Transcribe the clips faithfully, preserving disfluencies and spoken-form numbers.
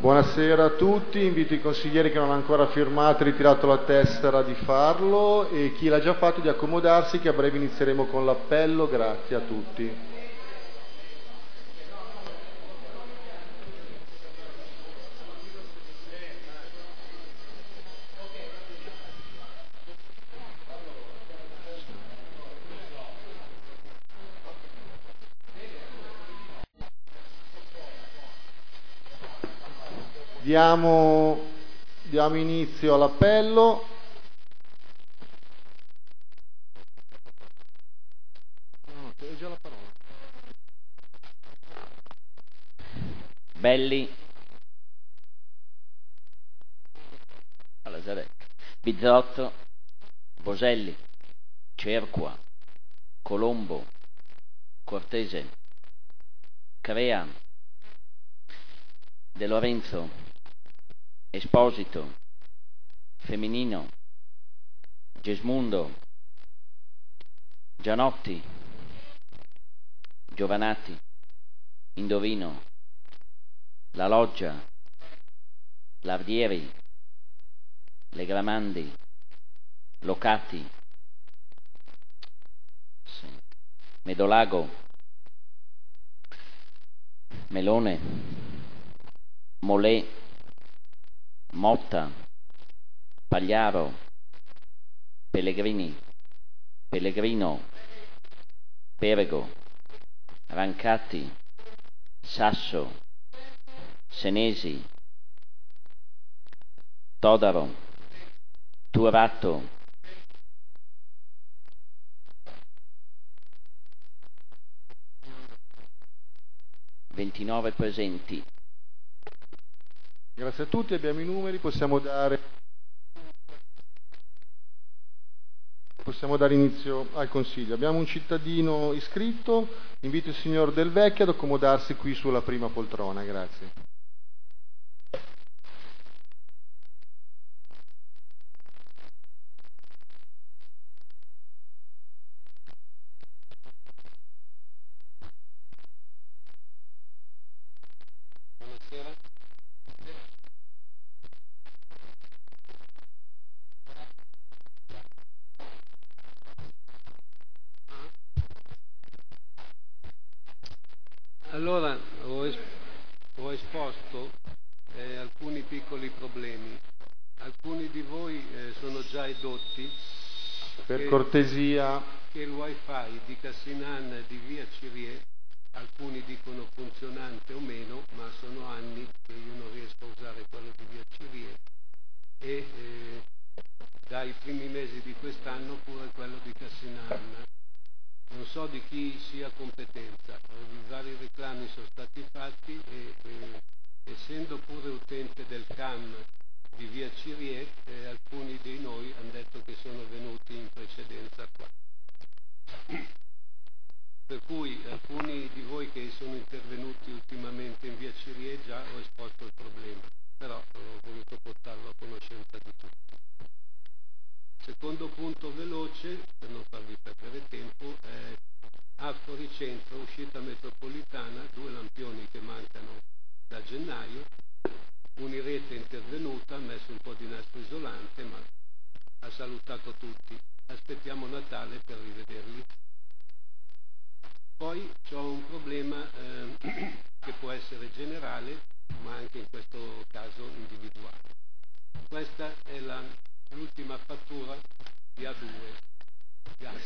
Buonasera a tutti, invito i consiglieri che non hanno ancora firmato e ritirato la tessera di farlo e chi l'ha già fatto di accomodarsi che a breve inizieremo con l'appello. Grazie a tutti. Diamo, diamo inizio all'appello. Belli, Bizzotto, Boselli, Cerqua, Colombo, Cortese, Crea, De Lorenzo, Esposito, Femminino, Gesmundo, Gianotti, Giovanatti, Indovino, La Loggia, Lardieri, Legramandi, Locati, sì. Medolago, Melone, Molè, Motta, Pagliaro, Pellegrini, Pellegrino, Perego, Rancati, Sasso, Senesi, Todaro, Turato, ventinove presenti. Grazie a tutti, abbiamo i numeri, possiamo dare, possiamo dare inizio al Consiglio. Abbiamo un cittadino iscritto, invito il signor Del Vecchio ad accomodarsi qui sulla prima poltrona, grazie. Allora, ho, es- ho esposto eh, alcuni piccoli problemi. Alcuni di voi eh, sono già edotti Per che, cortesia. che il wifi di Cassinan e di via Cirie, alcuni dicono funzionante o meno, ma sono anni che io non riesco a usare quello di via Cirie e eh, dai primi mesi di quest'anno pure quello di Cassinan. Non so di chi sia competenza, i vari reclami sono stati fatti e eh, essendo pure utente del C A M di via Cirie, eh, alcuni di noi hanno detto che sono venuti in precedenza qua. Per cui alcuni di voi che sono intervenuti ultimamente in via Cirie già ho esposto il problema, però ho voluto portarlo a conoscenza di tutti. Secondo punto veloce, per non farvi perdere tempo, è Affori Centro, uscita metropolitana, due lampioni che mancano da gennaio, Unirete è intervenuta, ha messo un po' di nastro isolante, ma ha salutato tutti. Aspettiamo Natale per rivederli. Poi ho un problema eh, che può essere generale, ma anche in questo caso individuale. Questa è la, l'ultima fattura di A due gas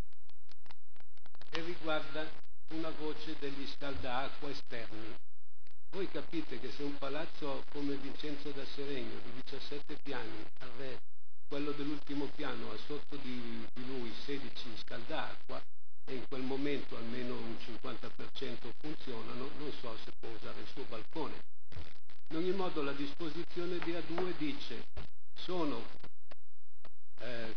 e riguarda una voce degli scaldaacqua esterni. Voi capite che se un palazzo come Vincenzo da Seregno di diciassette piani, al re, quello dell'ultimo piano ha sotto di, di lui sedici scaldaacqua e in quel momento almeno un cinquanta per cento funzionano, non so se può usare il suo balcone. In ogni modo la disposizione di A due dice sono eh,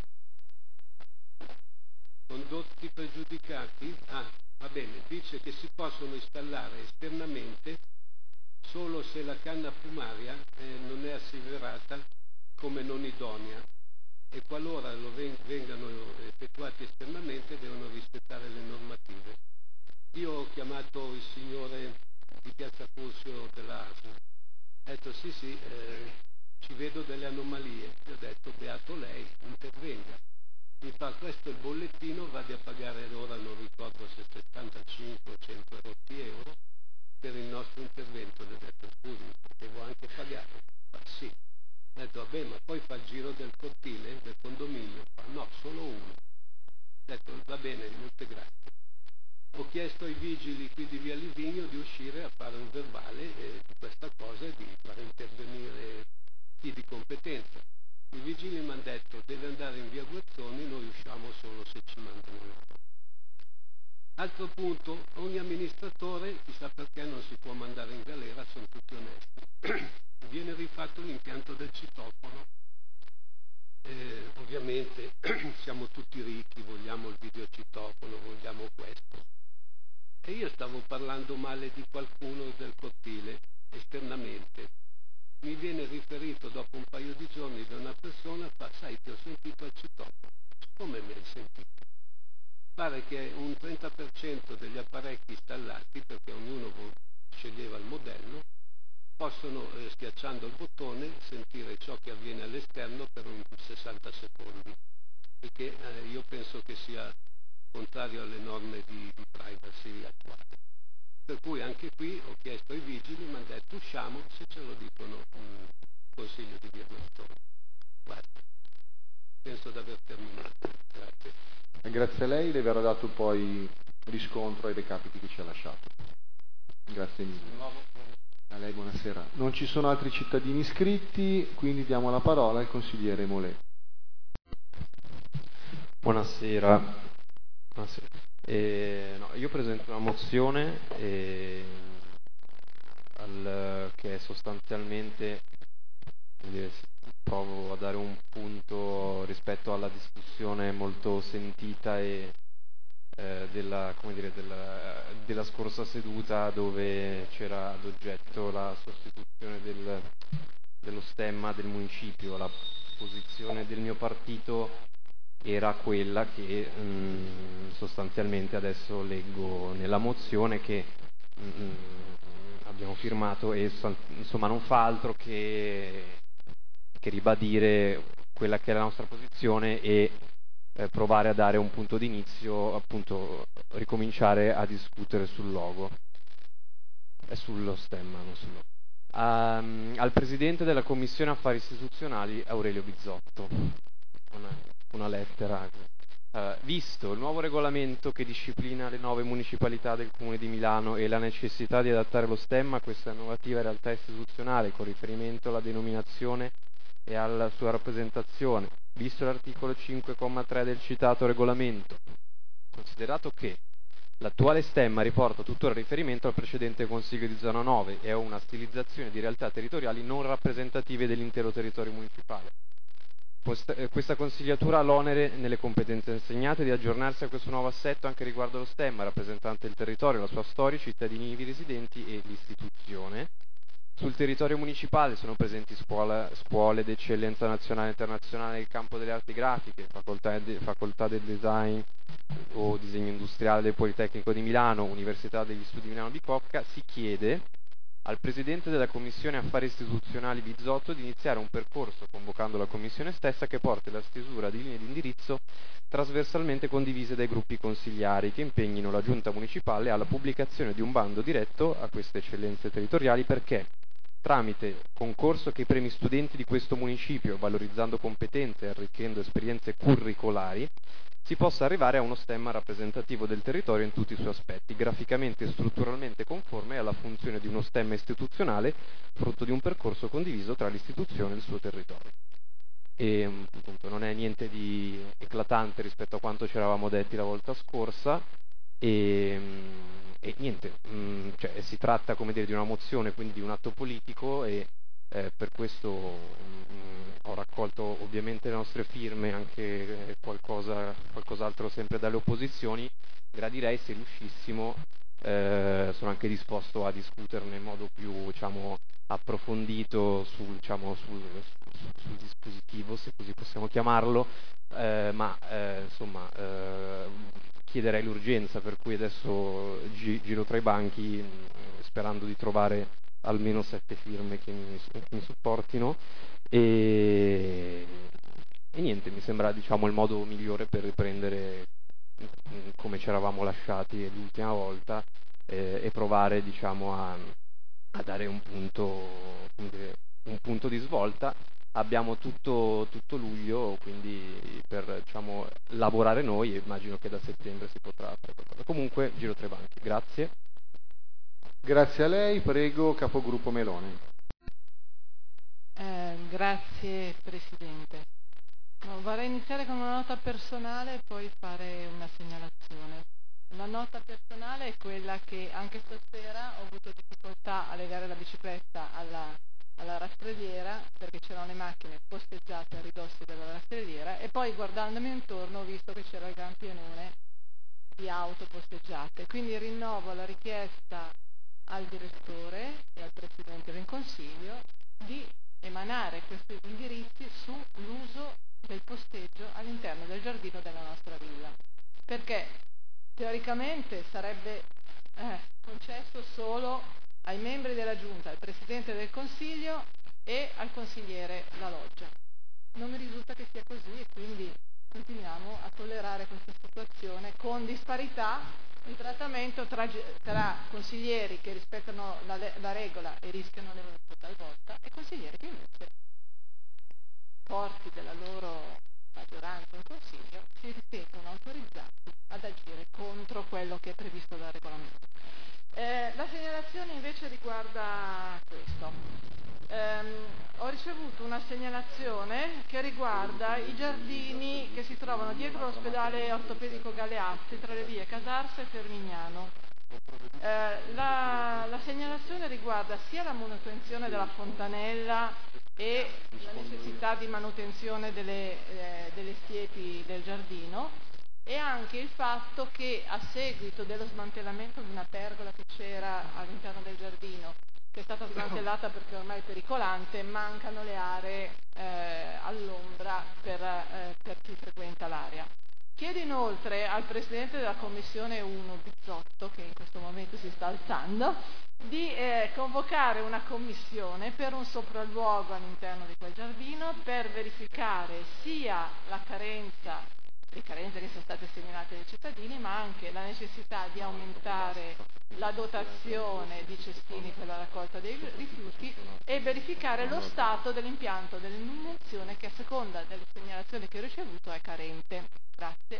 condotti pregiudicati, ah, va bene, dice che si possono installare esternamente solo se la canna fumaria eh, non è asseverata come non idonea e qualora lo ven- vengano effettuati esternamente devono rispettare le normative. Io ho chiamato il signore di Piazza Curzio dell'A S Ha detto sì sì, eh, ci vedo delle anomalie. Gli ho detto beato lei, intervenga. Mi fa questo il bollettino, vado a pagare ora, non ricordo se settantacinque o cento euro per il nostro intervento. Gli ho detto scusi, devo anche pagare? Fa sì. Ho detto vabbè, ma poi fa il giro del cortile, del condominio? Fa no, solo uno. Ho detto va bene, molte grazie. Ho chiesto ai vigili qui di Via Livigno di uscire a fare un verbale eh, di questa cosa e di fare intervenire chi di competenza. I vigili mi hanno detto deve andare in Via Guerzoni, noi usciamo solo se ci mandano loro. Altro punto, ogni amministratore, chissà perché non si può mandare in galera, sono tutti onesti. Viene rifatto l'impianto del citofono. Eh, ovviamente siamo tutti ricchi, vogliamo il videocitofono, vogliamo questo. E io stavo parlando male di qualcuno del cortile, esternamente. Mi viene riferito dopo un paio di giorni da una persona, fa, sai, ti ho sentito al citofono. Come mi hai sentito? Pare che un trenta per cento degli apparecchi installati, perché ognuno sceglieva il modello, possono, eh, schiacciando il bottone, sentire ciò che avviene all'esterno per un sessanta secondi, perché eh, io penso che sia contrario alle norme di, di privacy attuali. Per cui anche qui ho chiesto ai vigili, mi hanno detto usciamo se ce lo dicono un consiglio di Via Guerzoni. Guarda, penso di aver terminato. Grazie. E grazie a lei le verrà dato poi riscontro ai recapiti che ci ha lasciato. Grazie mille. A lei buonasera. Non ci sono altri cittadini iscritti, quindi diamo la parola al consigliere Molè. Buonasera. Buonasera. Eh, no, io presento una mozione eh, al, che è sostanzialmente, dire, provo a dare un punto rispetto alla discussione molto sentita e eh, della, come dire, della, della scorsa seduta, dove c'era ad oggetto la sostituzione del, dello stemma del municipio. La posizione del mio partito era quella che mh, sostanzialmente adesso leggo nella mozione che mh, abbiamo firmato e insomma non fa altro che, che ribadire quella che è la nostra posizione e eh, provare a dare un punto d'inizio, appunto ricominciare a discutere sul logo e sullo stemma, non sul logo. Um, al Presidente della Commissione Affari Istituzionali Aurelio Bizzotto, una, una lettera. Uh, visto il nuovo regolamento che disciplina le nove municipalità del Comune di Milano e la necessità di adattare lo stemma a questa innovativa realtà istituzionale con riferimento alla denominazione e alla sua rappresentazione, visto l'articolo cinque comma tre del citato regolamento, considerato che l'attuale stemma riporta tuttora riferimento al precedente Consiglio di Zona nove e a una stilizzazione di realtà territoriali non rappresentative dell'intero territorio municipale. Questa consigliatura ha l'onere, nelle competenze insegnate, di aggiornarsi a questo nuovo assetto anche riguardo allo stemma, rappresentante il territorio, la sua storia, i cittadini ivi residenti e l'istituzione. Sul territorio municipale sono presenti scuola, scuole d'eccellenza nazionale e internazionale nel campo delle arti grafiche, facoltà, de, facoltà del design o disegno industriale del Politecnico di Milano, Università degli Studi Milano Bicocca. Si chiede al Presidente della Commissione Affari Istituzionali Bizzotto di iniziare un percorso, convocando la Commissione stessa, che porti alla stesura di linee di indirizzo trasversalmente condivise dai gruppi consigliari, che impegnino la Giunta Municipale alla pubblicazione di un bando diretto a queste eccellenze territoriali perché, tramite concorso che premi studenti di questo municipio, valorizzando competenze e arricchendo esperienze curricolari, si possa arrivare a uno stemma rappresentativo del territorio in tutti i suoi aspetti, graficamente e strutturalmente conforme alla funzione di uno stemma istituzionale, frutto di un percorso condiviso tra l'istituzione e il suo territorio. E appunto non è niente di eclatante rispetto a quanto ci eravamo detti la volta scorsa e, e niente, mh, cioè, si tratta, come dire, di una mozione, quindi di un atto politico e eh, per questo mh, ho raccolto ovviamente le nostre firme, anche eh, qualcosa, qualcos'altro sempre dalle opposizioni. Gradirei, se riuscissimo, eh, sono anche disposto a discuterne in modo più, diciamo, approfondito sul, diciamo, sul, sul, sul dispositivo, se così possiamo chiamarlo, eh, ma eh, insomma eh, chiederei l'urgenza, per cui adesso gi- giro tra i banchi mh, sperando di trovare almeno sette firme che mi, che mi supportino e, e niente, mi sembra diciamo il modo migliore per riprendere come ci eravamo lasciati l'ultima volta eh, e provare diciamo a, a dare un punto, come dire, un punto di svolta. Abbiamo tutto, tutto luglio quindi per diciamo lavorare noi e immagino che da settembre si potrà fare qualcosa. Comunque giro tre banchi, grazie. Grazie a lei, prego capogruppo Meloni. Eh, grazie Presidente. No, vorrei iniziare con una nota personale e poi fare una segnalazione. La nota personale è quella che anche stasera ho avuto difficoltà a legare la bicicletta alla, alla rastrelliera perché c'erano le macchine posteggiate a ridosso della rastrelliera e poi guardandomi intorno ho visto che c'era il gran pienone di auto posteggiate. Quindi rinnovo la richiesta al direttore e al Presidente del Consiglio di emanare questi indirizzi sull'uso del posteggio all'interno del giardino della nostra villa, perché teoricamente sarebbe eh, concesso solo ai membri della Giunta, al Presidente del Consiglio e al consigliere La Loggia. Non mi risulta che sia così e quindi continuiamo a tollerare questa situazione con disparità di trattamento tra, tra consiglieri che rispettano la, la regola e rischiano le loro talvolta e consiglieri che invece, forti della loro maggioranza in consiglio, si ritengono autorizzati ad agire contro quello che è previsto dal regolamento. Eh, la segnalazione invece riguarda questo. Um, ho ricevuto una segnalazione che riguarda i giardini che si trovano dietro l'ospedale ortopedico Galeazzi tra le vie Casarsa e Fermignano. Uh, la, la segnalazione riguarda sia la manutenzione della fontanella e la necessità di manutenzione delle, eh, delle siepi del giardino e anche il fatto che a seguito dello smantellamento di una pergola che c'era all'interno del giardino, che è stata smantellata perché ormai è pericolante, mancano le aree eh, all'ombra per, eh, per chi frequenta l'area. Chiedo inoltre al Presidente della Commissione uno, Bizzotto, che in questo momento si sta alzando, di eh, convocare una commissione per un sopralluogo all'interno di quel giardino per verificare sia la carenza, le carenze che sono state segnalate dai cittadini, ma anche la necessità di aumentare la dotazione di cestini per la raccolta dei rifiuti e verificare lo stato dell'impianto dell'illuminazione che a seconda delle segnalazioni che ho ricevuto è carente. Grazie.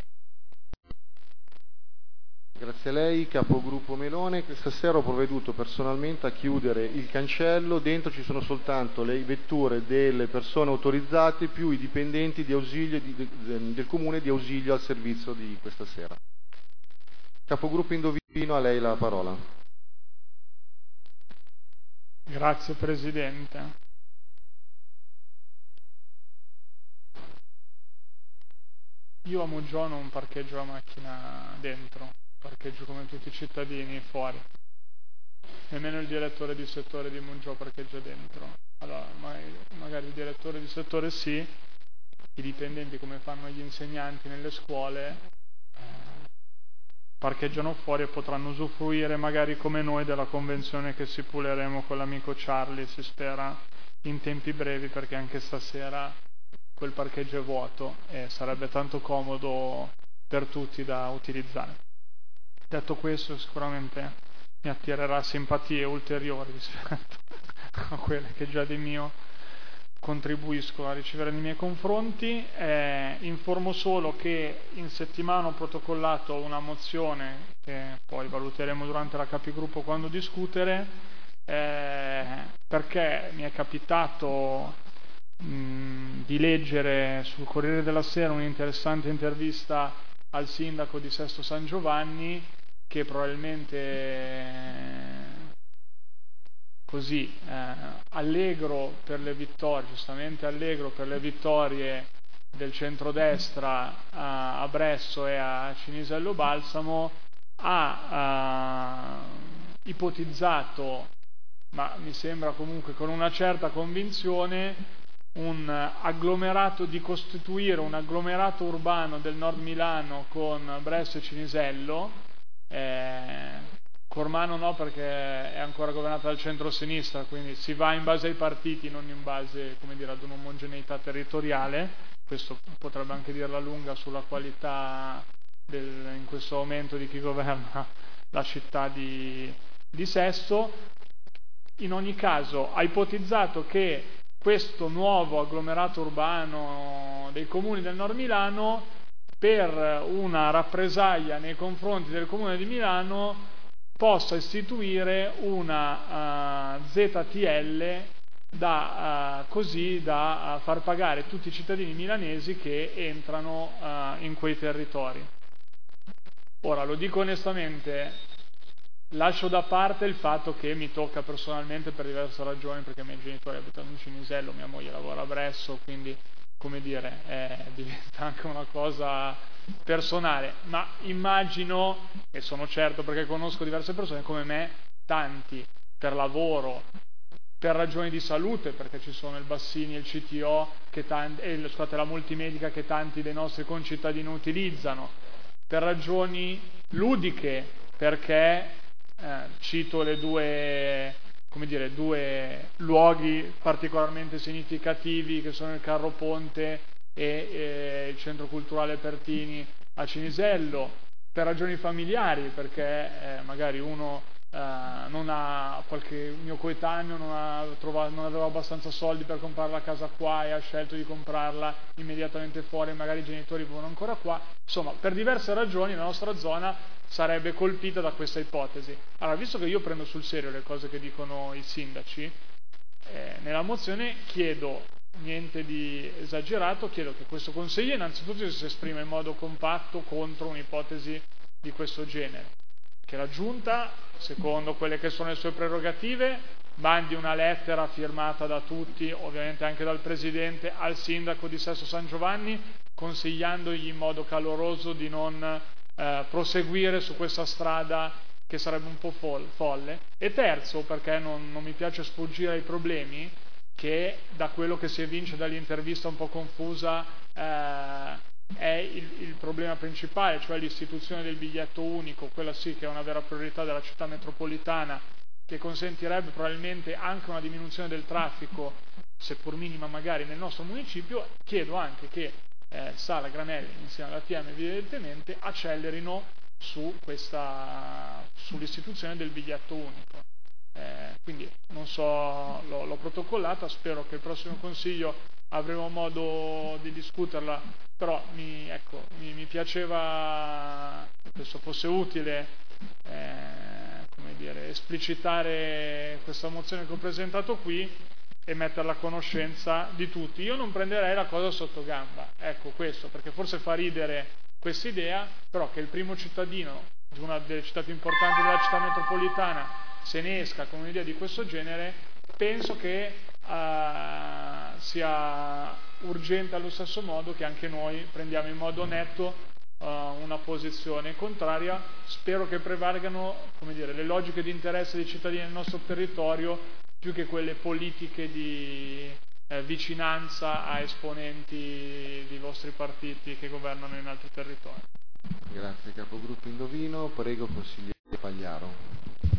Grazie a lei, capogruppo Melone. Questa sera ho provveduto personalmente a chiudere il cancello, dentro ci sono soltanto le vetture delle persone autorizzate più i dipendenti di ausilio di, de, del comune di ausilio al servizio di questa sera. Capogruppo Indovino, a lei la parola. Grazie Presidente. Io a Moggiò non parcheggio la macchina dentro, parcheggio come tutti i cittadini fuori. Nemmeno il direttore di settore di Moggiò parcheggia dentro. Allora, magari il direttore di settore sì, i dipendenti come fanno gli insegnanti nelle scuole eh, parcheggiano fuori e potranno usufruire magari come noi della convenzione che stipuleremo con l'amico Charlie, si spera in tempi brevi, perché anche stasera quel parcheggio è vuoto e sarebbe tanto comodo per tutti da utilizzare. Detto questo, sicuramente mi attirerà simpatie ulteriori rispetto a quelle che già di mio contribuisco a ricevere nei miei confronti. Eh, informo solo che in settimana ho protocollato una mozione che poi valuteremo durante la capigruppo quando discutere, eh, perché mi è capitato mh, di leggere sul Corriere della Sera un'interessante intervista al sindaco di Sesto San Giovanni, che probabilmente eh, così eh, allegro per le vittorie, giustamente allegro per le vittorie del centrodestra a, a Bresso e a Cinisello Balsamo, ha, ha ipotizzato, ma mi sembra comunque con una certa convinzione, un agglomerato, di costituire un agglomerato urbano del Nord Milano con Bresso e Cinisello, eh, Cormano no, perché è ancora governata dal centro-sinistra, quindi si va in base ai partiti, non in base, come dire, ad un'omogeneità territoriale. Questo potrebbe anche dire la lunga sulla qualità del, in questo momento di chi governa la città di, di Sesto. In ogni caso ha ipotizzato che questo nuovo agglomerato urbano dei comuni del Nord Milano, per una rappresaglia nei confronti del comune di Milano, possa istituire una uh, Z T L da, uh, così da uh, far pagare tutti i cittadini milanesi che entrano uh, in quei territori. Ora, lo dico onestamente, lascio da parte il fatto che mi tocca personalmente per diverse ragioni, perché i miei genitori abitano in Cinisello, mia moglie lavora a Bresso, quindi, come dire, eh, diventa anche una cosa personale, ma immagino, e sono certo perché conosco diverse persone come me, tanti per lavoro, per ragioni di salute, perché ci sono il Bassini e il C T O, che tanti, eh, scusate, la multimedica che tanti dei nostri concittadini utilizzano, per ragioni ludiche, perché eh, cito le due, come dire, due luoghi particolarmente significativi che sono il Carro Ponte e eh, il Centro Culturale Pertini a Cinisello, per ragioni familiari, perché eh, magari uno eh, non ha, qualche mio coetaneo non, ha trovato, non aveva abbastanza soldi per comprare la casa qua e ha scelto di comprarla immediatamente fuori, magari i genitori vivono ancora qua. Insomma, per diverse ragioni la nostra zona sarebbe colpita da questa ipotesi. Allora, visto che io prendo sul serio le cose che dicono i sindaci, eh, nella mozione chiedo, niente di esagerato, chiedo che questo Consiglio innanzitutto si esprima in modo compatto contro un'ipotesi di questo genere, che la Giunta, secondo quelle che sono le sue prerogative, mandi una lettera firmata da tutti, ovviamente anche dal Presidente, al Sindaco di Sesto San Giovanni, consigliandogli in modo caloroso di non eh, proseguire su questa strada che sarebbe un po' folle. E terzo, perché non, non mi piace sfuggire ai problemi, che da quello che si evince dall'intervista un po' confusa eh, è il, il problema principale, cioè l'istituzione del biglietto unico, quella sì che è una vera priorità della città metropolitana, che consentirebbe probabilmente anche una diminuzione del traffico, seppur minima magari, nel nostro municipio. Chiedo anche che eh, Sala, Granelli, insieme alla T M evidentemente, accelerino su questa, sull'istituzione del biglietto unico. Eh, quindi non so, l'ho, l'ho protocollata, spero che il prossimo Consiglio avremo modo di discuterla, però mi, ecco, mi, mi piaceva, penso fosse utile eh, come dire, esplicitare questa mozione che ho presentato qui e metterla a conoscenza di tutti. Io non prenderei la cosa sotto gamba, ecco questo, perché forse fa ridere questa idea, però che il primo cittadino di una delle città più importanti della città metropolitana se ne esca con un'idea di questo genere, penso che uh, sia urgente allo stesso modo che anche noi prendiamo in modo netto uh, una posizione contraria. Spero che prevalgano, come dire, le logiche di interesse dei cittadini del nostro territorio più che quelle politiche di eh, vicinanza a esponenti dei vostri partiti che governano in altri territori. Grazie capogruppo Indovino, prego consigliere Pagliaro.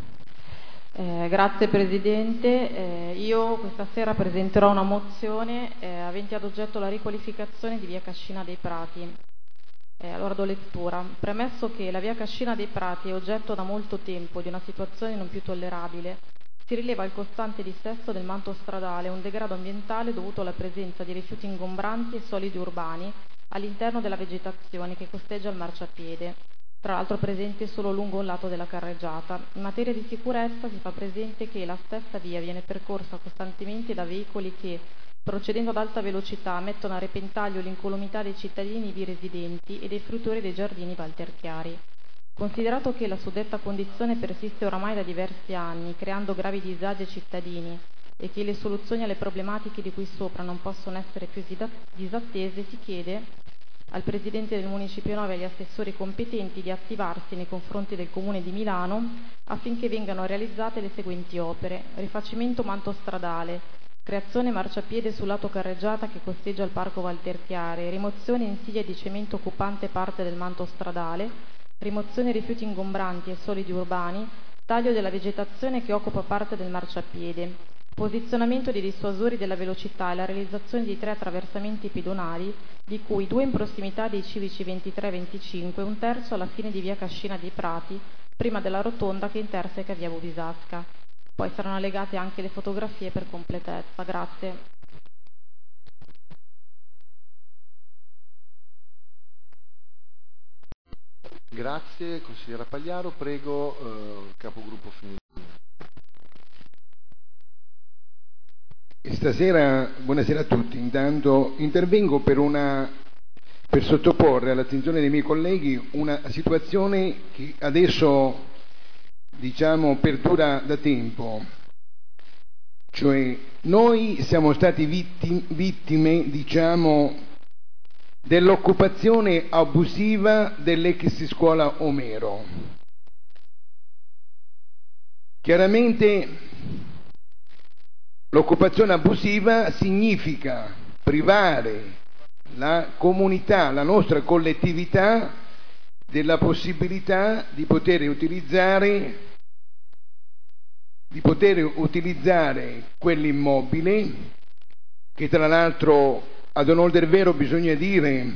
Eh, grazie Presidente, eh, io questa sera presenterò una mozione eh, avente ad oggetto la riqualificazione di via Cascina dei Prati. Eh, allora do lettura. Premesso che la via Cascina dei Prati è oggetto da molto tempo di una situazione non più tollerabile, si rileva il costante dissesto del manto stradale, un degrado ambientale dovuto alla presenza di rifiuti ingombranti e solidi urbani all'interno della vegetazione che costeggia il marciapiede, tra l'altro presente solo lungo un lato della carreggiata. In materia di sicurezza si fa presente che la stessa via viene percorsa costantemente da veicoli che, procedendo ad alta velocità, mettono a repentaglio l'incolumità dei cittadini ivi residenti e dei fruttori dei giardini Valterchiari. Considerato che la suddetta condizione persiste oramai da diversi anni, creando gravi disagi ai cittadini, e che le soluzioni alle problematiche di cui sopra non possono essere più disattese, si chiede al Presidente del Municipio nove e agli assessori competenti di attivarsi nei confronti del Comune di Milano affinché vengano realizzate le seguenti opere: rifacimento manto stradale, creazione marciapiede sul lato carreggiata che costeggia il Parco Valterchiare, rimozione insidia di cemento occupante parte del manto stradale, rimozione rifiuti ingombranti e solidi urbani, taglio della vegetazione che occupa parte del marciapiede, posizionamento dei dissuasori della velocità e la realizzazione di tre attraversamenti pedonali, di cui due in prossimità dei civici ventitré e venticinque e un terzo alla fine di via Cascina dei Prati, prima della rotonda che interseca via Bovisasca. Poi saranno allegate anche le fotografie per completezza. Grazie. Grazie consigliera Pagliaro, prego eh, capogruppo Finito. Stasera, buonasera a tutti, intanto intervengo per, una, per sottoporre all'attenzione dei miei colleghi una situazione che adesso diciamo perdura da tempo, cioè noi siamo stati vittime, vittime diciamo dell'occupazione abusiva dell'ex scuola Omero. Chiaramente l'occupazione abusiva significa privare la comunità, la nostra collettività, della possibilità di poter utilizzare di poter utilizzare quell'immobile che tra l'altro ad onor del vero bisogna dire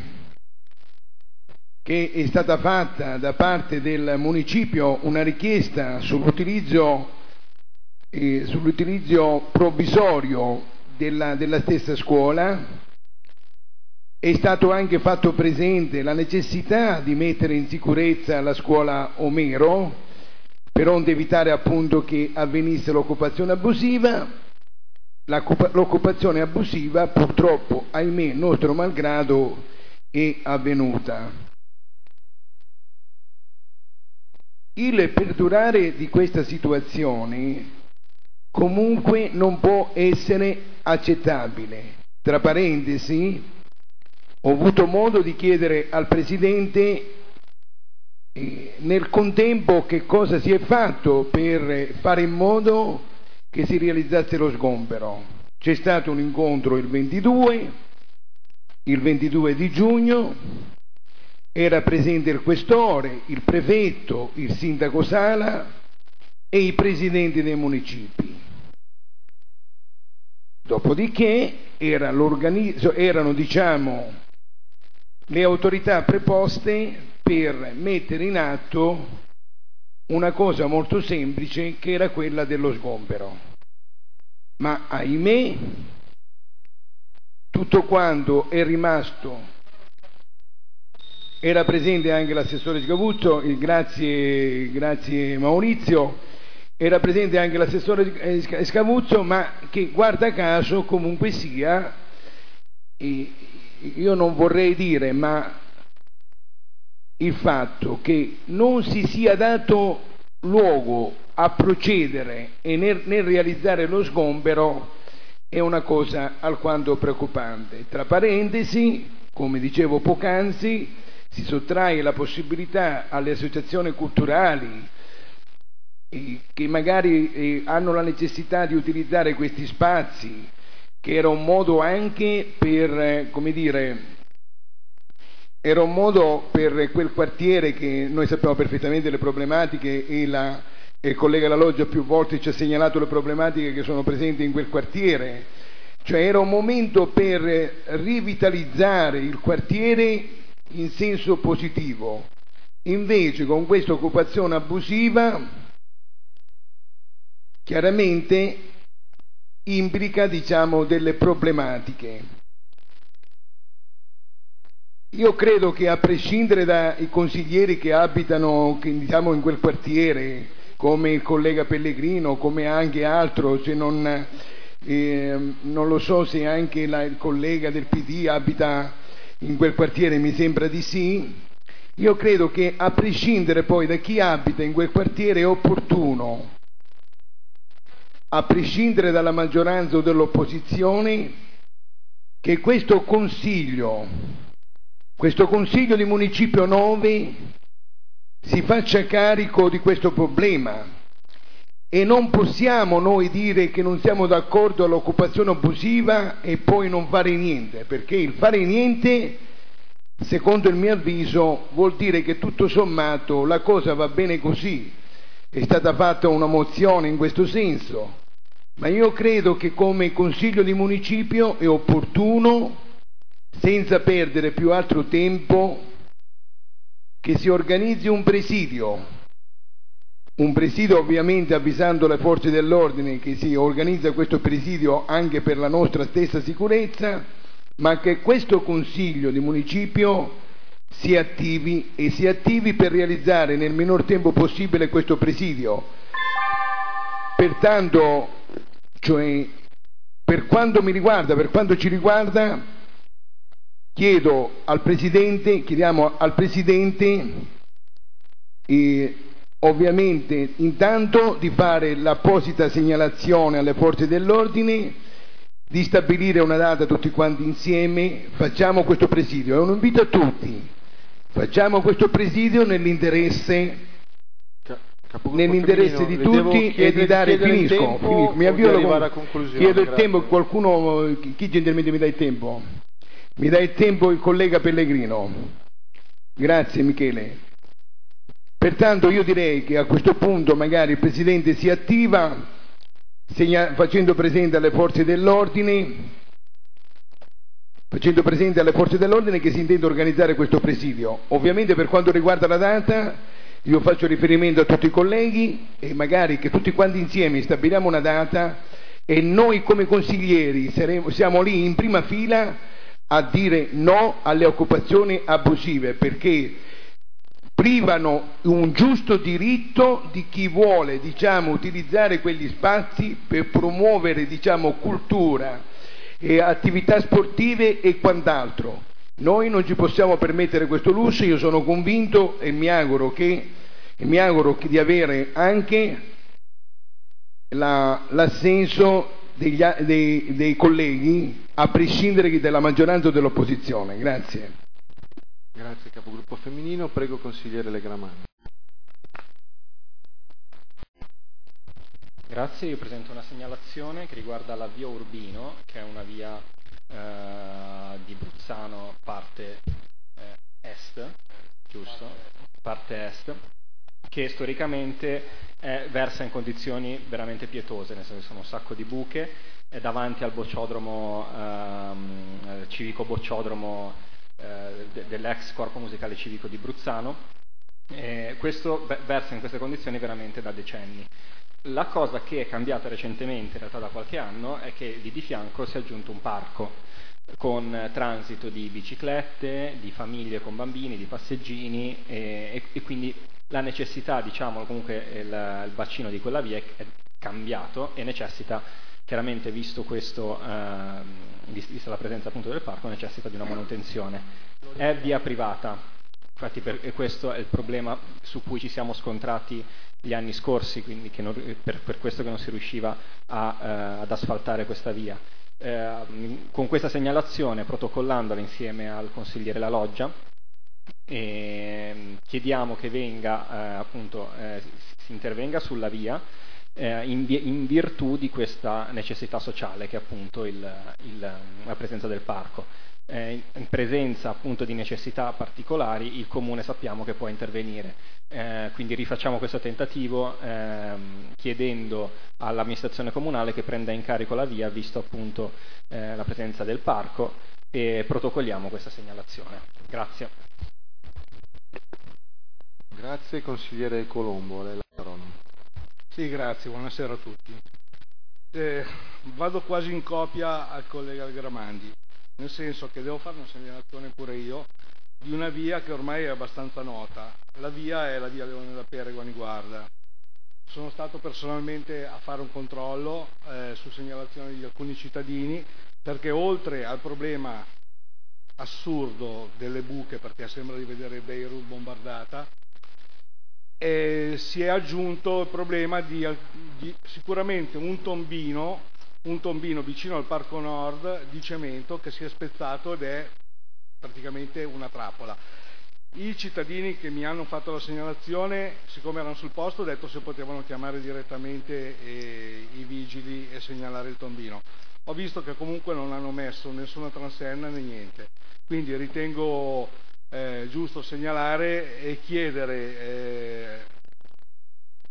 che è stata fatta da parte del municipio una richiesta sull'utilizzo, eh, sull'utilizzo provvisorio della, della stessa scuola. È stato anche fatto presente la necessità di mettere in sicurezza la scuola Omero per onde evitare appunto che avvenisse l'occupazione abusiva. L'occupazione abusiva purtroppo, ahimè, nostro malgrado, è avvenuta. Il perdurare di questa situazione comunque non può essere accettabile. Tra parentesi, ho avuto modo di chiedere al Presidente eh, nel contempo che cosa si è fatto per fare in modo che si realizzasse lo sgombero. C'è stato un incontro il ventidue, il ventidue di giugno, era presente il questore, il prefetto, il sindaco Sala e i presidenti dei municipi. Dopodiché era erano diciamo le autorità preposte per mettere in atto una cosa molto semplice che era quella dello sgombero. Ma ahimè tutto quanto è rimasto, era presente anche l'assessore Scavuzzo, grazie, grazie Maurizio, era presente anche l'assessore Scavuzzo, ma che guarda caso comunque sia, io non vorrei dire, ma il fatto che non si sia dato luogo a procedere e nel, nel realizzare lo sgombero è una cosa alquanto preoccupante. Tra parentesi, come dicevo poc'anzi, si sottrae la possibilità alle associazioni culturali eh, che magari eh, hanno la necessità di utilizzare questi spazi, che era un modo anche per, eh, come dire, era un modo per quel quartiere che noi sappiamo perfettamente le problematiche e, la, e il collega La Loggia più volte ci ha segnalato le problematiche che sono presenti in quel quartiere, cioè era un momento per rivitalizzare il quartiere in senso positivo. Invece con questa occupazione abusiva chiaramente implica diciamo delle problematiche. Io credo che a prescindere dai consiglieri che abitano che, diciamo, in quel quartiere, come il collega Pellegrino, come anche altro, se non, eh, non lo so se anche la, il collega del P D abita in quel quartiere, mi sembra di sì, io credo che a prescindere poi da chi abita in quel quartiere è opportuno, a prescindere dalla maggioranza o dall'opposizione, che questo consiglio Questo Consiglio di Municipio nove si faccia carico di questo problema e non possiamo noi dire che non siamo d'accordo all'occupazione abusiva e poi non fare niente, perché il fare niente, secondo il mio avviso, vuol dire che tutto sommato la cosa va bene così. è stata fatta una mozione in questo senso, ma io credo che come Consiglio di Municipio è opportuno, senza perdere più altro tempo, che si organizzi un presidio, un presidio ovviamente avvisando le forze dell'ordine che si organizza questo presidio anche per la nostra stessa sicurezza, ma che questo Consiglio di Municipio si attivi e si attivi per realizzare nel minor tempo possibile questo presidio. Pertanto, cioè, per quanto mi riguarda, per quanto ci riguarda, chiedo al Presidente, chiediamo al Presidente eh, ovviamente intanto di fare l'apposita segnalazione alle forze dell'ordine, di stabilire una data tutti quanti insieme, facciamo questo presidio, è un invito a tutti, facciamo questo presidio nell'interesse nell'interesse di tutti e di dare, finisco, finisco, mi avvio alla conclusione, chiedo il tempo, qualcuno, chi gentilmente mi dà il tempo? Mi dà il tempo il collega Pellegrino. Grazie Michele. Pertanto io direi che a questo punto magari il Presidente si attiva segna, facendo presente alle forze dell'ordine facendo presente alle forze dell'ordine che si intende organizzare questo presidio. Ovviamente per quanto riguarda la data io faccio riferimento a tutti i colleghi e magari che tutti quanti insieme stabiliamo una data e noi come consiglieri saremo, siamo lì in prima fila a dire no alle occupazioni abusive, perché privano un giusto diritto di chi vuole, diciamo, utilizzare quegli spazi per promuovere, diciamo, cultura e attività sportive e quant'altro. Noi non ci possiamo permettere questo lusso. Io sono convinto e mi auguro che e mi auguro che di avere anche la, l'assenso degli, dei, dei colleghi, a prescindere dalla maggioranza o dell'opposizione. Grazie. Grazie capogruppo femminino, prego consigliere Legramani. Grazie, io presento una segnalazione che riguarda la via Urbino, che è una via eh, di Bruzzano parte eh, est, giusto? Parte est, che storicamente eh, versa in condizioni veramente pietose, nel senso che sono un sacco di buche, è davanti al bocciodromo, ehm, civico bocciodromo eh, de- dell'ex corpo musicale civico di Bruzzano. E questo beh, versa in queste condizioni veramente da decenni. La cosa che è cambiata recentemente, in realtà da qualche anno, è che lì di fianco si è aggiunto un parco con transito di biciclette, di famiglie con bambini, di passeggini e, e, e quindi la necessità, diciamo, comunque il, il bacino di quella via è, è cambiato e necessita, chiaramente visto questo, eh, vista la presenza appunto del parco, necessita di una manutenzione. È via privata, infatti per, e questo è il problema su cui ci siamo scontrati gli anni scorsi, quindi che non, per, per questo che non si riusciva a, eh, ad asfaltare questa via. Eh, con questa segnalazione, protocollandola insieme al consigliere La Loggia, e chiediamo che venga eh, appunto eh, si intervenga sulla via eh, in, in virtù di questa necessità sociale che è appunto il, il, la presenza del parco. Eh, in presenza appunto di necessità particolari il Comune sappiamo che può intervenire, eh, quindi rifacciamo questo tentativo ehm, chiedendo all'amministrazione comunale che prenda in carico la via visto appunto eh, la presenza del parco, e protocolliamo questa segnalazione. Grazie. Grazie consigliere Colombo, lei la parola. Sì, grazie, buonasera a tutti. Eh, vado quasi in copia al collega Gramandi, nel senso che devo fare una segnalazione pure io di una via che ormai è abbastanza nota. La via è la via Leone da Peregoni Guarda. Sono stato personalmente a fare un controllo eh, su segnalazione di alcuni cittadini, perché oltre al problema assurdo delle buche, perché sembra di vedere Beirut bombardata, eh, si è aggiunto il problema di, di sicuramente un tombino un tombino vicino al Parco Nord di cemento che si è spezzato ed è praticamente una trappola. I cittadini che mi hanno fatto la segnalazione, siccome erano sul posto, ho detto se potevano chiamare direttamente eh, i vigili e segnalare il tombino. Ho visto che comunque non hanno messo nessuna transenna né niente, quindi ritengo eh, giusto segnalare e chiedere eh,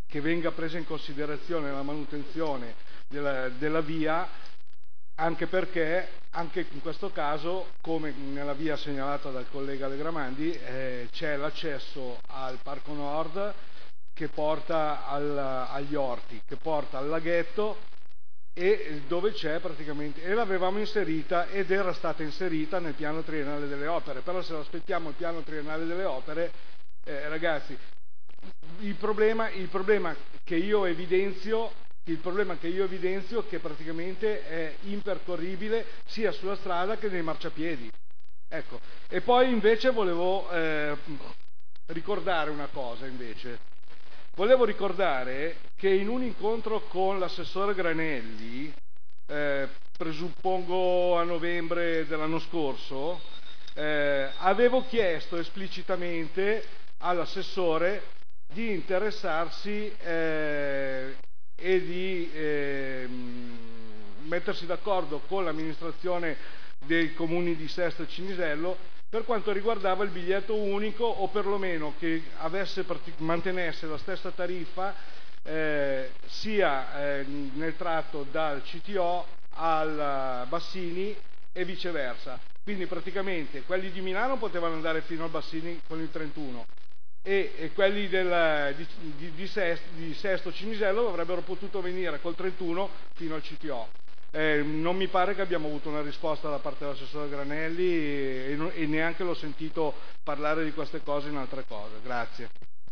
che venga presa in considerazione la manutenzione della, della via, anche perché anche in questo caso, come nella via segnalata dal collega Legramandi, eh, c'è l'accesso al Parco Nord che porta al, agli orti, che porta al laghetto, e dove c'è praticamente, e l'avevamo inserita ed era stata inserita nel piano triennale delle opere, però se aspettiamo il piano triennale delle opere, eh, ragazzi, il problema, il problema che io evidenzio il problema che io evidenzio è che praticamente è impercorribile sia sulla strada che nei marciapiedi, ecco. E poi invece volevo eh, ricordare una cosa invece Volevo ricordare che in un incontro con l'assessore Granelli, eh, presuppongo a novembre dell'anno scorso, eh, avevo chiesto esplicitamente all'assessore di interessarsi eh, e di eh, mettersi d'accordo con l'amministrazione dei comuni di Sesto e Cinisello per quanto riguardava il biglietto unico, o perlomeno che avesse, mantenesse la stessa tariffa eh, sia eh, nel tratto dal C T O al Bassini e viceversa. Quindi praticamente quelli di Milano potevano andare fino al Bassini con il trentuno e, e quelli del, di, di, di, Sesto, di Sesto Cinisello avrebbero potuto venire col trentuno fino al C T O. Eh, non mi pare che abbiamo avuto una risposta da parte dell'assessore Granelli e, e, e neanche l'ho sentito parlare di queste cose in altre cose. Grazie.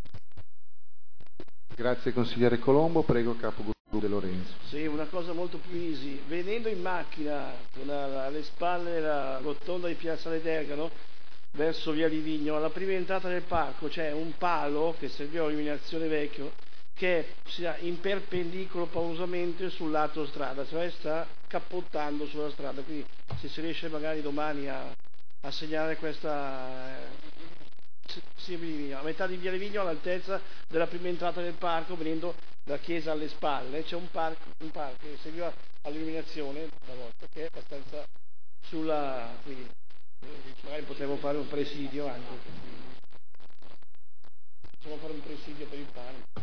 Grazie consigliere Colombo, prego Capogruppo De Lorenzo. Sì, una cosa molto più easy. Venendo in macchina con alle spalle la rotonda di Piazzale d'Ergano verso via Livigno, alla prima entrata del parco c'è un palo che serviva all'illuminazione vecchio che sia in perpendicolo pausamente sul lato strada, cioè sta cappottando sulla strada, quindi se si riesce magari domani a, a segnare questa eh, sì, a metà di via Livigno, all'altezza della prima entrata del parco, venendo da chiesa alle spalle, c'è un parco, un parco che serviva all'illuminazione una volta, che è abbastanza sulla, quindi magari potremmo fare un presidio anche, possiamo fare un presidio per il parco.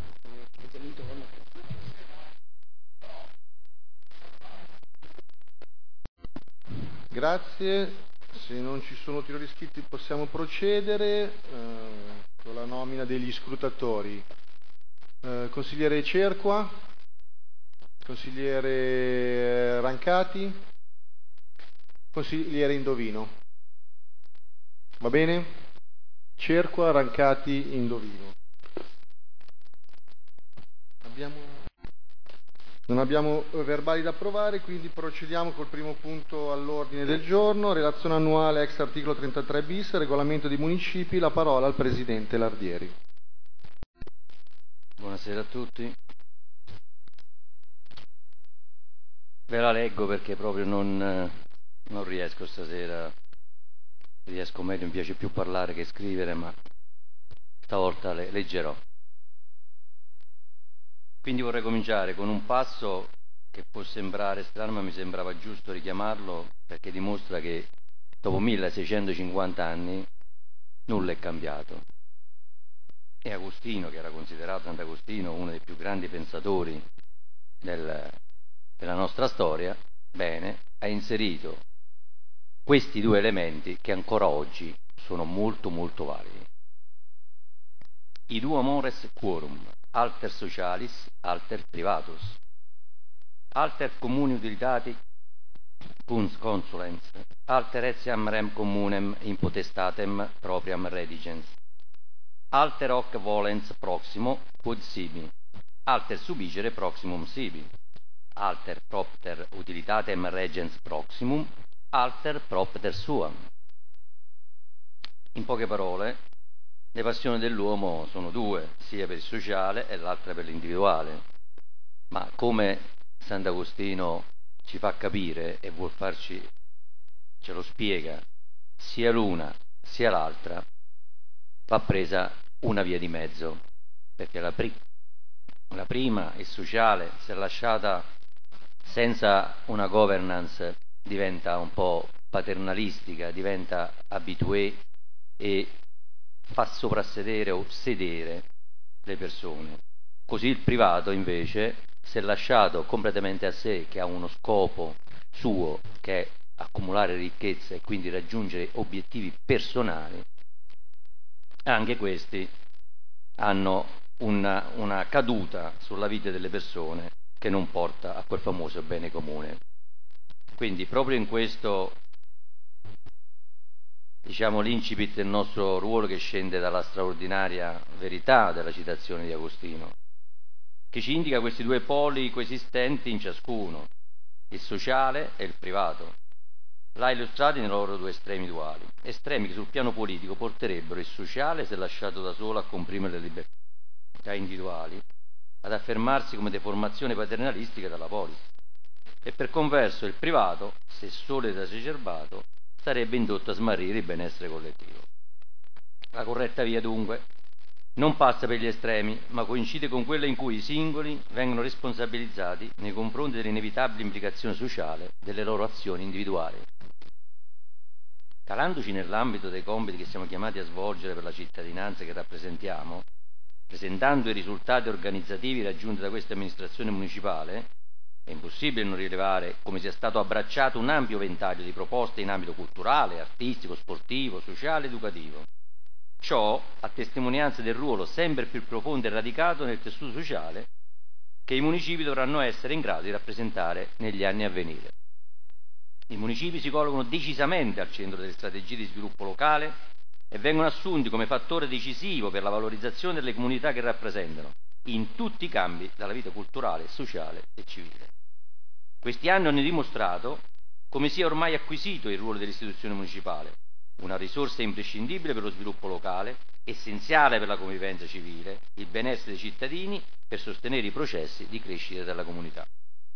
Grazie, se non ci sono ulteriori iscritti possiamo procedere eh, con la nomina degli scrutatori. Eh, consigliere Cerqua, consigliere Rancati, consigliere Indovino. Va bene? Cerqua, Rancati, Indovino. Abbiamo... Non abbiamo verbali da approvare, quindi procediamo col primo punto all'ordine del giorno, relazione annuale ex articolo trentatré bis, regolamento dei municipi, la parola al Presidente Lardieri. Buonasera a tutti. Ve la leggo perché proprio non, non riesco stasera, riesco meglio, mi piace più parlare che scrivere, ma stavolta le leggerò. Quindi vorrei cominciare con un passo che può sembrare strano, ma mi sembrava giusto richiamarlo perché dimostra che dopo milleseicentocinquanta anni nulla è cambiato. E Agostino, che era considerato Sant'Agostino uno dei più grandi pensatori del, della nostra storia, bene, ha inserito questi due elementi che ancora oggi sono molto molto validi. I duo mores quorum, alter socialis, alter privatus, alter comuni utilitati cuns consulens, alter etiam rem communem impotestatem propriam redigens, alter hoc volens proximo quod sibi, alter subigere proximum sibi, alter propter utilitatem regens proximum, alter propter suam. In poche parole, le passioni dell'uomo sono due, sia per il sociale e l'altra per l'individuale, ma come Sant'Agostino ci fa capire e vuol farci, ce lo spiega, sia l'una sia l'altra va presa una via di mezzo, perché la, pri- la prima, il sociale, se lasciata senza una governance diventa un po' paternalistica, diventa abitué e fa soprassedere o sedere le persone. Così il privato invece, se lasciato completamente a sé, che ha uno scopo suo, che è accumulare ricchezza e quindi raggiungere obiettivi personali, anche questi hanno una, una caduta sulla vita delle persone che non porta a quel famoso bene comune. Quindi proprio in questo, diciamo, l'incipit del nostro ruolo, che scende dalla straordinaria verità della citazione di Agostino, che ci indica questi due poli coesistenti in ciascuno, il sociale e il privato. L'ha illustrati nei loro due estremi duali, estremi che sul piano politico porterebbero il sociale, se lasciato da solo, a comprimere le libertà individuali, ad affermarsi come deformazione paternalistica della polis, e per converso il privato, se solo ed esacerbato, sarebbe indotto a smarrire il benessere collettivo. La corretta via, dunque, non passa per gli estremi, ma coincide con quella in cui i singoli vengono responsabilizzati nei confronti dell'inevitabile implicazione sociale delle loro azioni individuali. Calandoci nell'ambito dei compiti che siamo chiamati a svolgere per la cittadinanza che rappresentiamo, presentando i risultati organizzativi raggiunti da questa amministrazione municipale, è impossibile non rilevare come sia stato abbracciato un ampio ventaglio di proposte in ambito culturale, artistico, sportivo, sociale, educativo. Ciò a testimonianza del ruolo sempre più profondo e radicato nel tessuto sociale che i municipi dovranno essere in grado di rappresentare negli anni a venire. I municipi si collocano decisamente al centro delle strategie di sviluppo locale e vengono assunti come fattore decisivo per la valorizzazione delle comunità che rappresentano, in tutti i campi della vita culturale, sociale e civile. Questi anni hanno dimostrato come sia ormai acquisito il ruolo dell'istituzione municipale, una risorsa imprescindibile per lo sviluppo locale, essenziale per la convivenza civile, il benessere dei cittadini, per sostenere i processi di crescita della comunità.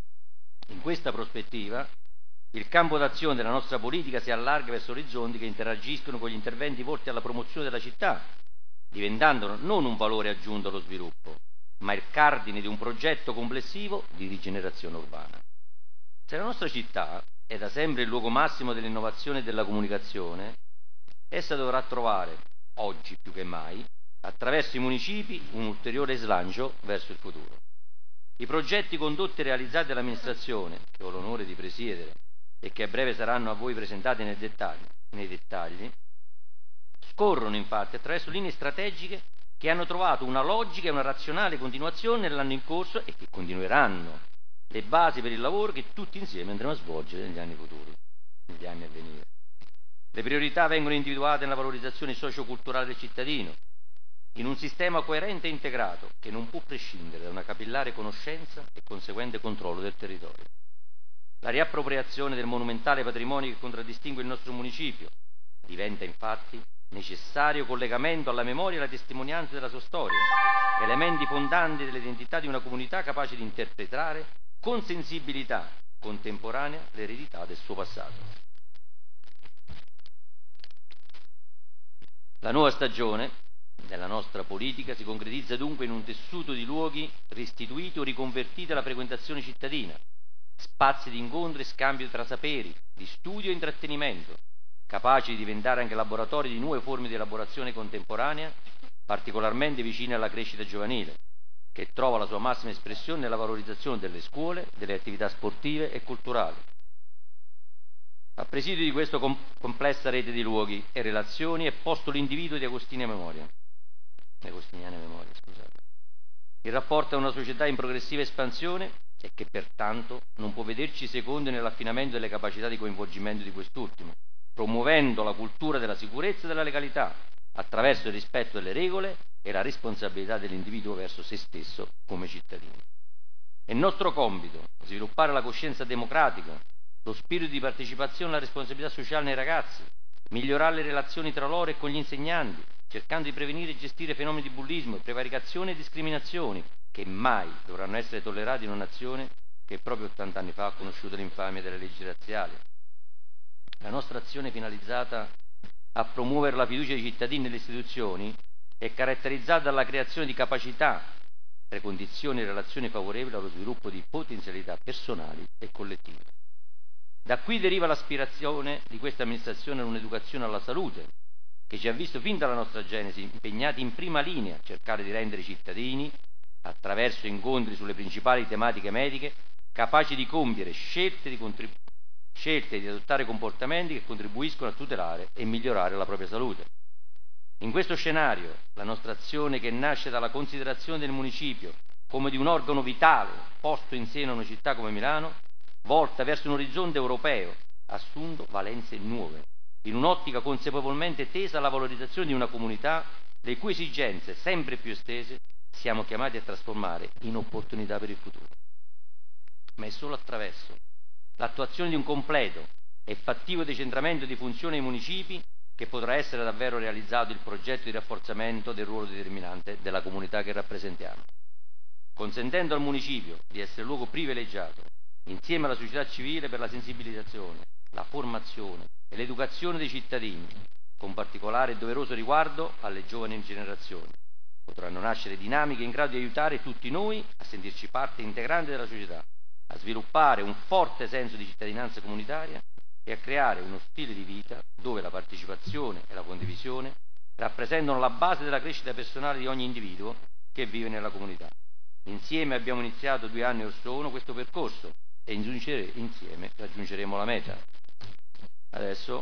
In questa prospettiva, il campo d'azione della nostra politica si allarga verso orizzonti che interagiscono con gli interventi volti alla promozione della città, diventando non un valore aggiunto allo sviluppo, ma il cardine di un progetto complessivo di rigenerazione urbana. Se la nostra città è da sempre il luogo massimo dell'innovazione e della comunicazione, essa dovrà trovare, oggi più che mai, attraverso i municipi, un ulteriore slancio verso il futuro. I progetti condotti e realizzati dall'amministrazione, che ho l'onore di presiedere e che a breve saranno a voi presentati nel dettaglio, nei dettagli, scorrono infatti attraverso linee strategiche che hanno trovato una logica e una razionale continuazione nell'anno in corso e che continueranno le basi per il lavoro che tutti insieme andremo a svolgere negli anni futuri, negli anni a venire. Le priorità vengono individuate nella valorizzazione socioculturale del cittadino, in un sistema coerente e integrato che non può prescindere da una capillare conoscenza e conseguente controllo del territorio. La riappropriazione del monumentale patrimonio che contraddistingue il nostro municipio diventa infatti necessario collegamento alla memoria e alla testimonianza della sua storia, elementi fondanti dell'identità di una comunità capace di interpretare con sensibilità contemporanea l'eredità del suo passato. La nuova stagione della nostra politica si concretizza dunque in un tessuto di luoghi restituiti o riconvertiti alla frequentazione cittadina, spazi di incontro e scambio tra saperi, di studio e intrattenimento, capaci di diventare anche laboratori di nuove forme di elaborazione contemporanea, particolarmente vicine alla crescita giovanile, che trova la sua massima espressione nella valorizzazione delle scuole, delle attività sportive e culturali. A presidio di questa com- complessa rete di luoghi e relazioni è posto l'individuo di Agostina Memoria, Agostiniana Memoria, scusate. Il rapporto è una società in progressiva espansione e che pertanto non può vederci secondo nell'affinamento delle capacità di coinvolgimento di quest'ultimo, promuovendo la cultura della sicurezza e della legalità attraverso il rispetto delle regole e la responsabilità dell'individuo verso se stesso come cittadino. È nostro compito sviluppare la coscienza democratica, lo spirito di partecipazione e la responsabilità sociale nei ragazzi, migliorare le relazioni tra loro e con gli insegnanti, cercando di prevenire e gestire fenomeni di bullismo, prevaricazione e discriminazioni che mai dovranno essere tollerati in una nazione che proprio ottanta anni fa ha conosciuto l'infamia delle leggi razziali. La nostra azione finalizzata a promuovere la fiducia dei cittadini nelle istituzioni è caratterizzata dalla creazione di capacità, precondizioni e relazioni favorevoli allo sviluppo di potenzialità personali e collettive. Da qui deriva l'aspirazione di questa amministrazione a un'educazione alla salute, che ci ha visto fin dalla nostra genesi impegnati in prima linea a cercare di rendere i cittadini attraverso incontri sulle principali tematiche mediche, capaci di compiere scelte di, contrib- scelte di adottare comportamenti che contribuiscono a tutelare e migliorare la propria salute. In questo scenario, la nostra azione, che nasce dalla considerazione del municipio come di un organo vitale posto in seno a una città come Milano, volta verso un orizzonte europeo, ha assunto valenze nuove, in un'ottica consapevolmente tesa alla valorizzazione di una comunità le cui esigenze, sempre più estese, siamo chiamati a trasformare in opportunità per il futuro. Ma è solo attraverso l'attuazione di un completo e fattivo decentramento di funzioni ai municipi che potrà essere davvero realizzato il progetto di rafforzamento del ruolo determinante della comunità che rappresentiamo, consentendo al municipio di essere luogo privilegiato, insieme alla società civile, per la sensibilizzazione, la formazione e l'educazione dei cittadini, con particolare e doveroso riguardo alle giovani generazioni. Potranno nascere dinamiche in grado di aiutare tutti noi a sentirci parte integrante della società, a sviluppare un forte senso di cittadinanza comunitaria e a creare uno stile di vita dove la partecipazione e la condivisione rappresentano la base della crescita personale di ogni individuo che vive nella comunità. Insieme abbiamo iniziato due anni or sono questo percorso e insieme raggiungeremo la meta. Adesso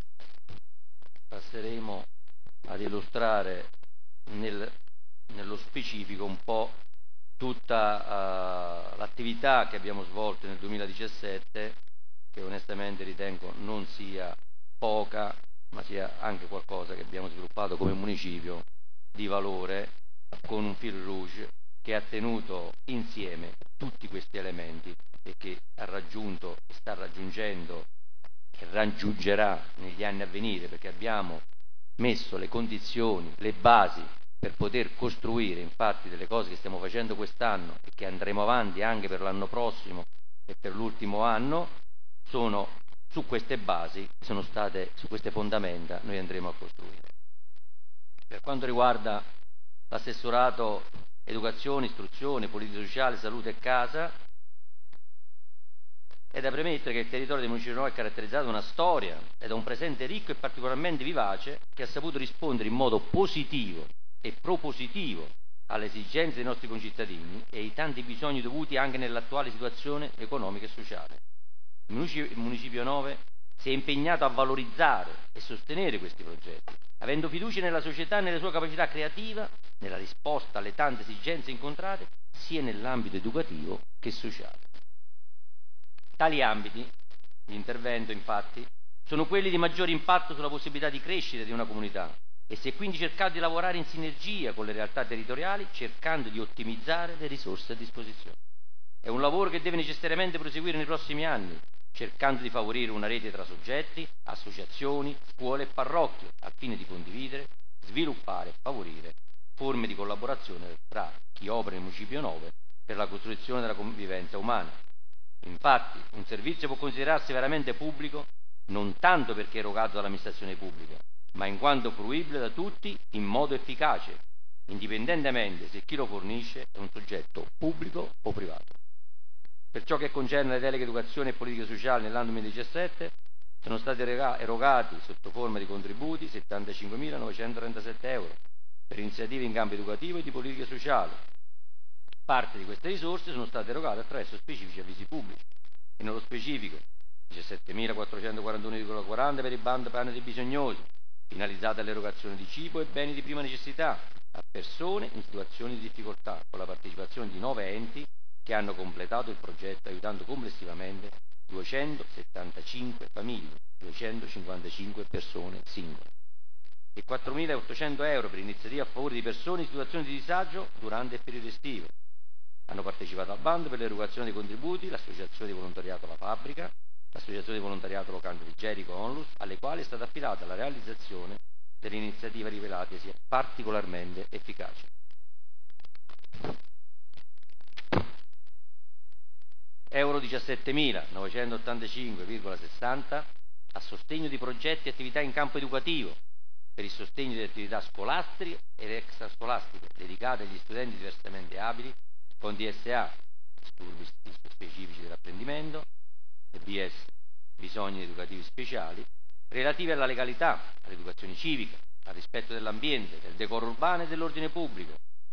passeremo ad illustrare nel, nello specifico un po' tutta uh, l'attività che abbiamo svolto nel duemiladiciassette, che onestamente ritengo non sia poca, ma sia anche qualcosa che abbiamo sviluppato come municipio di valore, con un fil rouge che ha tenuto insieme tutti questi elementi e che ha raggiunto e sta raggiungendo e raggiungerà negli anni a venire, perché abbiamo messo le condizioni, le basi per poter costruire infatti delle cose che stiamo facendo quest'anno e che andremo avanti anche per l'anno prossimo e per l'ultimo anno. Sono su queste basi, sono state su queste fondamenta noi andremo a costruire. Per quanto riguarda l'assessorato educazione, istruzione, politica sociale, salute e casa, è da premettere che il territorio del municipio di Nuova è caratterizzato da una storia e da un presente ricco e particolarmente vivace, che ha saputo rispondere in modo positivo e propositivo alle esigenze dei nostri concittadini e ai tanti bisogni dovuti anche nell'attuale situazione economica e sociale. Il municipio, il municipio Nove si è impegnato a valorizzare e sostenere questi progetti, avendo fiducia nella società e nelle sue capacità creative, nella risposta alle tante esigenze incontrate, sia nell'ambito educativo che sociale. Tali ambiti di intervento, infatti, sono quelli di maggiore impatto sulla possibilità di crescita di una comunità e si è quindi cercato di lavorare in sinergia con le realtà territoriali, cercando di ottimizzare le risorse a disposizione. È un lavoro che deve necessariamente proseguire nei prossimi anni, cercando di favorire una rete tra soggetti, associazioni, scuole e parrocchie, al fine di condividere, sviluppare e favorire forme di collaborazione tra chi opera nel municipio Nove per la costruzione della convivenza umana. Infatti, un servizio può considerarsi veramente pubblico non tanto perché erogato dall'amministrazione pubblica, ma in quanto fruibile da tutti in modo efficace, indipendentemente se chi lo fornisce è un soggetto pubblico o privato. Per ciò che concerne le deleghe educazione e politiche sociali nell'anno duemiladiciassette, sono stati erogati sotto forma di contributi settantacinquemilanovecentotrentasette euro per iniziative in campo educativo e di politica sociale. Parte di queste risorse sono state erogate attraverso specifici avvisi pubblici e nello specifico diciassettemilaquattrocentoquarantuno virgola quaranta per il bando pane dei bisognosi, finalizzate all'erogazione di cibo e beni di prima necessità a persone in situazioni di difficoltà, con la partecipazione di nove enti che hanno completato il progetto, aiutando complessivamente duecentosettantacinque famiglie, duecentocinquantacinque persone singole, e quattromilaottocento euro per iniziative a favore di persone in situazioni di disagio durante il periodo estivo. Hanno partecipato al bando per l'erogazione dei contributi l'associazione di volontariato La Fabbrica, l'associazione di volontariato locale di Gerico Onlus, alle quali è stata affidata la realizzazione dell'iniziativa rivelatesi particolarmente efficace. Euro diciassettemila novecentottantacinque virgola sessanta a sostegno di progetti e attività in campo educativo, per il sostegno di attività scolastiche ed extrascolastiche dedicate agli studenti diversamente abili con D S A, disturbi specifici dell'apprendimento, e B S, bisogni educativi speciali, relativi alla legalità, all'educazione civica, al rispetto dell'ambiente, del decoro urbano e dell'ordine pubblico,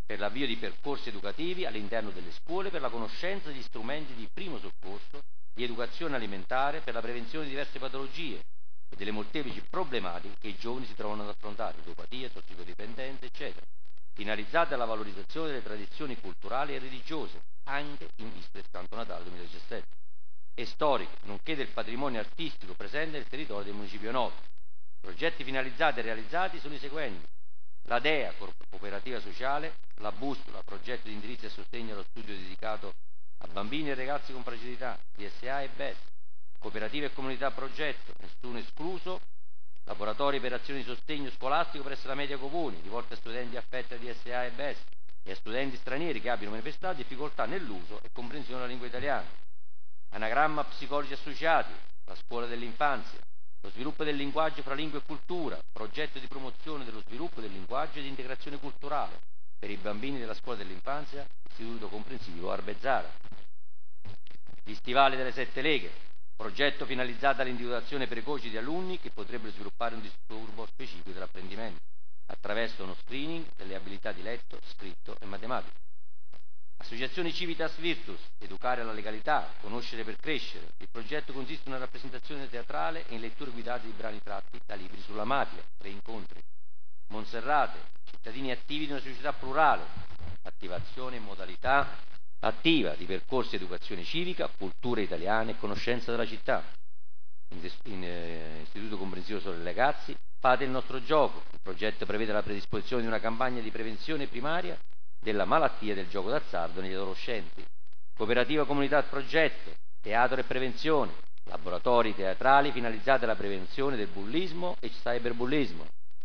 per l'avvio di percorsi educativi all'interno delle scuole per la conoscenza degli strumenti di primo soccorso, di educazione alimentare per la prevenzione di diverse patologie e delle molteplici problematiche che i giovani si trovano ad affrontare, ludopatia, tossicodipendenza, eccetera, finalizzate alla valorizzazione delle tradizioni culturali e religiose, anche in vista del Santo Natale duemiladiciassette, e storico, nonché del patrimonio artistico presente nel territorio del Municipio nove. Progetti finalizzati e realizzati sono i seguenti: la D E A, cooperativa sociale, la Bussola, progetto di indirizzo e sostegno allo studio dedicato a bambini e ragazzi con fragilità, D S A e B E S, cooperativa e comunità progetto, nessuno escluso, laboratori per azioni di sostegno scolastico presso la Media Comuni, rivolti a studenti affetti da D S A e B E S e a studenti stranieri che abbiano manifestato difficoltà nell'uso e comprensione della lingua italiana, anagramma psicologi associati, la scuola dell'infanzia, lo sviluppo del linguaggio fra lingua e cultura, progetto di promozione dello sviluppo del linguaggio e di integrazione culturale per i bambini della scuola dell'infanzia, istituto comprensivo Arbezzara. Gli stivali delle sette leghe, progetto finalizzato all'individuazione precoce di alunni che potrebbero sviluppare un disturbo specifico dell'apprendimento attraverso uno screening delle abilità di letto, scritto e matematica. Associazioni Civitas Virtus, educare alla legalità, conoscere per crescere. Il progetto consiste in una rappresentazione teatrale e in letture guidate di brani tratti da libri sulla mafia, tre incontri. Monserrate, cittadini attivi di una società plurale, attivazione in modalità attiva di percorsi di educazione civica, cultura italiana e conoscenza della città. In, in eh, Istituto Comprensivo Sole Ragazzi, fate il nostro gioco. Il progetto prevede la predisposizione di una campagna di prevenzione primaria della malattia del gioco d'azzardo negli adolescenti. Cooperativa Comunità Progetto, teatro e prevenzione, laboratori teatrali finalizzati alla prevenzione del bullismo e cyberbullismo.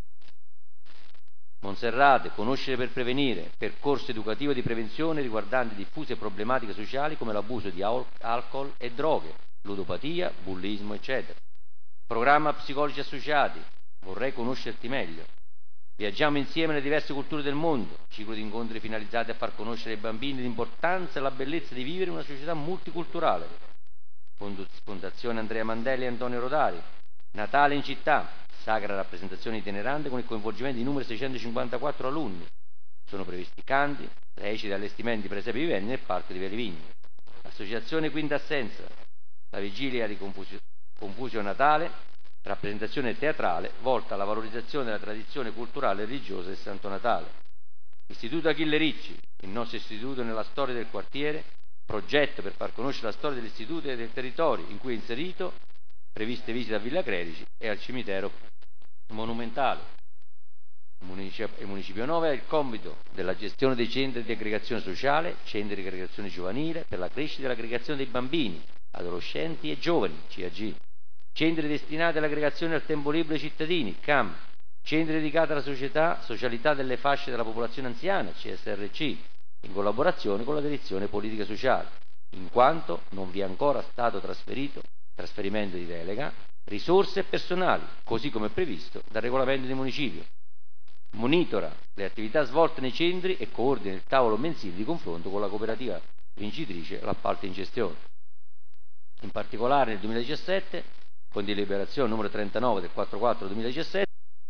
Monserrate, conoscere per prevenire, percorso educativo di prevenzione riguardante diffuse problematiche sociali come l'abuso di al- alcol e droghe, ludopatia, bullismo, eccetera. Programma Psicologi Associati, vorrei conoscerti meglio. Viaggiamo insieme nelle diverse culture del mondo, ciclo di incontri finalizzati a far conoscere ai bambini l'importanza e la bellezza di vivere in una società multiculturale. Fondazione Andrea Mandelli e Antonio Rodari, Natale in città, sacra rappresentazione itinerante con il coinvolgimento di numeri seicentocinquantaquattro alunni. Sono previsti canti, reciti e allestimenti presepi viventi nel Parco di Velivigno. Associazione Quintassenza, la vigilia di Confusio, Confusio Natale, rappresentazione teatrale volta alla valorizzazione della tradizione culturale e religiosa del Santo Natale. Istituto Achille Ricci, il nostro istituto nella storia del quartiere, progetto per far conoscere la storia dell'istituto e del territorio in cui è inserito, previste visite a Villa Credici e al cimitero monumentale. Il Municipio nove ha il compito della gestione dei centri di aggregazione sociale, centri di aggregazione giovanile per la crescita e l'aggregazione dei bambini, adolescenti e giovani, C A G. Centri destinati all'aggregazione al tempo libero dei cittadini, C A M, centri dedicati alla società, socialità delle fasce della popolazione anziana, C S R C, in collaborazione con la direzione politica sociale, in quanto non vi è ancora stato trasferito, trasferimento di delega, risorse e personali, così come previsto dal regolamento di municipio. Monitora le attività svolte nei centri e coordina il tavolo mensile di confronto con la cooperativa vincitrice l'appalto in gestione. In particolare nel duemiladiciassette, con deliberazione numero trentanove del quattro quattro duemiladiciassette,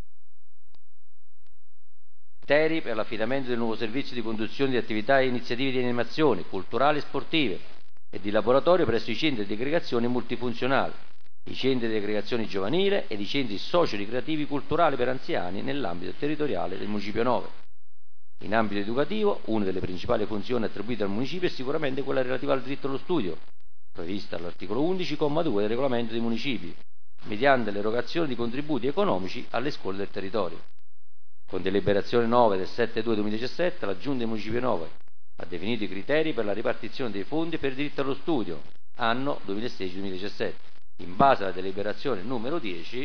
criteri per l'affidamento del nuovo servizio di conduzione di attività e iniziative di animazione, culturali e sportive e di laboratorio presso i centri di aggregazione multifunzionali, i centri di aggregazione giovanile ed i centri socio-ricreativi culturali per anziani nell'ambito territoriale del Municipio nove. In ambito educativo, una delle principali funzioni attribuite al Municipio è sicuramente quella relativa al diritto allo studio, prevista all'articolo undici, comma due del regolamento dei municipi, mediante l'erogazione di contributi economici alle scuole del territorio. Con deliberazione nove del sette due duemiladiciassette, la Giunta del Municipio nove ha definito i criteri per la ripartizione dei fondi per il diritto allo studio, anno duemilasedici duemiladiciassette, in base alla deliberazione numero dieci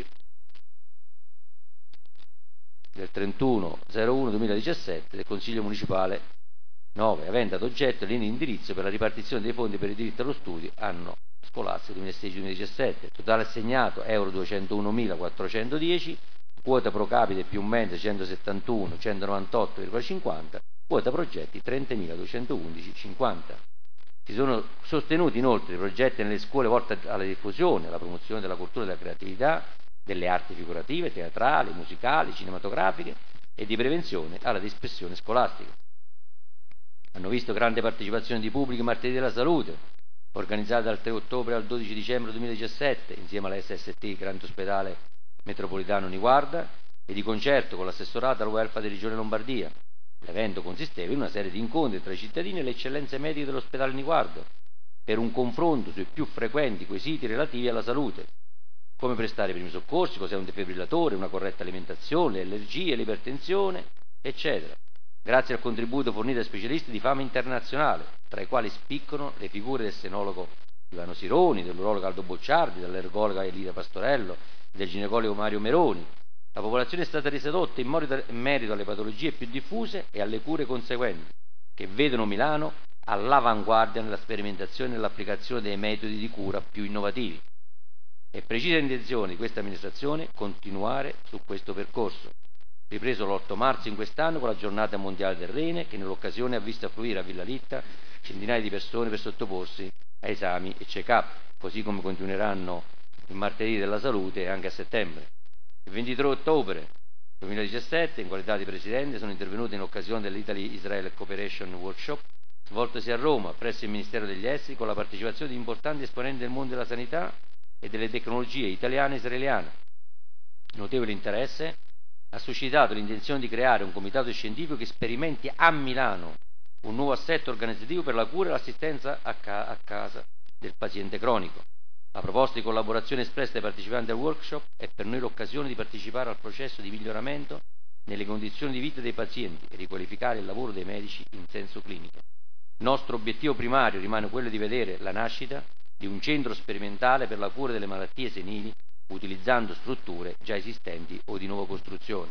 del trentuno zero uno duemiladiciassette del Consiglio Municipale nove, avente ad oggetto le linee di indirizzo per la ripartizione dei fondi per il diritto allo studio anno scolastico duemilasedici duemiladiciassette. Totale assegnato euro duecentounomilaquattrocentodieci, quota pro capite più mensa centosettantuno centonovantotto virgola cinquanta, quota progetti trentamiladuecentoundici virgola cinquanta. Si sono sostenuti inoltre progetti nelle scuole volti alla diffusione, alla promozione della cultura e della creatività, delle arti figurative, teatrali, musicali, cinematografiche e di prevenzione alla dispersione scolastica. Hanno visto grande partecipazione di pubblico i martedì della salute, organizzata dal tre ottobre al dodici dicembre duemiladiciassette insieme alla S S T, Grande Ospedale Metropolitano Niguarda, e di concerto con l'assessorato al welfare di Regione Lombardia. L'evento consisteva in una serie di incontri tra i cittadini e le eccellenze mediche dell'ospedale Niguarda per un confronto sui più frequenti quesiti relativi alla salute: come prestare i primi soccorsi, cos'è un defibrillatore, una corretta alimentazione, le allergie, l'ipertensione, eccetera, grazie al contributo fornito da specialisti di fama internazionale, tra i quali spiccano le figure del senologo Ivano Sironi, dell'urologo Aldo Bocciardi, dell'ergologa Elida Pastorello, del ginecologo Mario Meroni. La popolazione è stata risedotta in merito alle patologie più diffuse e alle cure conseguenti, che vedono Milano all'avanguardia nella sperimentazione e nell'applicazione dei metodi di cura più innovativi. È precisa intenzione di questa amministrazione continuare su questo percorso, ripreso l'otto marzo in quest'anno con la giornata mondiale del rene, che nell'occasione ha visto affluire a Villa Litta centinaia di persone per sottoporsi a esami e check-up, così come continueranno il martedì della salute anche a settembre. Il ventitré ottobre duemiladiciassette, in qualità di Presidente, sono intervenuto in occasione dell'Italy-Israel Cooperation Workshop, svoltosi a Roma presso il Ministero degli Esteri, con la partecipazione di importanti esponenti del mondo della sanità e delle tecnologie italiane e israeliane. Notevole interesse ha suscitato l'intenzione di creare un comitato scientifico che sperimenti a Milano un nuovo assetto organizzativo per la cura e l'assistenza a, ca- a casa del paziente cronico. La proposta di collaborazione espressa dai partecipanti al workshop è per noi l'occasione di partecipare al processo di miglioramento nelle condizioni di vita dei pazienti e riqualificare il lavoro dei medici in senso clinico. Il nostro obiettivo primario rimane quello di vedere la nascita di un centro sperimentale per la cura delle malattie senili, utilizzando strutture già esistenti o di nuova costruzione.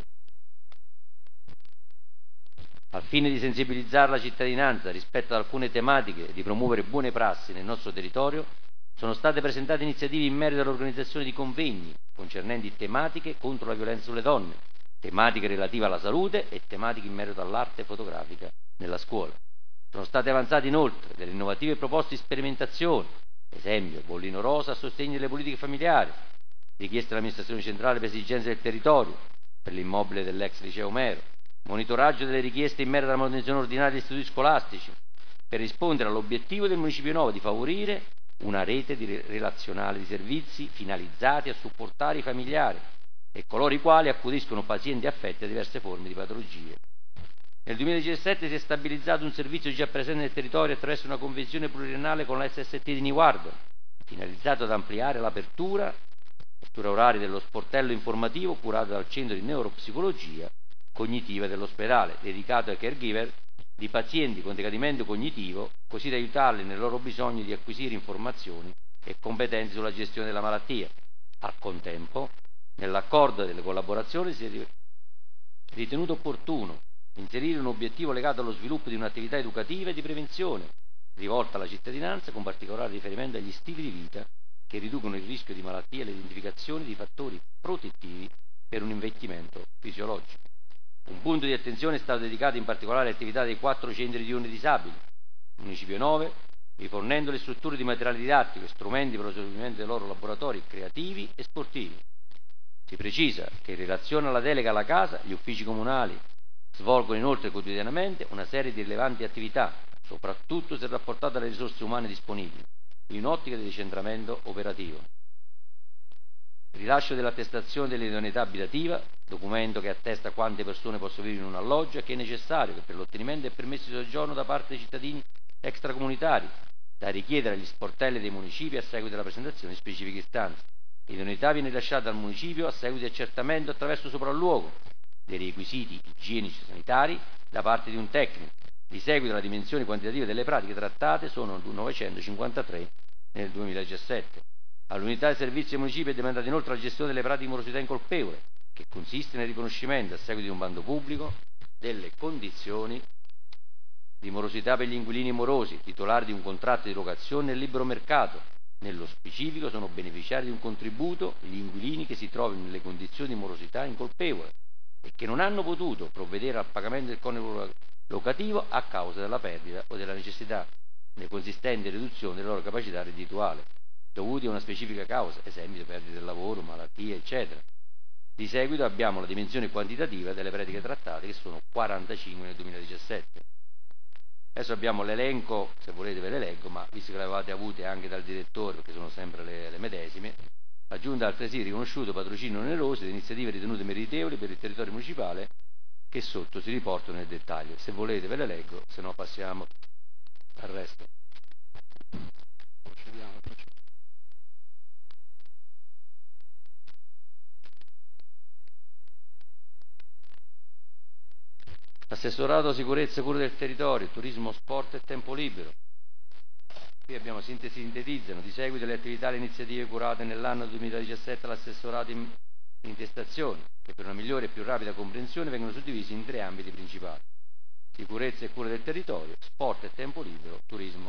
Al fine di sensibilizzare la cittadinanza rispetto ad alcune tematiche e di promuovere buone prassi nel nostro territorio, sono state presentate iniziative in merito all'organizzazione di convegni concernenti tematiche contro la violenza sulle donne, tematiche relative alla salute e tematiche in merito all'arte fotografica nella scuola. Sono state avanzate inoltre delle innovative proposte di sperimentazione, esempio bollino rosa a sostegno delle politiche familiari, richieste all'amministrazione centrale per esigenze del territorio, per l'immobile dell'ex liceo Omero, monitoraggio delle richieste in merito alla manutenzione ordinaria degli istituti scolastici, per rispondere all'obiettivo del Municipio Nuovo di favorire una rete di relazionale di servizi finalizzati a supportare i familiari e coloro i quali accudiscono pazienti affetti da diverse forme di patologie. Nel duemiladiciassette si è stabilizzato un servizio già presente nel territorio attraverso una convenzione pluriennale con la S S T di Niguarda, finalizzato ad ampliare l'apertura apertura oraria dello sportello informativo curato dal Centro di Neuropsicologia Cognitiva dell'ospedale, dedicato ai caregiver di pazienti con decadimento cognitivo, così da aiutarli nel loro bisogno di acquisire informazioni e competenze sulla gestione della malattia. Al contempo, nell'accordo delle collaborazioni si è ritenuto opportuno inserire un obiettivo legato allo sviluppo di un'attività educativa e di prevenzione rivolta alla cittadinanza, con particolare riferimento agli stili di vita che riducono il rischio di malattie e l'identificazione di fattori protettivi per un invecchiamento fisiologico. Un punto di attenzione è stato dedicato in particolare alle attività dei quattro centri diurni disabili, Municipio nove, rifornendo le strutture di materiale didattico e strumenti per lo svolgimento dei loro laboratori creativi e sportivi. Si precisa che in relazione alla delega alla casa, gli uffici comunali svolgono inoltre quotidianamente una serie di rilevanti attività, soprattutto se rapportate alle risorse umane disponibili, in ottica di decentramento operativo. Il rilascio dell'attestazione dell'idoneità abitativa, documento che attesta quante persone possono vivere in un alloggio, e che è necessario che per l'ottenimento del permesso di soggiorno da parte dei cittadini extracomunitari, da richiedere agli sportelli dei municipi a seguito della presentazione di specifiche istanze. L'idoneità viene rilasciata dal municipio a seguito di accertamento attraverso sopralluogo dei requisiti igienici e sanitari da parte di un tecnico. Di seguito la dimensione quantitativa delle pratiche trattate sono novecentocinquantatré nel duemiladiciassette. All'unità di servizio del municipio è demandata inoltre la gestione delle pratiche di morosità incolpevole, che consiste nel riconoscimento, a seguito di un bando pubblico, delle condizioni di morosità per gli inquilini morosi, titolari di un contratto di locazione nel libero mercato. Nello specifico sono beneficiari di un contributo gli inquilini che si trovino nelle condizioni di morosità incolpevole e che non hanno potuto provvedere al pagamento del coniuge locativo a causa della perdita o della necessità di consistente riduzione della loro capacità reddituale, dovuti a una specifica causa, esempio perdita del lavoro, malattie, eccetera. Di seguito abbiamo la dimensione quantitativa delle pratiche trattate, che sono quarantacinque nel duemiladiciassette. Adesso abbiamo l'elenco, se volete ve l'elenco, ma visto che l'avevate avute anche dal direttore, perché sono sempre le, le medesime, la Giunta ha altresì riconosciuto patrocinio oneroso di iniziative ritenute meritevoli per il territorio municipale che sotto si riportano nel dettaglio. Se volete ve le leggo, se no passiamo al resto. Procediamo, procediamo. Assessorato sicurezza e cura del territorio, turismo, sport e tempo libero. Qui abbiamo sintesi sintetizzano, di seguito le attività e le iniziative curate nell'anno duemiladiciassette all'assessorato in intestazione, che per una migliore e più rapida comprensione vengono suddivisi in tre ambiti principali: sicurezza e cura del territorio, sport e tempo libero, turismo.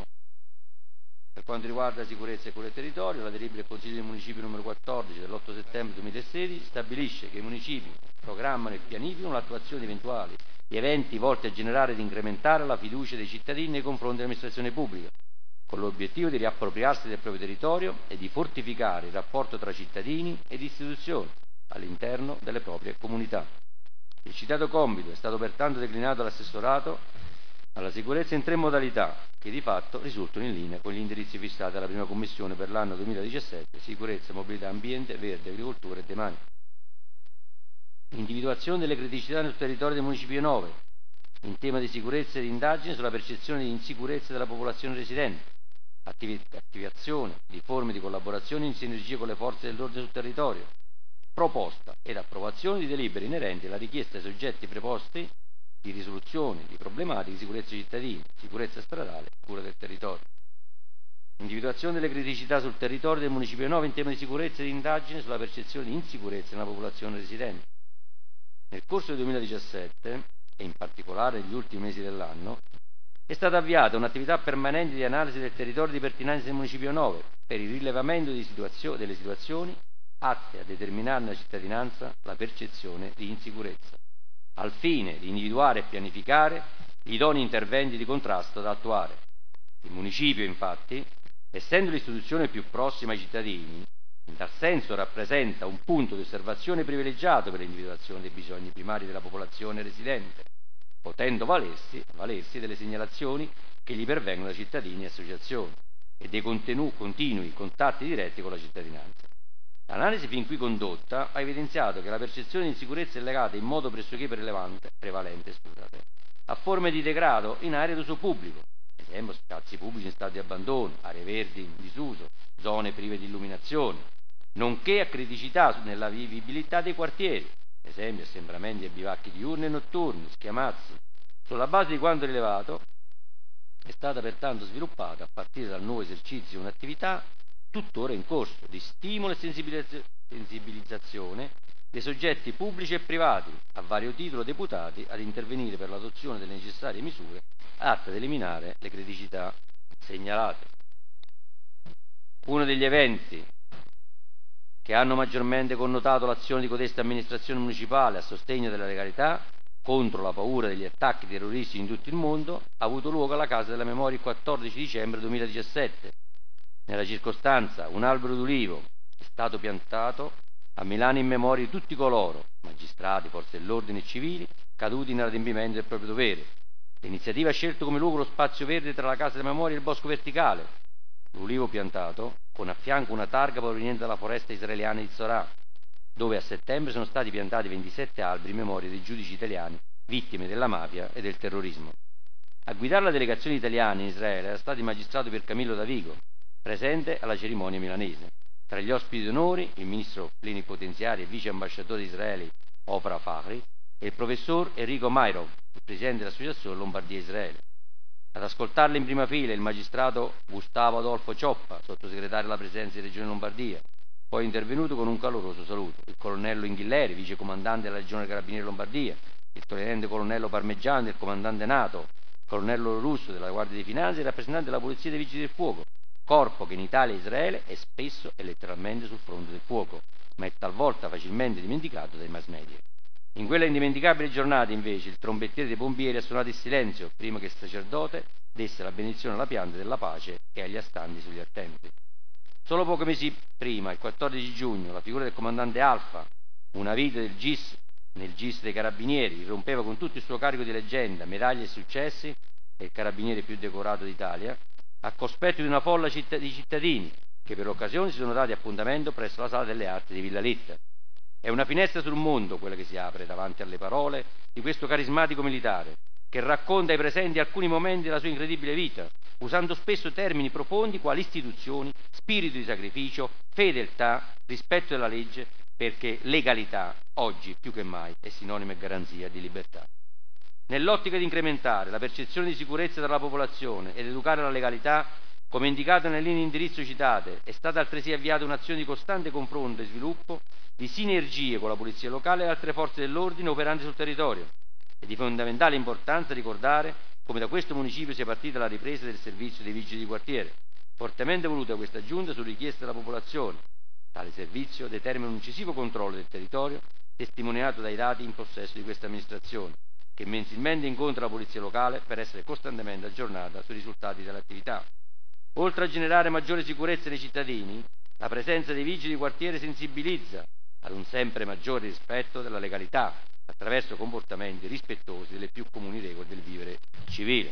Per quanto riguarda sicurezza e cura del territorio, la delibera del Consiglio del Municipio numero quattordici dell'otto settembre duemilasedici stabilisce che i municipi programmano e pianificano l'attuazione di eventuali eventi volti a generare ed incrementare la fiducia dei cittadini nei confronti dell'amministrazione pubblica, con l'obiettivo di riappropriarsi del proprio territorio e di fortificare il rapporto tra cittadini ed istituzioni all'interno delle proprie comunità. Il citato compito è stato pertanto declinato all'assessorato alla sicurezza in tre modalità, che di fatto risultano in linea con gli indirizzi fissati dalla prima commissione per l'anno duemiladiciassette, sicurezza, mobilità, ambiente, verde, agricoltura e demanico. Individuazione delle criticità nel territorio del Municipio nove, in tema di sicurezza ed indagine sulla percezione di insicurezza della popolazione residente, attiv- attivazione di forme di collaborazione in sinergia con le forze dell'ordine sul territorio, proposta ed approvazione di delibere inerenti alla richiesta ai soggetti preposti di risoluzione di problematiche di sicurezza dei cittadini, sicurezza stradale, cura del territorio. Individuazione delle criticità sul territorio del Municipio nove in tema di sicurezza ed indagine sulla percezione di insicurezza nella popolazione residente. Nel corso del duemiladiciassette, e in particolare negli ultimi mesi dell'anno, è stata avviata un'attività permanente di analisi del territorio di pertinenza del Municipio nove per il rilevamento di situazio- delle situazioni atte a determinare nella cittadinanza la percezione di insicurezza, al fine di individuare e pianificare gli idonei interventi di contrasto da attuare. Il Municipio, infatti, essendo l'istituzione più prossima ai cittadini, in tal senso rappresenta un punto di osservazione privilegiato per l'individuazione dei bisogni primari della popolazione residente, potendo valersi, valersi delle segnalazioni che gli pervengono da cittadini e associazioni e dei contenu- continui contatti diretti con la cittadinanza. L'analisi fin qui condotta ha evidenziato che la percezione di insicurezza è legata in modo pressoché prevalente, prevalente scusate, a forme di degrado in aree d'uso pubblico, ad esempio spazi pubblici in stato di abbandono, aree verdi in disuso, zone prive di illuminazione, nonché a criticità nella vivibilità dei quartieri, ad esempio assembramenti e bivacchi diurni e notturni, schiamazzi. Sulla base di quanto rilevato è stata pertanto sviluppata, a partire dal nuovo esercizio, un'attività tuttora in corso di stimolo e sensibilizzazione dei soggetti pubblici e privati, a vario titolo deputati ad intervenire per l'adozione delle necessarie misure atte ad eliminare le criticità segnalate. Uno degli eventi che hanno maggiormente connotato l'azione di codesta amministrazione municipale a sostegno della legalità contro la paura degli attacchi terroristici in tutto il mondo ha avuto luogo alla Casa della Memoria il quattordici dicembre duemiladiciassette. Nella circostanza, un albero d'ulivo è stato piantato a Milano in memoria di tutti coloro, magistrati, forze dell'ordine e civili, caduti nell'adempimento del proprio dovere. L'iniziativa ha scelto come luogo lo spazio verde tra la Casa della Memoria e il Bosco Verticale. L'ulivo piantato con a fianco una targa proveniente dalla foresta israeliana di Zorah, dove a settembre sono stati piantati ventisette alberi in memoria dei giudici italiani vittime della mafia e del terrorismo. A guidare la delegazione italiana in Israele era stato il magistrato Piercamillo Davigo, presente alla cerimonia milanese. Tra gli ospiti d'onore il ministro plenipotenziario e vice ambasciatore di Israele Ofra Fakhri e il professor Enrico Mairov, il presidente dell'associazione Lombardia-Israele. Ad ascoltarle in prima fila il magistrato Gustavo Adolfo Cioppa, sottosegretario alla presidenza di Regione Lombardia, poi intervenuto con un caloroso saluto. Il colonnello Inghilleri, vice comandante della Regione Carabinieri Lombardia, il tenente colonnello Parmigiani del comandante NATO, il colonnello Russo della Guardia di Finanza e il rappresentante della Polizia dei Vigili del Fuoco, corpo che in Italia e Israele è spesso e letteralmente sul fronte del fuoco, ma è talvolta facilmente dimenticato dai mass media. In quella indimenticabile giornata, invece, il trombettiere dei pompieri ha suonato il silenzio prima che il sacerdote desse la benedizione alla pianta della pace e agli astanti sugli attenti. Solo pochi mesi prima, il quattordici giugno, la figura del comandante Alfa, una vita del G I S nel G I S dei Carabinieri, irrompeva con tutto il suo carico di leggenda, medaglie e successi è il carabiniere più decorato d'Italia, a cospetto di una folla citt- di cittadini che per l'occasione si sono dati appuntamento presso la Sala delle Arti di Villa Letta. È una finestra sul mondo quella che si apre davanti alle parole di questo carismatico militare, che racconta ai presenti alcuni momenti della sua incredibile vita, usando spesso termini profondi quali istituzioni, spirito di sacrificio, fedeltà, rispetto della legge, perché legalità oggi più che mai è sinonimo e garanzia di libertà. Nell'ottica di incrementare la percezione di sicurezza della popolazione ed educare alla legalità, come indicato nelle linee di indirizzo citate, è stata altresì avviata un'azione di costante confronto e sviluppo di sinergie con la polizia locale e altre forze dell'ordine operanti sul territorio. È di fondamentale importanza ricordare come da questo municipio sia partita la ripresa del servizio dei vigili di quartiere, fortemente voluta da questa giunta su richiesta della popolazione. Tale servizio determina un incisivo controllo del territorio, testimoniato dai dati in possesso di questa amministrazione, che mensilmente incontra la polizia locale per essere costantemente aggiornata sui risultati dell'attività. Oltre a generare maggiore sicurezza nei cittadini, la presenza dei vigili di quartiere sensibilizza ad un sempre maggiore rispetto della legalità, attraverso comportamenti rispettosi delle più comuni regole del vivere civile.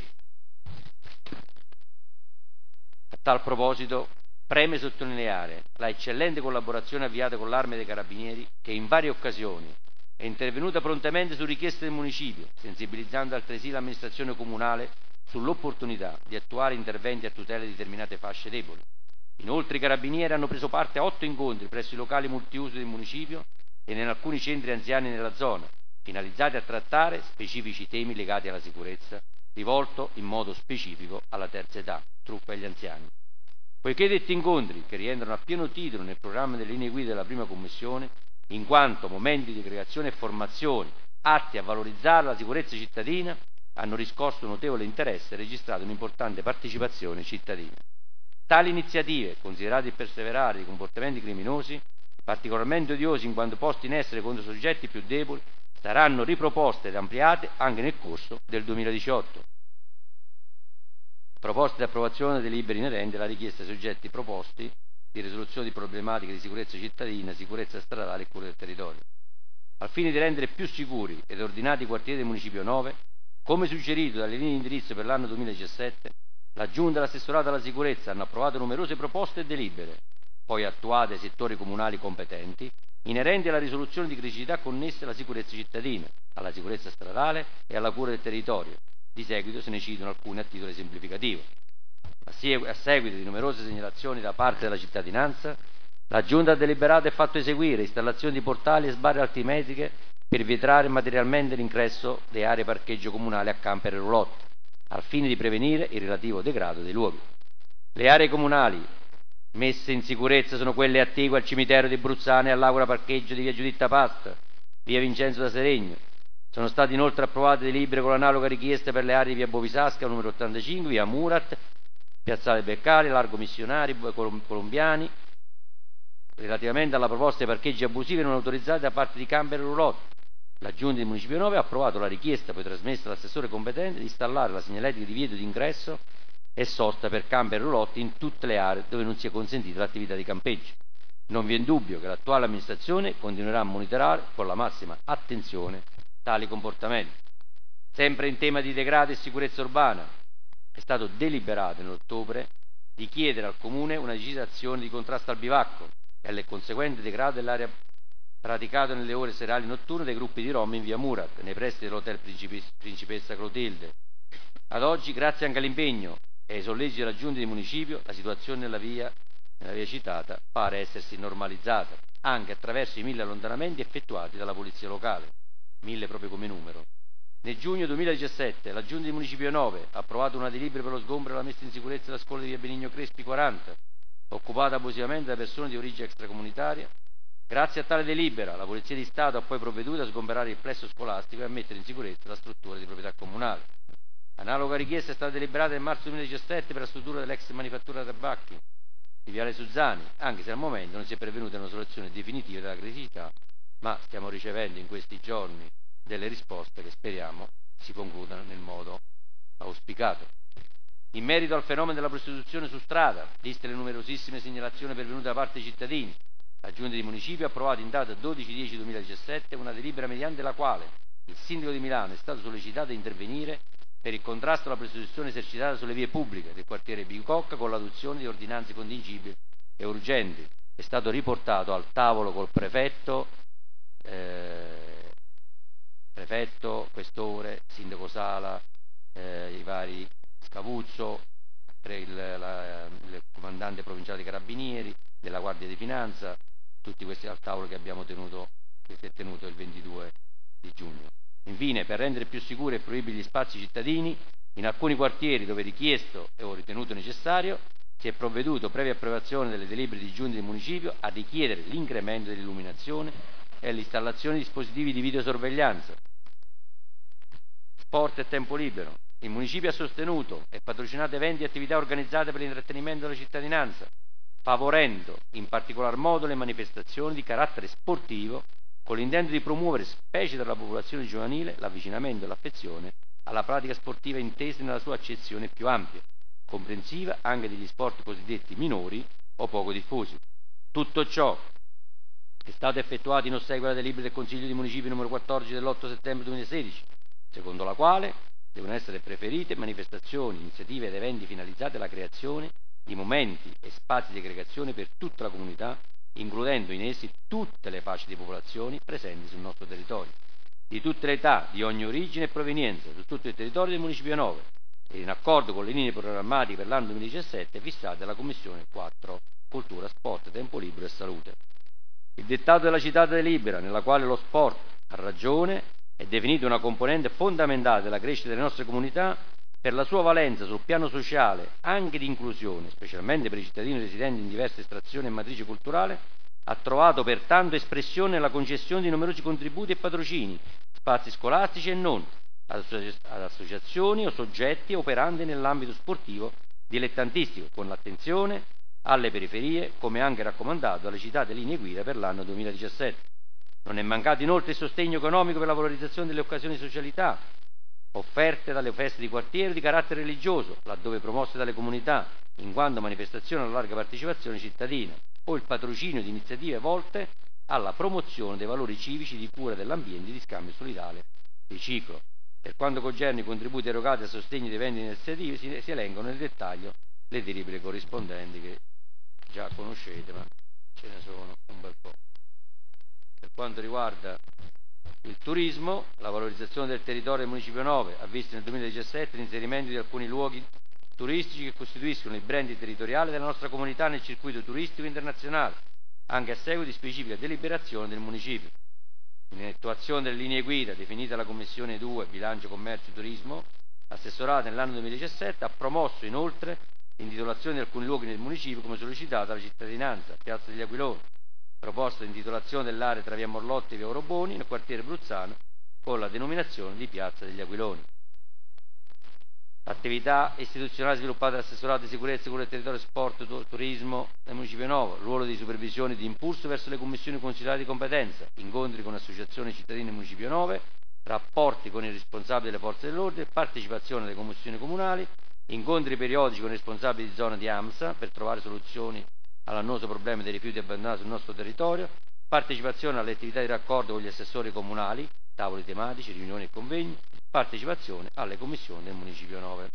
A tal proposito, preme sottolineare la eccellente collaborazione avviata con l'Arma dei Carabinieri, che in varie occasioni è intervenuta prontamente su richieste del municipio, sensibilizzando altresì l'amministrazione comunale sull'opportunità di attuare interventi a tutela di determinate fasce deboli. Inoltre i Carabinieri hanno preso parte a otto incontri presso i locali multiuso del municipio e in alcuni centri anziani nella zona, finalizzati a trattare specifici temi legati alla sicurezza, rivolto in modo specifico alla terza età, truppa agli anziani. Poiché detti incontri, che rientrano a pieno titolo nel programma delle linee guida della prima commissione, in quanto momenti di creazione e formazione atti a valorizzare la sicurezza cittadina, hanno riscosso notevole interesse e registrato un'importante partecipazione cittadina. Tali iniziative, considerate il perseverare di comportamenti criminosi, particolarmente odiosi in quanto posti in essere contro soggetti più deboli, saranno riproposte ed ampliate anche nel corso del duemiladiciotto. Proposte di approvazione dei libri inerenti alla richiesta ai soggetti proposti di risoluzione di problematiche di sicurezza cittadina, sicurezza stradale e cura del territorio. Al fine di rendere più sicuri ed ordinati i quartieri del Municipio nove, come suggerito dalle linee di indirizzo per l'anno duemiladiciassette, la Giunta e l'Assessorato alla Sicurezza hanno approvato numerose proposte e delibere, poi attuate ai settori comunali competenti, inerenti alla risoluzione di criticità connesse alla sicurezza cittadina, alla sicurezza stradale e alla cura del territorio. Di seguito se ne citano alcune a titolo esemplificativo. A seguito di numerose segnalazioni da parte della cittadinanza, la Giunta ha deliberato e fatto eseguire installazioni di portali e sbarre altimetriche per vietare materialmente l'ingresso delle aree parcheggio comunali a camper e roulotte, al fine di prevenire il relativo degrado dei luoghi. Le aree comunali messe in sicurezza sono quelle attigue al cimitero di Bruzzane e all'Agora parcheggio di via Giuditta Pasta, via Vincenzo da Seregno. Sono state inoltre approvate delibere con analoga richiesta per le aree di via Bovisasca, numero ottantacinque, via Murat, Piazzale Beccari, Largo Missionari, Colombiani, relativamente alla proposta di parcheggi abusivi non autorizzati da parte di camper e roulotte. La Giunta del Municipio nove ha approvato la richiesta poi trasmessa all'assessore competente di installare la segnaletica di divieto di ingresso e sosta per camper e roulotte in tutte le aree dove non sia consentita l'attività di campeggio. Non vi è dubbio che l'attuale amministrazione continuerà a monitorare con la massima attenzione tali comportamenti. Sempre in tema di degrado e sicurezza urbana, è stato deliberato in ottobre di chiedere al Comune una decisa azione di contrasto al bivacco e al conseguente degrado dell'area praticato nelle ore serali notturne dai gruppi di rom in via Murat, nei pressi dell'hotel Principessa Clotilde. Ad oggi, grazie anche all'impegno e ai solleciti della Giunta di Municipio, la situazione nella via, nella via citata pare essersi normalizzata, anche attraverso i mille allontanamenti effettuati dalla polizia locale, mille proprio come numero. Nel giugno duemiladiciassette la Giunta di Municipio nove ha approvato una delibera per lo sgombero e la messa in sicurezza della scuola di via Benigno Crespi quaranta, occupata abusivamente da persone di origine extracomunitaria. Grazie a tale delibera la Polizia di Stato ha poi provveduto a sgomberare il plesso scolastico e a mettere in sicurezza la struttura di proprietà comunale. Analoga richiesta è stata deliberata nel marzo duemiladiciassette per la struttura dell'ex manifattura tabacchi di Viale Suzzani, anche se al momento non si è pervenuta a una soluzione definitiva della criticità, ma stiamo ricevendo in questi giorni delle risposte che speriamo si concludano nel modo auspicato. In merito al fenomeno della prostituzione su strada, viste le numerosissime segnalazioni pervenute da parte dei cittadini, la Giunta di Municipio ha approvato in data dodici dieci duemiladiciassette una delibera mediante la quale il Sindaco di Milano è stato sollecitato a intervenire per il contrasto alla prostituzione esercitata sulle vie pubbliche del quartiere Bicocca con l'adozione di ordinanze contingibili e urgenti. È stato riportato al tavolo col prefetto, eh, prefetto, questore, sindaco Sala, eh, i vari Scavuzzo, il, la, il comandante provinciale dei Carabinieri, della Guardia di Finanza, tutti questi al tavolo che abbiamo tenuto, che si è tenuto il ventidue di giugno. Infine, per rendere più sicuri e fruibili gli spazi cittadini, in alcuni quartieri dove richiesto e o ritenuto necessario, si è provveduto, previa approvazione delle delibere di giunta del municipio, a richiedere l'incremento dell'illuminazione e l'installazione di dispositivi di videosorveglianza. Sport e tempo libero. Il municipio ha sostenuto e patrocinato eventi e attività organizzate per l'intrattenimento della cittadinanza, favorendo in particolar modo le manifestazioni di carattere sportivo con l'intento di promuovere, specie tra la popolazione giovanile, l'avvicinamento e l'affezione alla pratica sportiva intesa nella sua accezione più ampia, comprensiva anche degli sport cosiddetti minori o poco diffusi. Tutto ciò è stato effettuato in ossequio alla delibera del Consiglio di Municipio numero quattordici dell'otto settembre duemilasedici, secondo la quale devono essere preferite manifestazioni, iniziative ed eventi finalizzati alla creazione di momenti e spazi di aggregazione per tutta la comunità, includendo in essi tutte le fasce di popolazioni presenti sul nostro territorio, di tutte le età, di ogni origine e provenienza, su tutto il territorio del Municipio nove, e in accordo con le linee programmatiche per l'anno duemiladiciassette fissate dalla Commissione quattro Cultura, Sport, Tempo Libero e Salute. Il dettato della citata delibera, nella quale lo sport, a ragione, è definito una componente fondamentale della crescita delle nostre comunità, per la sua valenza sul piano sociale, anche di inclusione, specialmente per i cittadini residenti in diverse estrazioni e matrice culturale, ha trovato pertanto espressione nella concessione di numerosi contributi e patrocini, spazi scolastici e non, ad associazioni o soggetti operanti nell'ambito sportivo dilettantistico, con l'attenzione alle periferie, come anche raccomandato dalle citate linee guida per l'anno duemiladiciassette. Non è mancato inoltre il sostegno economico per la valorizzazione delle occasioni di socialità offerte dalle feste di quartiere di carattere religioso, laddove promosse dalle comunità, in quanto manifestazione alla larga partecipazione cittadina, o il patrocinio di iniziative volte alla promozione dei valori civici di cura dell'ambiente e di scambio solidale riciclo. Per quanto concerne i contributi erogati a sostegno di eventi e iniziative, si, si elencano nel dettaglio le delibere corrispondenti che già conoscete, ma ce ne sono un bel po'. Per quanto riguarda il turismo, la valorizzazione del territorio del Municipio nove ha visto nel duemiladiciassette l'inserimento di alcuni luoghi turistici che costituiscono il brand territoriale della nostra comunità nel circuito turistico internazionale, anche a seguito di specifica deliberazione del Municipio. In attuazione delle linee guida definite dalla Commissione due Bilancio, Commercio e Turismo, assessorata nell'anno duemiladiciassette, ha promosso inoltre l'intitolazione di alcuni luoghi nel Municipio come sollecitato dalla cittadinanza, Piazza degli Aquiloni, proposta di intitolazione dell'area tra via Morlotti e via Oroboni nel quartiere Bruzzano con la denominazione di Piazza degli Aquiloni. Attività istituzionali sviluppate dall'assessorato di sicurezza, cura del territorio, sport, turismo del Municipio nuovo, ruolo di supervisione e di impulso verso le commissioni consigliari di competenza, incontri con associazioni cittadine del Municipio nove, rapporti con i responsabili delle forze dell'ordine, partecipazione alle commissioni comunali, incontri periodici con i responsabili di zona di AMSA per trovare soluzioni all'annoso problema dei rifiuti abbandonati sul nostro territorio, partecipazione alle attività di raccordo con gli assessori comunali, tavoli tematici, riunioni e convegni, partecipazione alle commissioni del Municipio nove.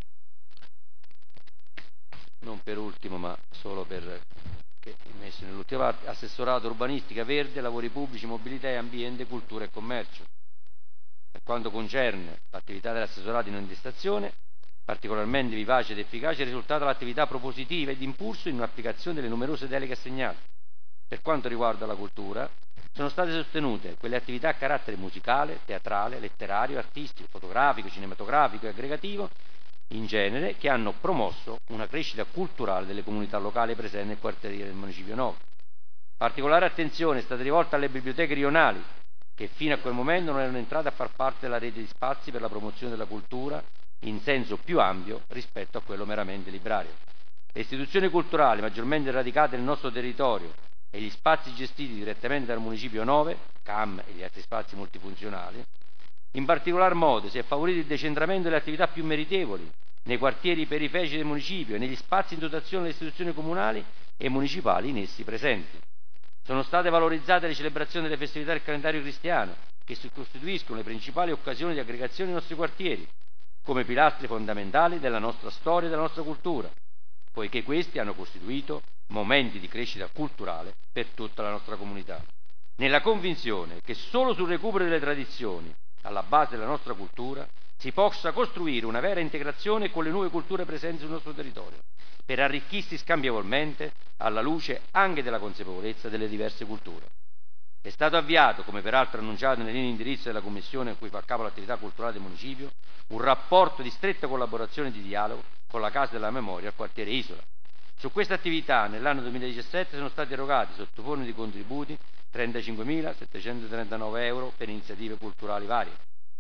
Non per ultimo, ma solo per che messo nell'ultima parte, assessorato urbanistica verde, lavori pubblici, mobilità e ambiente, cultura e commercio. Per quanto concerne l'attività dell'assessorato in intestazione, particolarmente vivace ed efficace è risultata l'attività propositiva e di impulso in un'applicazione delle numerose deleghe assegnate. Per quanto riguarda la cultura, sono state sostenute quelle attività a carattere musicale, teatrale, letterario, artistico, fotografico, cinematografico e aggregativo in genere, che hanno promosso una crescita culturale delle comunità locali presenti nel quartiere del Municipio nove. Particolare attenzione è stata rivolta alle biblioteche rionali, che fino a quel momento non erano entrate a far parte della rete di spazi per la promozione della cultura in senso più ampio rispetto a quello meramente librario. Le istituzioni culturali maggiormente radicate nel nostro territorio e gli spazi gestiti direttamente dal Municipio nove, C A M e gli altri spazi multifunzionali, in particolar modo si è favorito il decentramento delle attività più meritevoli nei quartieri periferici del Municipio e negli spazi in dotazione delle istituzioni comunali e municipali in essi presenti. Sono state valorizzate le celebrazioni delle festività del calendario cristiano, che costituiscono le principali occasioni di aggregazione nei nostri quartieri, come pilastri fondamentali della nostra storia e della nostra cultura, poiché questi hanno costituito momenti di crescita culturale per tutta la nostra comunità, nella convinzione che solo sul recupero delle tradizioni alla base della nostra cultura si possa costruire una vera integrazione con le nuove culture presenti sul nostro territorio, per arricchirsi scambievolmente alla luce anche della consapevolezza delle diverse culture. È stato avviato, come peraltro annunciato nelle linee di indirizzo della Commissione a cui fa capo l'attività culturale del municipio, un rapporto di stretta collaborazione e di dialogo con la Casa della Memoria al quartiere Isola. Su questa attività nell'anno duemiladiciassette sono stati erogati sotto forma di contributi trentacinquemilasettecentotrentanove euro per iniziative culturali varie.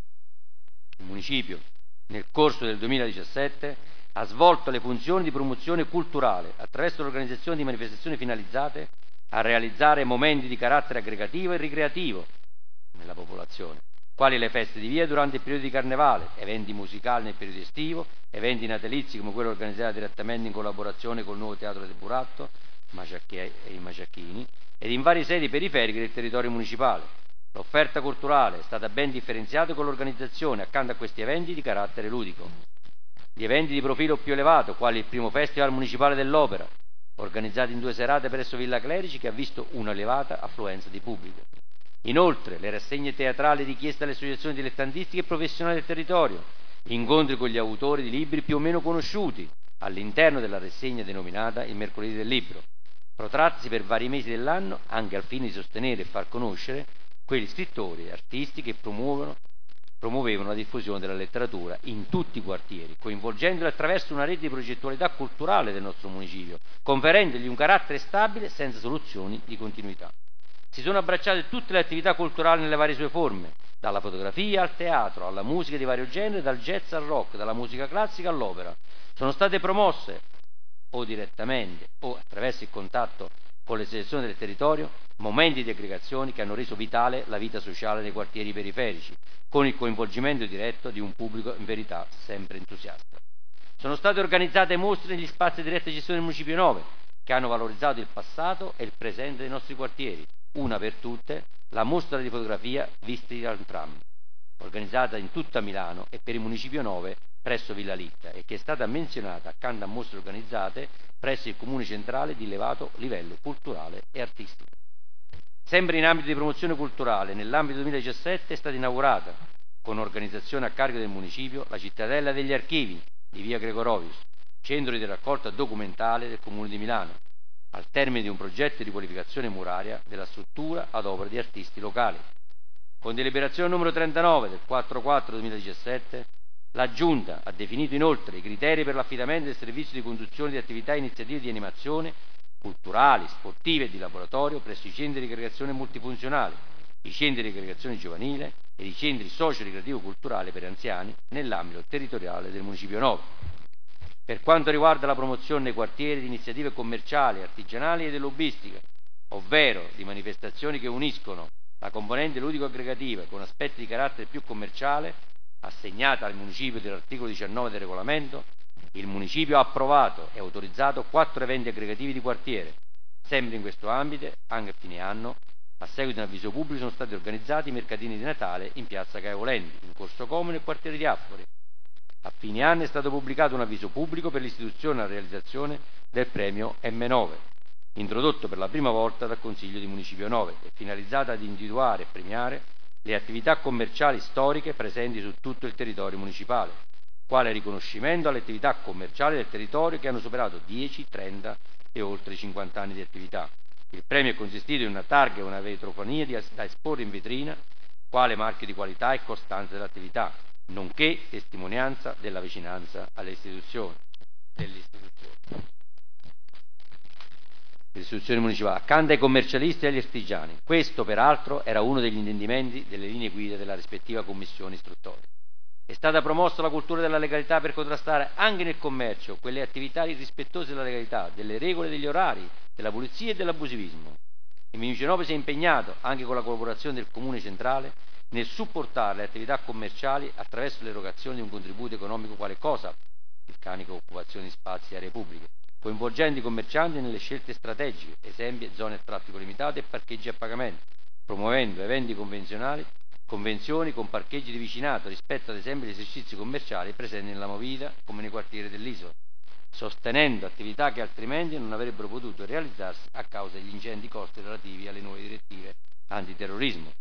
Il municipio, nel corso del duemiladiciassette, ha svolto le funzioni di promozione culturale attraverso l'organizzazione di manifestazioni finalizzate a realizzare momenti di carattere aggregativo e ricreativo nella popolazione, quali le feste di via durante il periodo di carnevale, eventi musicali nel periodo estivo, eventi natalizi come quello organizzato direttamente in collaborazione col nuovo Teatro del Buratto e i Maciacchini, ed in varie sedi periferiche del territorio municipale. L'offerta culturale è stata ben differenziata con l'organizzazione, accanto a questi eventi, di carattere ludico, di eventi di profilo più elevato, quali il primo Festival Municipale dell'Opera, organizzato in due serate presso Villa Clerici, che ha visto un'elevata affluenza di pubblico. Inoltre, le rassegne teatrali richieste dalle associazioni dilettantistiche e professionali del territorio, incontri con gli autori di libri più o meno conosciuti, all'interno della rassegna denominata il Mercoledì del Libro, protrattisi per vari mesi dell'anno, anche al fine di sostenere e far conoscere quegli scrittori e artisti che promuovono promuovevano la diffusione della letteratura in tutti i quartieri, coinvolgendoli attraverso una rete di progettualità culturale del nostro municipio, conferendogli un carattere stabile senza soluzioni di continuità. Si sono abbracciate tutte le attività culturali nelle varie sue forme, dalla fotografia al teatro, alla musica di vario genere, dal jazz al rock, dalla musica classica all'opera. Sono state promosse, o direttamente o attraverso il contatto con le associazioni del territorio, momenti di aggregazione che hanno reso vitale la vita sociale dei quartieri periferici, con il coinvolgimento diretto di un pubblico in verità sempre entusiasta. Sono state organizzate mostre negli spazi di diretta gestione del Municipio nove, che hanno valorizzato il passato e il presente dei nostri quartieri. Una per tutte, la mostra di fotografia Visti dal Tram, organizzata in tutta Milano e per il Municipio nove presso Villa Litta, e che è stata menzionata accanto a mostre organizzate presso il Comune Centrale di elevato livello culturale e artistico. Sempre in ambito di promozione culturale, nell'ambito duemiladiciassette è stata inaugurata, con organizzazione a carico del municipio, la Cittadella degli Archivi di via Gregorovius, centro di raccolta documentale del Comune di Milano, al termine di un progetto di qualificazione muraria della struttura ad opera di artisti locali. Con deliberazione numero trentanove del quattro quattro duemiladiciassette, la Giunta ha definito inoltre i criteri per l'affidamento del servizio di conduzione di attività e iniziative di animazione culturali, sportive e di laboratorio presso i centri di ricreazione multifunzionali, i centri di ricreazione giovanile e i centri socio-ricreativo-culturali per anziani nell'ambito territoriale del Municipio nove. Per quanto riguarda la promozione nei quartieri di iniziative commerciali, artigianali e lobbyistiche, ovvero di manifestazioni che uniscono la componente ludico-aggregativa con aspetti di carattere più commerciale, assegnata al Municipio dall'articolo diciannove del regolamento, il Municipio ha approvato e autorizzato quattro eventi aggregativi di quartiere. Sempre in questo ambito, anche a fine anno, a seguito di un avviso pubblico, sono stati organizzati i mercatini di Natale in piazza Caio Volenti, in Corso Comune e quartiere di Appori. A fine anno è stato pubblicato un avviso pubblico per l'istituzione e la realizzazione del premio emme nove, introdotto per la prima volta dal Consiglio di Municipio nove e finalizzato ad individuare e premiare le attività commerciali storiche presenti su tutto il territorio municipale, quale riconoscimento alle attività commerciali del territorio che hanno superato dieci, trenta e oltre cinquanta anni di attività. Il premio è consistito in una targa e una vetrofania da esporre in vetrina, quale marchio di qualità e costanza dell'attività, nonché testimonianza della vicinanza alle istituzioni dell'istituzione. L'istituzione municipale, accanto ai commercialisti e agli artigiani. Questo, peraltro, era uno degli intendimenti delle linee guida della rispettiva commissione istruttoria. È stata promossa la cultura della legalità per contrastare anche nel commercio quelle attività irrispettose della legalità, delle regole, degli orari, della pulizia e dell'abusivismo. Il Municipio nove si è impegnato, anche con la collaborazione del Comune Centrale, nel supportare le attività commerciali attraverso l'erogazione di un contributo economico quale cosa, il canico occupazione di spazi e aree pubbliche, coinvolgendo i commercianti nelle scelte strategiche, esempio zone a traffico limitato e parcheggi a pagamento, promuovendo eventi convenzionali convenzioni con parcheggi di vicinato rispetto ad esempio agli esercizi commerciali presenti nella Movida come nei quartieri dell'isola, sostenendo attività che altrimenti non avrebbero potuto realizzarsi a causa degli ingenti costi relativi alle nuove direttive antiterrorismo.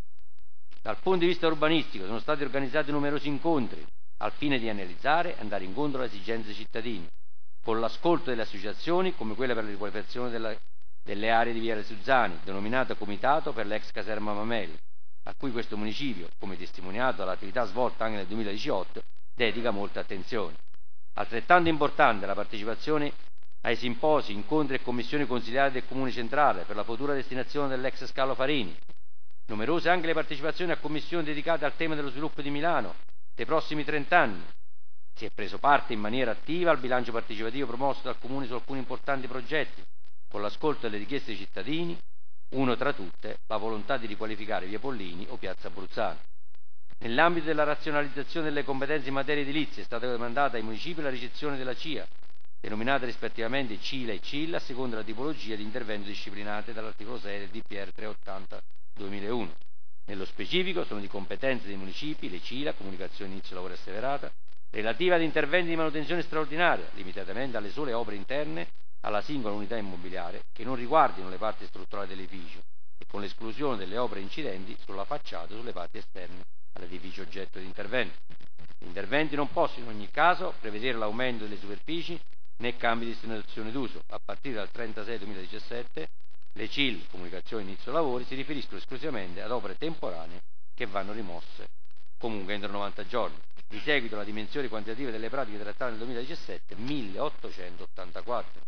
Dal punto di vista urbanistico sono stati organizzati numerosi incontri al fine di analizzare e andare incontro alle esigenze dei cittadini, con l'ascolto delle associazioni come quella per la riqualificazione della, delle aree di Viale Suzzani, denominata Comitato per l'ex caserma Mameli, a cui questo municipio, come testimoniato dall'attività svolta anche nel duemiladiciotto, dedica molta attenzione. Altrettanto importante la partecipazione ai simposi, incontri e commissioni consigliari del Comune Centrale per la futura destinazione dell'ex scalo Farini. Numerose anche le partecipazioni a commissioni dedicate al tema dello sviluppo di Milano dei prossimi trent'anni. Si è preso parte in maniera attiva al bilancio partecipativo promosso dal Comune su alcuni importanti progetti, con l'ascolto delle richieste dei cittadini, uno tra tutte la volontà di riqualificare Via Pollini o Piazza Bruzzano. Nell'ambito della razionalizzazione delle competenze in materia edilizia è stata demandata ai municipi la ricezione della C I A, denominata rispettivamente C I L A e C I L A, a seconda della tipologia di intervento disciplinate dall'articolo sei del D P R trecentottanta duemilauno. Nello specifico sono di competenze dei municipi le C I L A, comunicazione inizio lavoro asseverata, relative ad interventi di manutenzione straordinaria, limitatamente alle sole opere interne alla singola unità immobiliare, che non riguardino le parti strutturali dell'edificio, e con l'esclusione delle opere incidenti sulla facciata o sulle parti esterne all'edificio oggetto di intervento. Gli interventi non possono in ogni caso prevedere l'aumento delle superfici né cambi di destinazione d'uso. A partire dal trentasei duemiladiciassette le C I L, comunicazione inizio lavori, si riferiscono esclusivamente ad opere temporanee che vanno rimosse comunque entro novanta giorni. Di seguito la dimensione quantitativa delle pratiche trattate nel duemiladiciassette, milleottocentottantaquattro.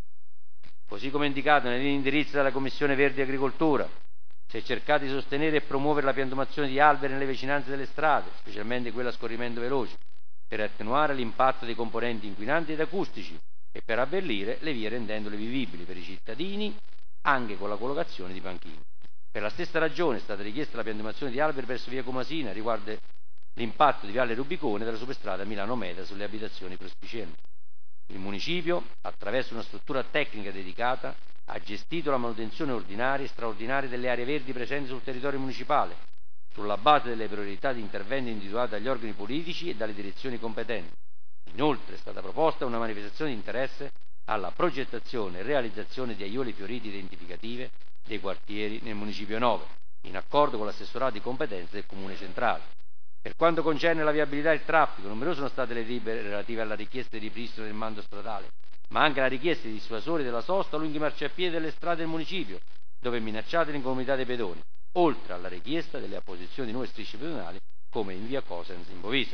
Così come indicato nelle linee di indirizzo della Commissione Verde e Agricoltura, si è cercato di sostenere e promuovere la piantumazione di alberi nelle vicinanze delle strade, specialmente quelle a scorrimento veloce, per attenuare l'impatto dei componenti inquinanti ed acustici e per abbellire le vie rendendole vivibili per i cittadini, anche con la collocazione di banchine. Per la stessa ragione è stata richiesta la piantumazione di alberi verso Via Comasina riguardo l'impatto di Viale Rubicone della superstrada Milano Meta sulle abitazioni prospicienti. Il municipio, attraverso una struttura tecnica dedicata, ha gestito la manutenzione ordinaria e straordinaria delle aree verdi presenti sul territorio municipale, sulla base delle priorità di intervento individuate dagli organi politici e dalle direzioni competenti. Inoltre è stata proposta una manifestazione di interesse alla progettazione e realizzazione di aiuole fioriti identificative dei quartieri nel Municipio nove, in accordo con l'assessorato di competenza del Comune Centrale. Per quanto concerne la viabilità e il traffico, numerose sono state le delibere relative alla richiesta di ripristino del mando stradale, ma anche la richiesta di dissuasori della sosta lungo i marciapiedi delle strade del municipio, dove è minacciata l'incolumità dei pedoni, oltre alla richiesta delle apposizioni di nuove strisce pedonali, come in via Cosens in Bovisa.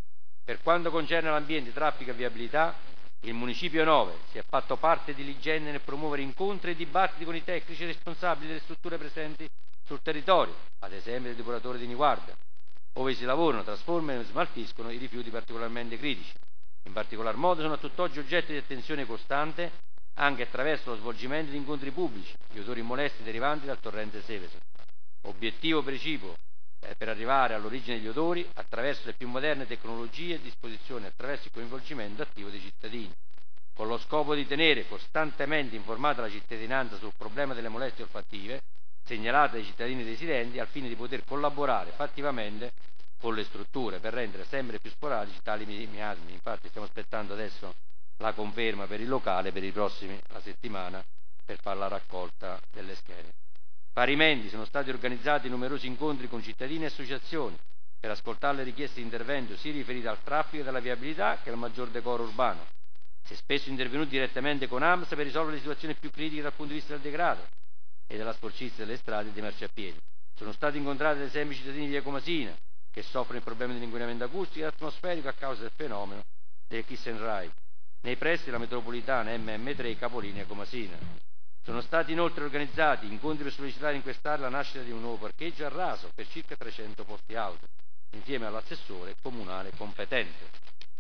Per quanto concerne l'ambiente, traffico e viabilità, il Municipio nove si è fatto parte diligente nel promuovere incontri e dibattiti con i tecnici responsabili delle strutture presenti sul territorio, ad esempio il depuratore di Niguarda, dove si lavorano, trasformano e smaltiscono i rifiuti particolarmente critici. In particolar modo sono a tutt'oggi oggetto di attenzione costante anche attraverso lo svolgimento di incontri pubblici gli odori molesti derivanti dal torrente Seveso. Obiettivo precipuo è per arrivare all'origine degli odori attraverso le più moderne tecnologie e disposizioni attraverso il coinvolgimento attivo dei cittadini, con lo scopo di tenere costantemente informata la cittadinanza sul problema delle molestie olfattive segnalate dai cittadini residenti al fine di poter collaborare fattivamente con le strutture per rendere sempre più sporadici tali miasmi. Infatti stiamo aspettando adesso la conferma per il locale per i prossimi la settimana per fare la raccolta delle schede. Parimenti sono stati organizzati numerosi incontri con cittadini e associazioni per ascoltare le richieste di intervento sia riferite al traffico e alla viabilità che al maggior decoro urbano. Si è spesso intervenuti direttamente con A M S per risolvere le situazioni più critiche dal punto di vista del degrado e della sporcizia delle strade e dei marciapiedi. Sono stati incontrati ad esempio i cittadini di Via Comasina, che soffrono il problema dell'inquinamento acustico e atmosferico a causa del fenomeno del kiss and ride, nei pressi della metropolitana M M tre Capolinea Comasina. Sono stati inoltre organizzati incontri per sollecitare in quest'area la nascita di un nuovo parcheggio a raso per circa trecento posti auto, insieme all'assessore comunale competente.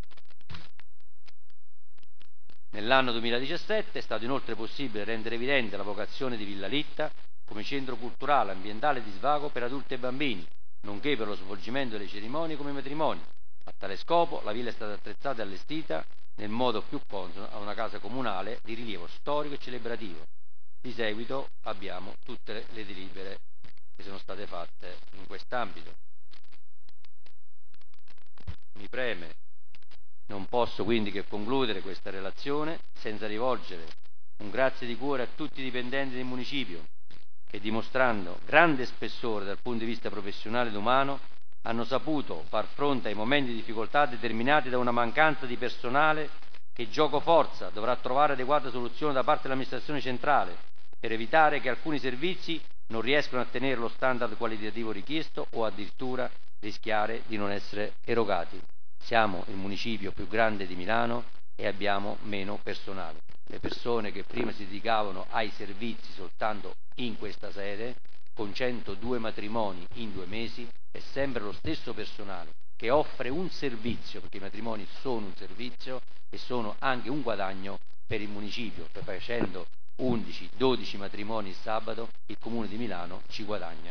Nell'anno duemiladiciassette è stato inoltre possibile rendere evidente la vocazione di Villa Litta come centro culturale, ambientale e di svago per adulti e bambini, nonché per lo svolgimento delle cerimonie come i matrimoni. A tale scopo la villa è stata attrezzata e allestita nel modo più consono a una casa comunale di rilievo storico e celebrativo. Di seguito abbiamo tutte le delibere che sono state fatte in quest'ambito. mi preme, non posso quindi che concludere questa relazione senza rivolgere un grazie di cuore a tutti i dipendenti del municipio che, dimostrando grande spessore dal punto di vista professionale ed umano, hanno saputo far fronte ai momenti di difficoltà determinati da una mancanza di personale che giocoforza dovrà trovare adeguate soluzioni da parte dell'amministrazione centrale per evitare che alcuni servizi non riescano a tenere lo standard qualitativo richiesto o addirittura rischiare di non essere erogati. Siamo il municipio più grande di Milano e abbiamo meno personale. Le persone che prima si dedicavano ai servizi soltanto in questa sede, con centodue matrimoni in due mesi, è sempre lo stesso personale che offre un servizio, perché i matrimoni sono un servizio e sono anche un guadagno per il municipio, che facendo undici dodici matrimoni il sabato il Comune di Milano ci guadagna.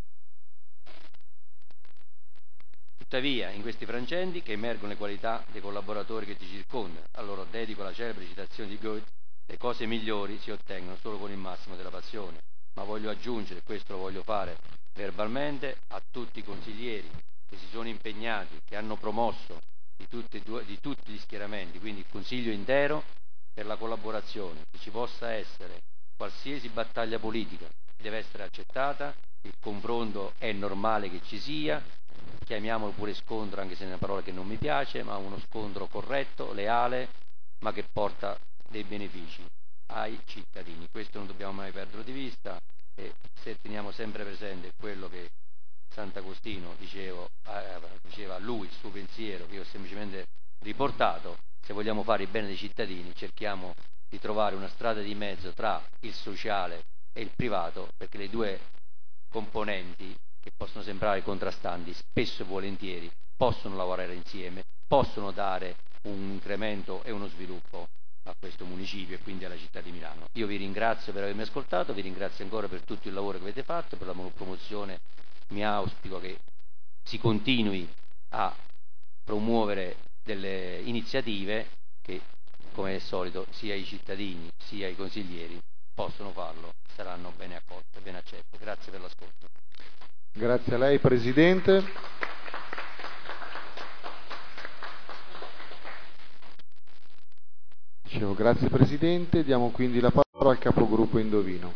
Tuttavia, in questi frangenti che emergono le qualità dei collaboratori che ti circondano, a loro dedico la celebre citazione di Goethe: le cose migliori si ottengono solo con il massimo della passione. Ma voglio aggiungere, questo lo voglio fare verbalmente, a tutti i consiglieri che si sono impegnati, che hanno promosso di tutti, di tutti gli schieramenti, quindi il Consiglio intero, per la collaborazione. Che ci possa essere qualsiasi battaglia politica deve essere accettata, il confronto è normale che ci sia, chiamiamolo pure scontro, anche se è una parola che non mi piace, ma uno scontro corretto, leale, ma che porta dei benefici ai cittadini. Questo non dobbiamo mai perderlo di vista, e se teniamo sempre presente quello che Sant'Agostino dicevo, eh, diceva lui, il suo pensiero, che io ho semplicemente riportato, se vogliamo fare il bene dei cittadini cerchiamo di trovare una strada di mezzo tra il sociale e il privato, perché le due componenti che possono sembrare contrastanti spesso e volentieri possono lavorare insieme, possono dare un incremento e uno sviluppo a questo municipio e quindi alla città di Milano. Io vi ringrazio per avermi ascoltato, vi ringrazio ancora per tutto il lavoro che avete fatto, per la promozione. Mi auspico che si continui a promuovere delle iniziative che, come è solito, sia i cittadini sia i consiglieri possono farlo, saranno bene accolte, ben accette. Grazie per l'ascolto. Grazie a lei, Presidente. Dicevo, grazie Presidente. Diamo quindi la parola al capogruppo Indovino.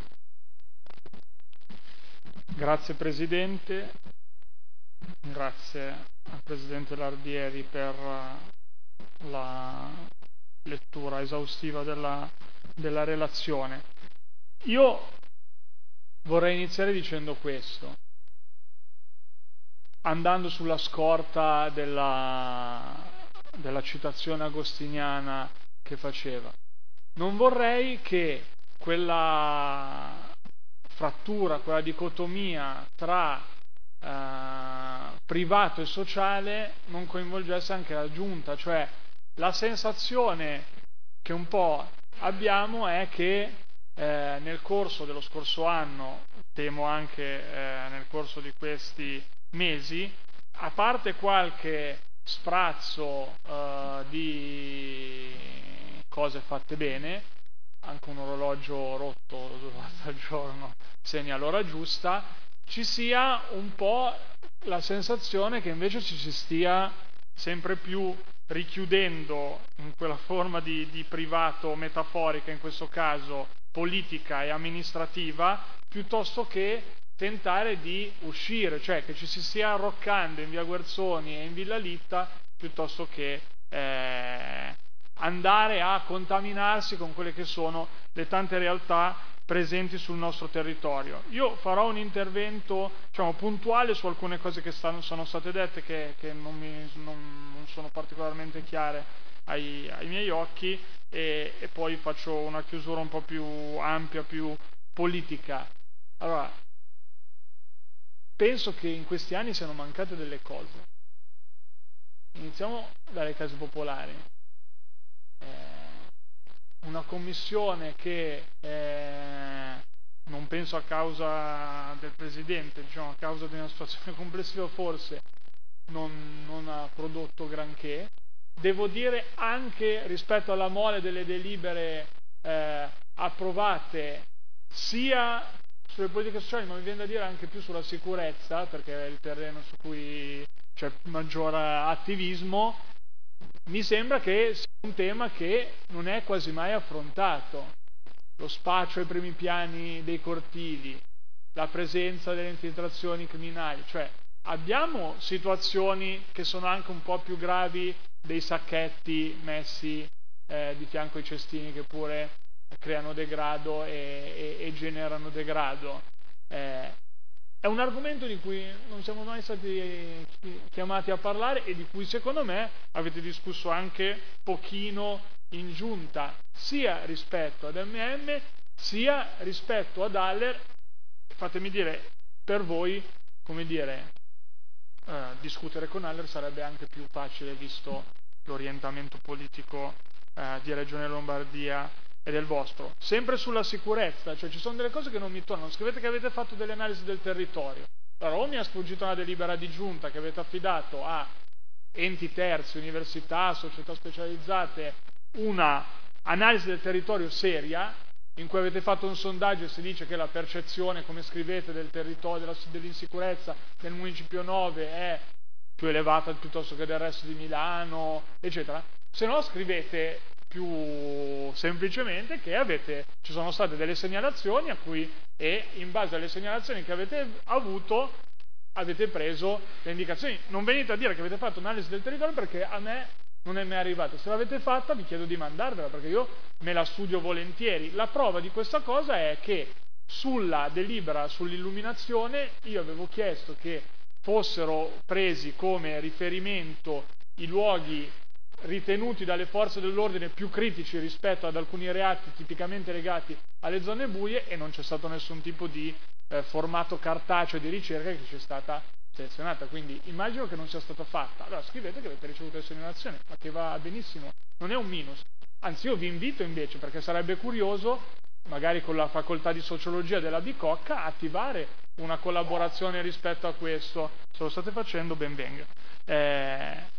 Grazie Presidente, grazie al Presidente Lardieri per la lettura esaustiva della, della relazione. Io vorrei iniziare dicendo questo, andando sulla scorta della, della citazione agostiniana che faceva. Non vorrei che quella frattura, quella dicotomia tra eh, privato e sociale non coinvolgesse anche la giunta, cioè la sensazione che un po' abbiamo è che eh, nel corso dello scorso anno, temo anche eh, nel corso di questi mesi, a parte qualche sprazzo eh, di cose fatte bene, anche un orologio rotto due volte al giorno segna l'ora giusta, ci sia un po' la sensazione che invece ci si stia sempre più richiudendo in quella forma di, di privato metaforica, in questo caso politica e amministrativa, piuttosto che tentare di uscire, cioè che ci si stia arroccando in via Guerzoni e in Villa Litta, piuttosto che eh, andare a contaminarsi con quelle che sono le tante realtà presenti sul nostro territorio. Io farò un intervento, diciamo, puntuale su alcune cose che stanno, sono state dette, che, che non, mi, non, non sono particolarmente chiare ai, ai miei occhi, e, e poi faccio una chiusura un po' più ampia, più politica. Allora, penso che in questi anni siano mancate delle cose. Iniziamo dalle case popolari. Eh, una commissione che eh, non penso a causa del Presidente, diciamo a causa di una situazione complessiva forse non, non ha prodotto granché. Devo dire anche rispetto alla mole delle delibere eh, approvate sia sulle politiche sociali, ma mi viene da dire anche più sulla sicurezza, perché è il terreno su cui c'è maggior attivismo, mi sembra che sia un tema che non è quasi mai affrontato. Lo spaccio ai primi piani dei cortili, la presenza delle infiltrazioni criminali, cioè abbiamo situazioni che sono anche un po' più gravi dei sacchetti messi eh, di fianco ai cestini che pure creano degrado e, e, e generano degrado. Eh, è un argomento di cui non siamo mai stati chiamati a parlare e di cui secondo me avete discusso anche pochino in giunta, sia rispetto ad M M sia rispetto ad Haller. Fatemi dire, per voi, come dire, eh, discutere con Haller sarebbe anche più facile visto l'orientamento politico eh, di Regione Lombardia e del vostro. Sempre sulla sicurezza, cioè ci sono delle cose che non mi tornano. Scrivete che avete fatto delle analisi del territorio. Allora, o mi ha sfuggito una delibera di giunta che avete affidato a enti terzi, università, società specializzate, una analisi del territorio seria, in cui avete fatto un sondaggio e si dice che la percezione, come scrivete, del territorio, della, dell'insicurezza del Municipio nove è più elevata piuttosto che del resto di Milano, eccetera. Se no scrivete più semplicemente che avete, ci sono state delle segnalazioni a cui, e in base alle segnalazioni che avete avuto avete preso le indicazioni. Non venite a dire che avete fatto un'analisi del territorio, perché a me non è mai arrivata. Se l'avete fatta vi chiedo di mandarvela, perché io me la studio volentieri. La prova di questa cosa è che sulla delibera sull'illuminazione io avevo chiesto che fossero presi come riferimento i luoghi ritenuti dalle forze dell'ordine più critici rispetto ad alcuni reati tipicamente legati alle zone buie, e non c'è stato nessun tipo di eh, formato cartaceo di ricerca che ci è stata selezionata, quindi immagino che non sia stata fatta. Allora scrivete che avete ricevuto le segnalazioni, ma che va benissimo, non è un minus. Anzi, io vi invito invece, perché sarebbe curioso, magari con la facoltà di sociologia della Bicocca, attivare una collaborazione rispetto a questo. Se lo state facendo, ben venga. Eh,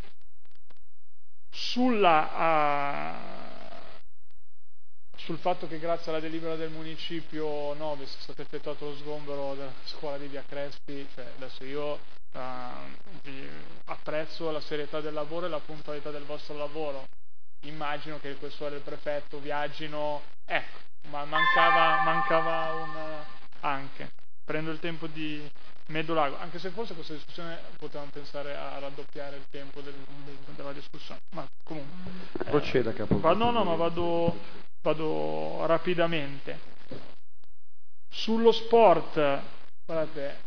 sulla, uh, sul fatto che grazie alla delibera del Municipio nove sia stato effettuato lo sgombero della scuola di Via Crespi, cioè adesso io uh, vi apprezzo la serietà del lavoro e la puntualità del vostro lavoro. Immagino che il questore e il prefetto viaggino, ecco, ma mancava, mancava un anche. Prendo il tempo di Medolago, anche se forse questa discussione potevamo pensare a raddoppiare il tempo del, della discussione, ma comunque. Proceda, capo. Eh, no, no, ma vado, vado rapidamente. Sullo sport, guardate,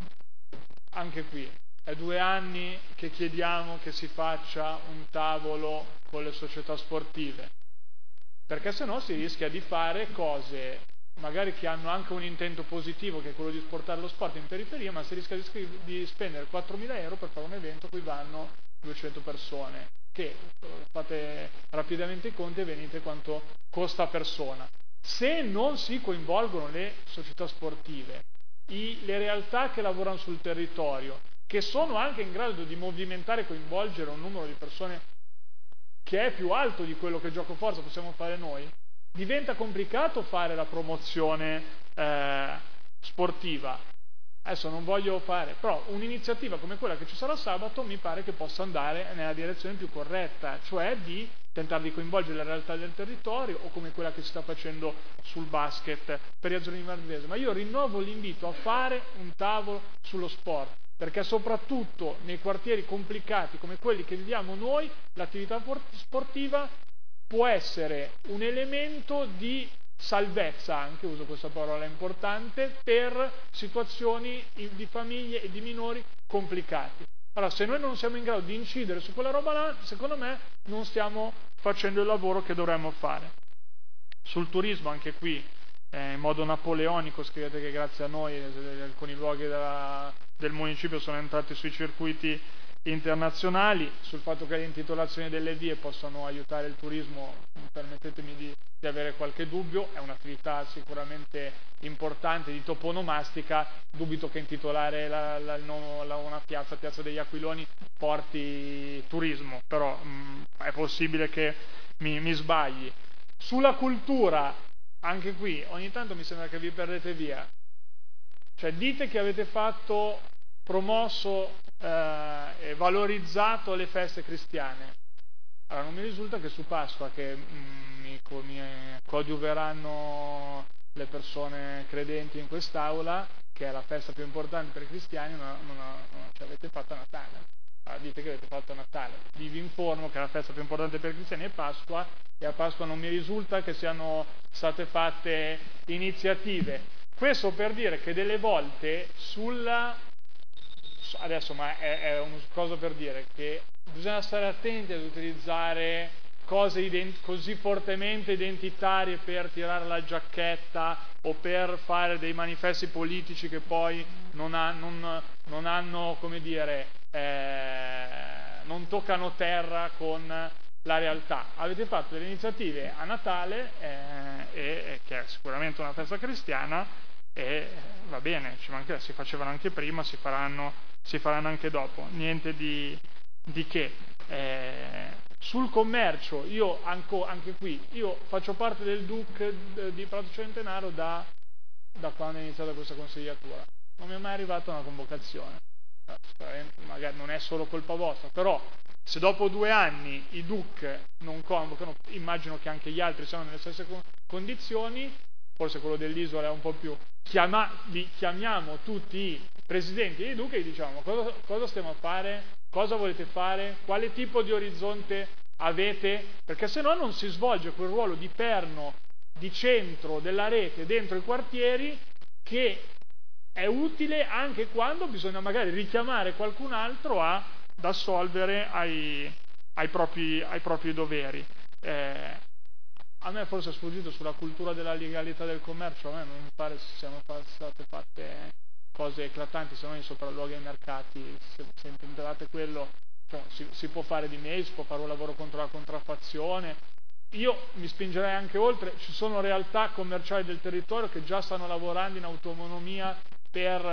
anche qui, è due anni che chiediamo che si faccia un tavolo con le società sportive, perché se no si rischia di fare cose magari che hanno anche un intento positivo, che è quello di portare lo sport in periferia, ma si rischia di, scri- di spendere quattromila euro per fare un evento a cui vanno duecento persone, che fate rapidamente i conti e venite quanto costa persona. Se non si coinvolgono le società sportive, i, le realtà che lavorano sul territorio, che sono anche in grado di movimentare e coinvolgere un numero di persone che è più alto di quello che gioco forza possiamo fare noi, diventa complicato fare la promozione eh, sportiva. Adesso non voglio fare, però un'iniziativa come quella che ci sarà sabato mi pare che possa andare nella direzione più corretta, cioè di tentare di coinvolgere la realtà del territorio, o come quella che si sta facendo sul basket per gli azzurri di Valdese. Ma io rinnovo l'invito a fare un tavolo sullo sport, perché soprattutto nei quartieri complicati come quelli che viviamo noi, l'attività sportiva può essere un elemento di salvezza, anche uso questa parola importante, per situazioni di famiglie e di minori complicati. Allora, se noi non siamo in grado di incidere su quella roba là, secondo me non stiamo facendo il lavoro che dovremmo fare. Sul turismo, anche qui, eh, in modo napoleonico, scrivete che grazie a noi eh, alcuni luoghi della, del municipio sono entrati sui circuiti internazionali. Sul fatto che le intitolazioni delle vie possano aiutare il turismo, permettetemi di, di avere qualche dubbio. È un'attività sicuramente importante di toponomastica, dubito che intitolare la, la, la, una piazza, piazza degli Aquiloni, porti turismo, però mh, è possibile che mi, mi sbagli. Sulla cultura, anche qui ogni tanto mi sembra che vi perdete via. Cioè dite che avete fatto, promosso eh, e valorizzato le feste cristiane. Allora non mi risulta che su Pasqua, che mm, mi, mi coadiuveranno le persone credenti in quest'aula, che è la festa più importante per i cristiani, non, non, non ci avete fatto Natale. Allora, dite che avete fatto Natale. Vi, vi informo che la festa più importante per i cristiani è Pasqua, e a Pasqua non mi risulta che siano state fatte iniziative. Questo per dire che delle volte sulla... adesso ma è, è una cosa per dire che bisogna stare attenti ad utilizzare cose ident- così fortemente identitarie per tirare la giacchetta o per fare dei manifesti politici che poi non, ha, non, non hanno, come dire, eh, non toccano terra con la realtà. Avete fatto delle iniziative a Natale, eh, e, e che è sicuramente una festa cristiana, e va bene, ci mancherà, si facevano anche prima, si faranno, si faranno anche dopo, niente di, di che. Eh, sul commercio, io anco, anche qui, io faccio parte del D U C di Prato Centenaro da, da quando è iniziata questa consigliatura, non mi è mai arrivata una convocazione. Magari non è solo colpa vostra, però se dopo due anni i D U C non convocano, immagino che anche gli altri siano nelle stesse condizioni, forse quello dell'isola è un po' più, chiama, li chiamiamo tutti i presidenti dei D U C e gli diciamo cosa, cosa stiamo a fare, cosa volete fare, quale tipo di orizzonte avete, perché se no non si svolge quel ruolo di perno, di centro della rete dentro i quartieri, che è utile anche quando bisogna magari richiamare qualcun altro a, ad assolvere ai, ai, propri, ai propri doveri. Eh, a me forse è sfuggito sulla cultura della legalità del commercio, a me non mi pare siano state fatte cose eclatanti, se no in sopralluoghi ai mercati, se, se intendevate quello, cioè, si, si può fare di mail, si può fare un lavoro contro la contraffazione. Io mi spingerei anche oltre, ci sono realtà commerciali del territorio che già stanno lavorando in autonomia per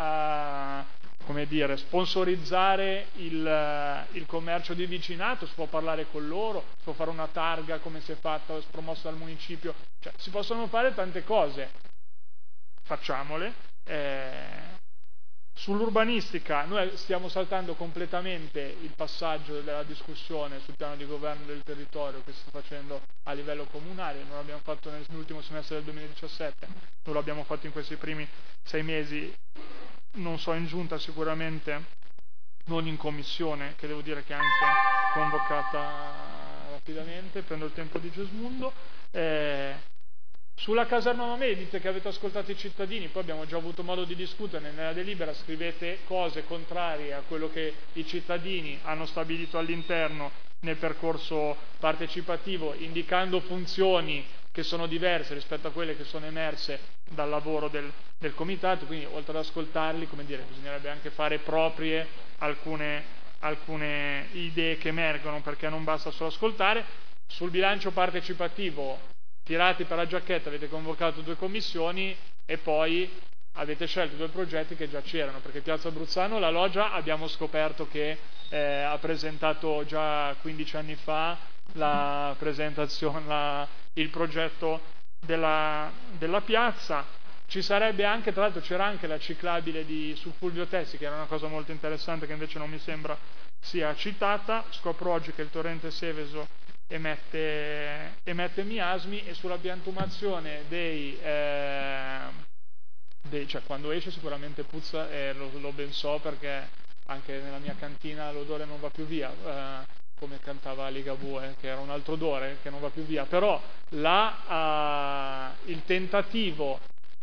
uh, come dire, sponsorizzare il, il commercio di vicinato, si può parlare con loro, si può fare una targa come si è fatta, promossa dal municipio, cioè si possono fare tante cose, facciamole. Eh, sull'urbanistica noi stiamo saltando completamente il passaggio della discussione sul piano di governo del territorio che si sta facendo a livello comunale, non l'abbiamo fatto nell'ultimo semestre del duemiladiciassette, non l'abbiamo fatto in questi primi sei mesi, non so in giunta, sicuramente non in commissione, che devo dire che è anche convocata rapidamente, prendo il tempo di Gesmundo. Eh, Sulla caserma Mameli dite che avete ascoltato i cittadini, poi abbiamo già avuto modo di discutere, nella delibera scrivete cose contrarie a quello che i cittadini hanno stabilito all'interno nel percorso partecipativo, indicando funzioni che sono diverse rispetto a quelle che sono emerse dal lavoro del, del comitato, quindi oltre ad ascoltarli, come dire, bisognerebbe anche fare proprie alcune, alcune idee che emergono, perché non basta solo ascoltare. Sul bilancio partecipativo, tirati per la giacchetta, avete convocato due commissioni e poi avete scelto due progetti che già c'erano, perché Piazza Bruzzano, la loggia, abbiamo scoperto che eh, ha presentato già quindici anni fa la presentazione, la, il progetto della, della piazza. Ci sarebbe anche, tra l'altro c'era anche la ciclabile di, su Fulvio Tessi, che era una cosa molto interessante che invece non mi sembra sia citata. Scopro oggi che il torrente Seveso emette, emette miasmi, e sulla piantumazione dei, eh, dei cioè quando esce sicuramente puzza, e lo, lo ben so perché anche nella mia cantina l'odore non va più via, eh, come cantava Ligabue, che era un altro odore che non va più via, però la, uh, il tentativo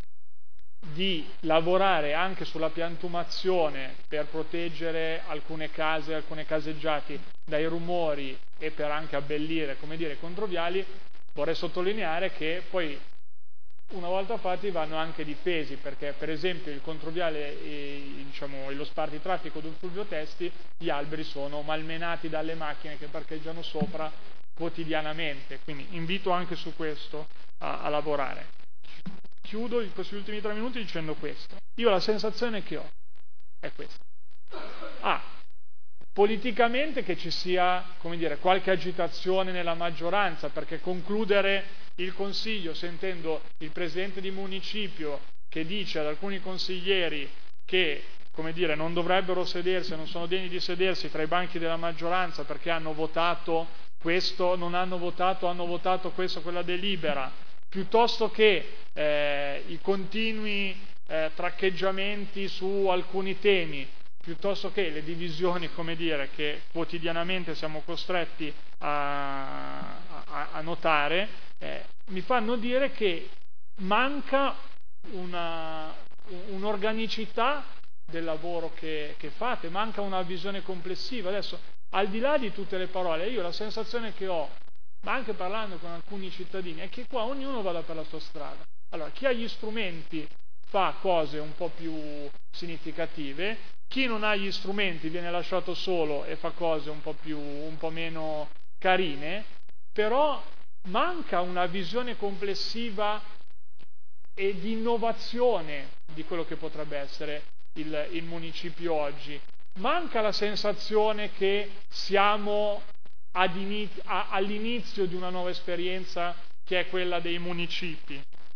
di lavorare anche sulla piantumazione per proteggere alcune case, alcune caseggiati dai rumori e per anche abbellire, come dire, i controviali, vorrei sottolineare che poi una volta fatti vanno anche difesi, perché per esempio il controviale e, diciamo, lo spartitraffico del Fulvio Testi, gli alberi sono malmenati dalle macchine che parcheggiano sopra quotidianamente, quindi invito anche su questo a, a lavorare. Chiudo in questi ultimi tre minuti dicendo questo. Io la sensazione che ho è questa. Ah, politicamente che ci sia, come dire, qualche agitazione nella maggioranza, perché concludere il Consiglio sentendo il Presidente di municipio che dice ad alcuni consiglieri che, come dire, non dovrebbero sedersi, non sono degni di sedersi tra i banchi della maggioranza perché hanno votato questo, non hanno votato, hanno votato questo, quella delibera, piuttosto che eh, i continui eh, traccheggiamenti su alcuni temi, piuttosto che le divisioni, come dire, che quotidianamente siamo costretti a, a, a notare, eh, mi fanno dire che manca una, un'organicità del lavoro che, che fate, manca una visione complessiva. Adesso, al di là di tutte le parole, io la sensazione che ho, ma anche parlando con alcuni cittadini, è che qua ognuno vada per la sua strada. Allora, chi ha gli strumenti fa cose un po' più significative, chi non ha gli strumenti viene lasciato solo e fa cose un po' più, un po' meno carine, però manca una visione complessiva e di innovazione di quello che potrebbe essere il, il municipio oggi. Manca la sensazione che siamo ad iniz- a, all'inizio di una nuova esperienza che è quella dei municipi.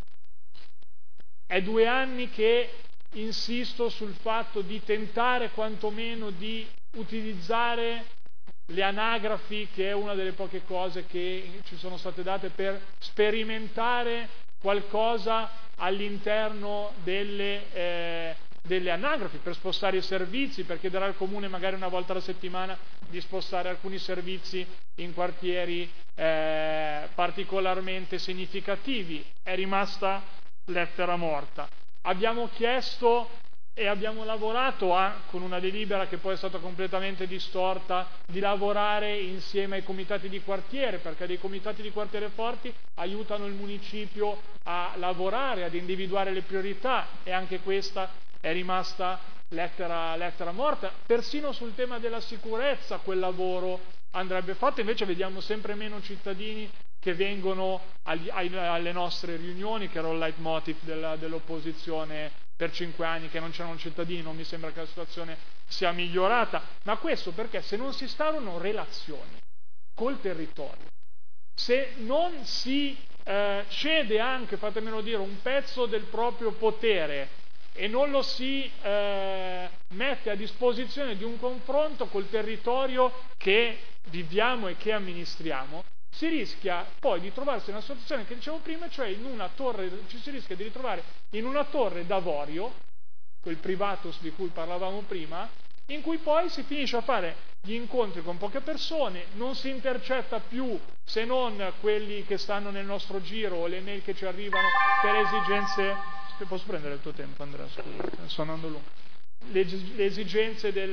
È due anni che insisto sul fatto di tentare quantomeno di utilizzare le anagrafi, che è una delle poche cose che ci sono state date per sperimentare qualcosa all'interno delle, eh, delle anagrafi, per spostare i servizi, per chiedere al comune magari una volta alla settimana di spostare alcuni servizi in quartieri eh, particolarmente significativi. È rimasta lettera morta. Abbiamo chiesto e abbiamo lavorato a, con una delibera che poi è stata completamente distorta, di lavorare insieme ai comitati di quartiere, perché dei comitati di quartiere forti aiutano il municipio a lavorare, ad individuare le priorità, e anche questa è rimasta lettera, lettera morta. Persino sul tema della sicurezza quel lavoro andrebbe fatto, invece vediamo sempre meno cittadini che vengono agli, alle nostre riunioni, che era il leitmotiv della, dell'opposizione per cinque anni, che non c'erano cittadini. Non mi sembra che la situazione sia migliorata, ma questo perché se non si instaurano relazioni col territorio, se non si eh, cede anche, fatemelo dire, un pezzo del proprio potere e non lo si eh, mette a disposizione di un confronto col territorio che viviamo e che amministriamo, si rischia poi di trovarsi in una situazione che dicevo prima, cioè in una torre, ci si rischia di ritrovare in una torre d'avorio, quel privatus di cui parlavamo prima, in cui poi si finisce a fare gli incontri con poche persone, non si intercetta più se non quelli che stanno nel nostro giro o le mail che ci arrivano per esigenze. Posso prendere il tuo tempo, Andrea? Scusa, sto andando lungo. Le, le esigenze del,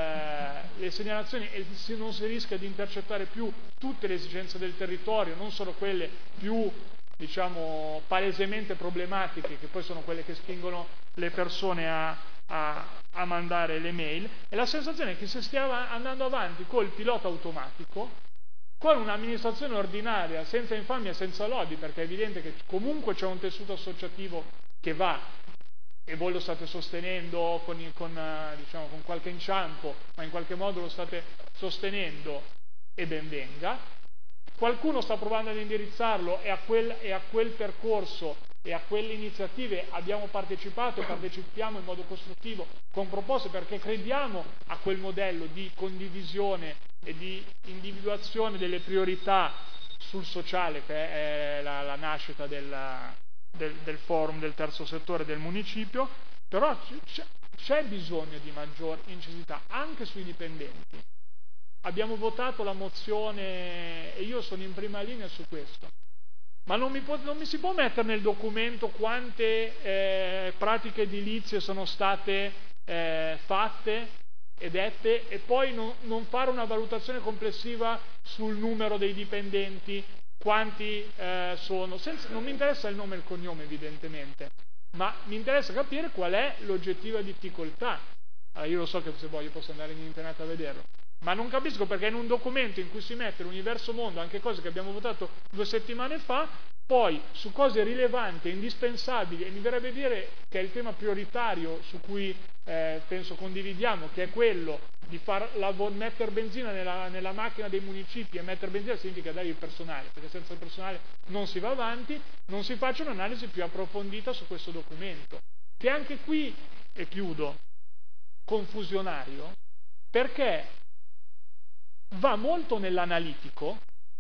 le segnalazioni, e non si rischia di intercettare più tutte le esigenze del territorio, non solo quelle più, diciamo, palesemente problematiche, che poi sono quelle che spingono le persone a, a, a mandare le mail. E la sensazione è che si stia andando avanti col pilota automatico, con un'amministrazione ordinaria, senza infamia e senza lobby, perché è evidente che comunque c'è un tessuto associativo che va, e voi lo state sostenendo con, con, diciamo, con qualche inciampo, ma in qualche modo lo state sostenendo, e ben venga. Qualcuno sta provando ad indirizzarlo, e a quel, e a quel percorso e a quelle iniziative abbiamo partecipato e partecipiamo in modo costruttivo con proposte, perché crediamo a quel modello di condivisione e di individuazione delle priorità sul sociale, che è la, la nascita della Del, del forum del terzo settore del municipio. Però c'è, c'è bisogno di maggior incisività anche sui dipendenti. Abbiamo votato la mozione e io sono in prima linea su questo, ma non mi, può, non mi si può mettere nel documento quante eh, pratiche edilizie sono state eh, fatte e dette, e poi non, non fare una valutazione complessiva sul numero dei dipendenti, quanti eh, sono, senza, non mi interessa il nome e il cognome evidentemente, ma mi interessa capire qual è l'oggettiva difficoltà. Allora, io lo so che se voglio posso andare in internet a vederlo, ma non capisco perché in un documento in cui si mette l'universo mondo, anche cose che abbiamo votato due settimane fa, poi su cose rilevanti e indispensabili, e mi verrebbe dire che è il tema prioritario su cui eh, penso condividiamo, che è quello di far lav- mettere benzina nella, nella macchina dei municipi, e mettere benzina significa dare il personale, perché senza il personale non si va avanti, non si faccia un'analisi più approfondita su questo documento. che anche qui, e chiudo, confusionario, perché va molto nell'analitico,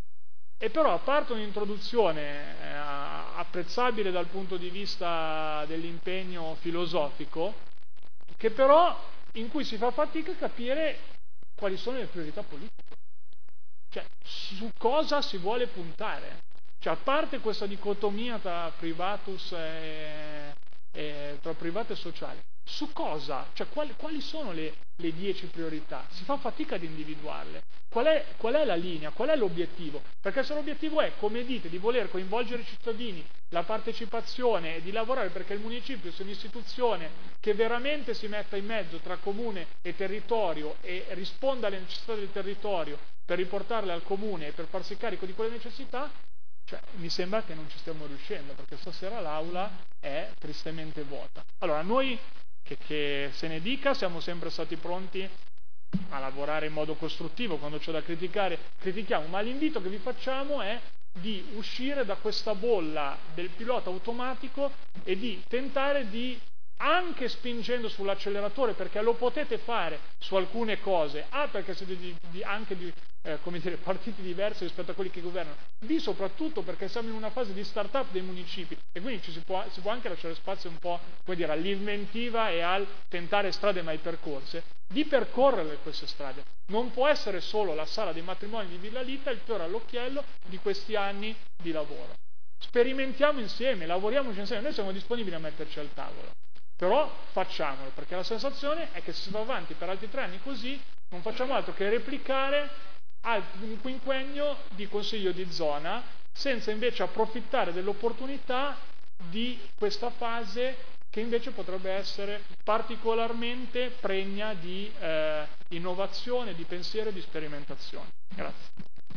e però a parte un'introduzione eh, apprezzabile dal punto di vista dell'impegno filosofico, che però in cui si fa fatica a capire quali sono le priorità politiche, cioè su cosa si vuole puntare, cioè a parte questa dicotomia tra privatus e, e tra privato e sociale, su cosa, cioè quali, quali sono le, le dieci priorità, si fa fatica ad individuarle, qual è, qual è la linea, qual è l'obiettivo, perché se l'obiettivo è, come dite, di voler coinvolgere i cittadini, la partecipazione e di lavorare perché il municipio sia un'istituzione che veramente si metta in mezzo tra comune e territorio e risponda alle necessità del territorio per riportarle al comune e per farsi carico di quelle necessità, cioè, mi sembra che non ci stiamo riuscendo, perché stasera l'aula è tristemente vuota. Allora, noi, che, che se ne dica, siamo sempre stati pronti a lavorare in modo costruttivo, quando c'è da criticare, critichiamo, ma l'invito che vi facciamo è di uscire da questa bolla del pilota automatico e di tentare di, anche spingendo sull'acceleratore, perché lo potete fare su alcune cose, A, perché siete di, di, anche di eh, come dire, partiti diversi rispetto a quelli che governano, B, soprattutto perché siamo in una fase di start-up dei municipi e quindi ci si può, si può anche lasciare spazio un po', come dire, all'inventiva e al tentare strade mai percorse, di percorrere queste strade. Non può essere solo la sala dei matrimoni di Villa Lita il fiore all'occhiello di questi anni di lavoro. Sperimentiamo insieme, lavoriamoci insieme, noi siamo disponibili a metterci al tavolo, però facciamolo, perché la sensazione è che se si va avanti per altri tre anni così non facciamo altro che replicare un quinquennio di consiglio di zona senza invece approfittare dell'opportunità di questa fase che invece potrebbe essere particolarmente pregna di eh, innovazione, di pensiero e di sperimentazione. Grazie.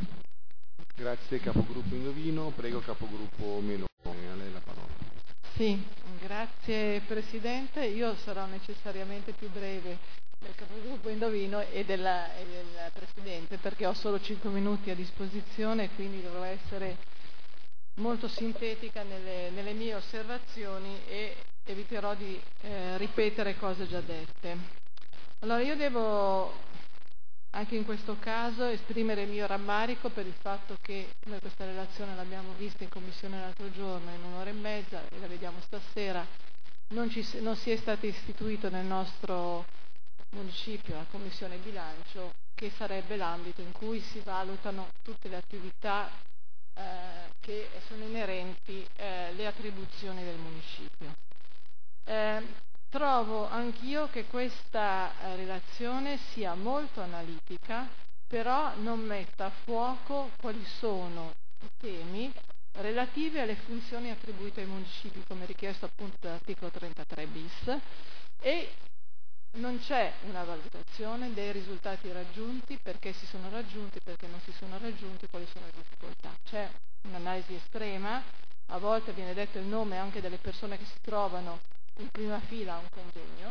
Grazie capogruppo Indovino, prego capogruppo Meloni, a lei la parola. Sì, grazie Presidente, io sarò necessariamente più breve del capogruppo Indovino e, della, e del Presidente perché ho solo cinque minuti a disposizione, quindi dovrò essere molto sintetica nelle, nelle mie osservazioni e eviterò di eh, ripetere cose già dette. Allora io devo anche in questo caso esprimere il mio rammarico per il fatto che noi questa relazione l'abbiamo vista in commissione l'altro giorno in un'ora e mezza e la vediamo stasera, non, ci, non si è stato istituito nel nostro municipio la commissione bilancio, che sarebbe l'ambito in cui si valutano tutte le attività eh, che sono inerenti eh, le attribuzioni del municipio. Eh, trovo anch'io che questa eh, relazione sia molto analitica, però non metta a fuoco quali sono i temi relativi alle funzioni attribuite ai municipi, come richiesto appunto dall'articolo trentatré bis, e non c'è una valutazione dei risultati raggiunti, perché si sono raggiunti, perché non si sono raggiunti, quali sono le difficoltà. C'è un'analisi estrema, a volte viene detto il nome anche delle persone che si trovano in prima fila a un convegno,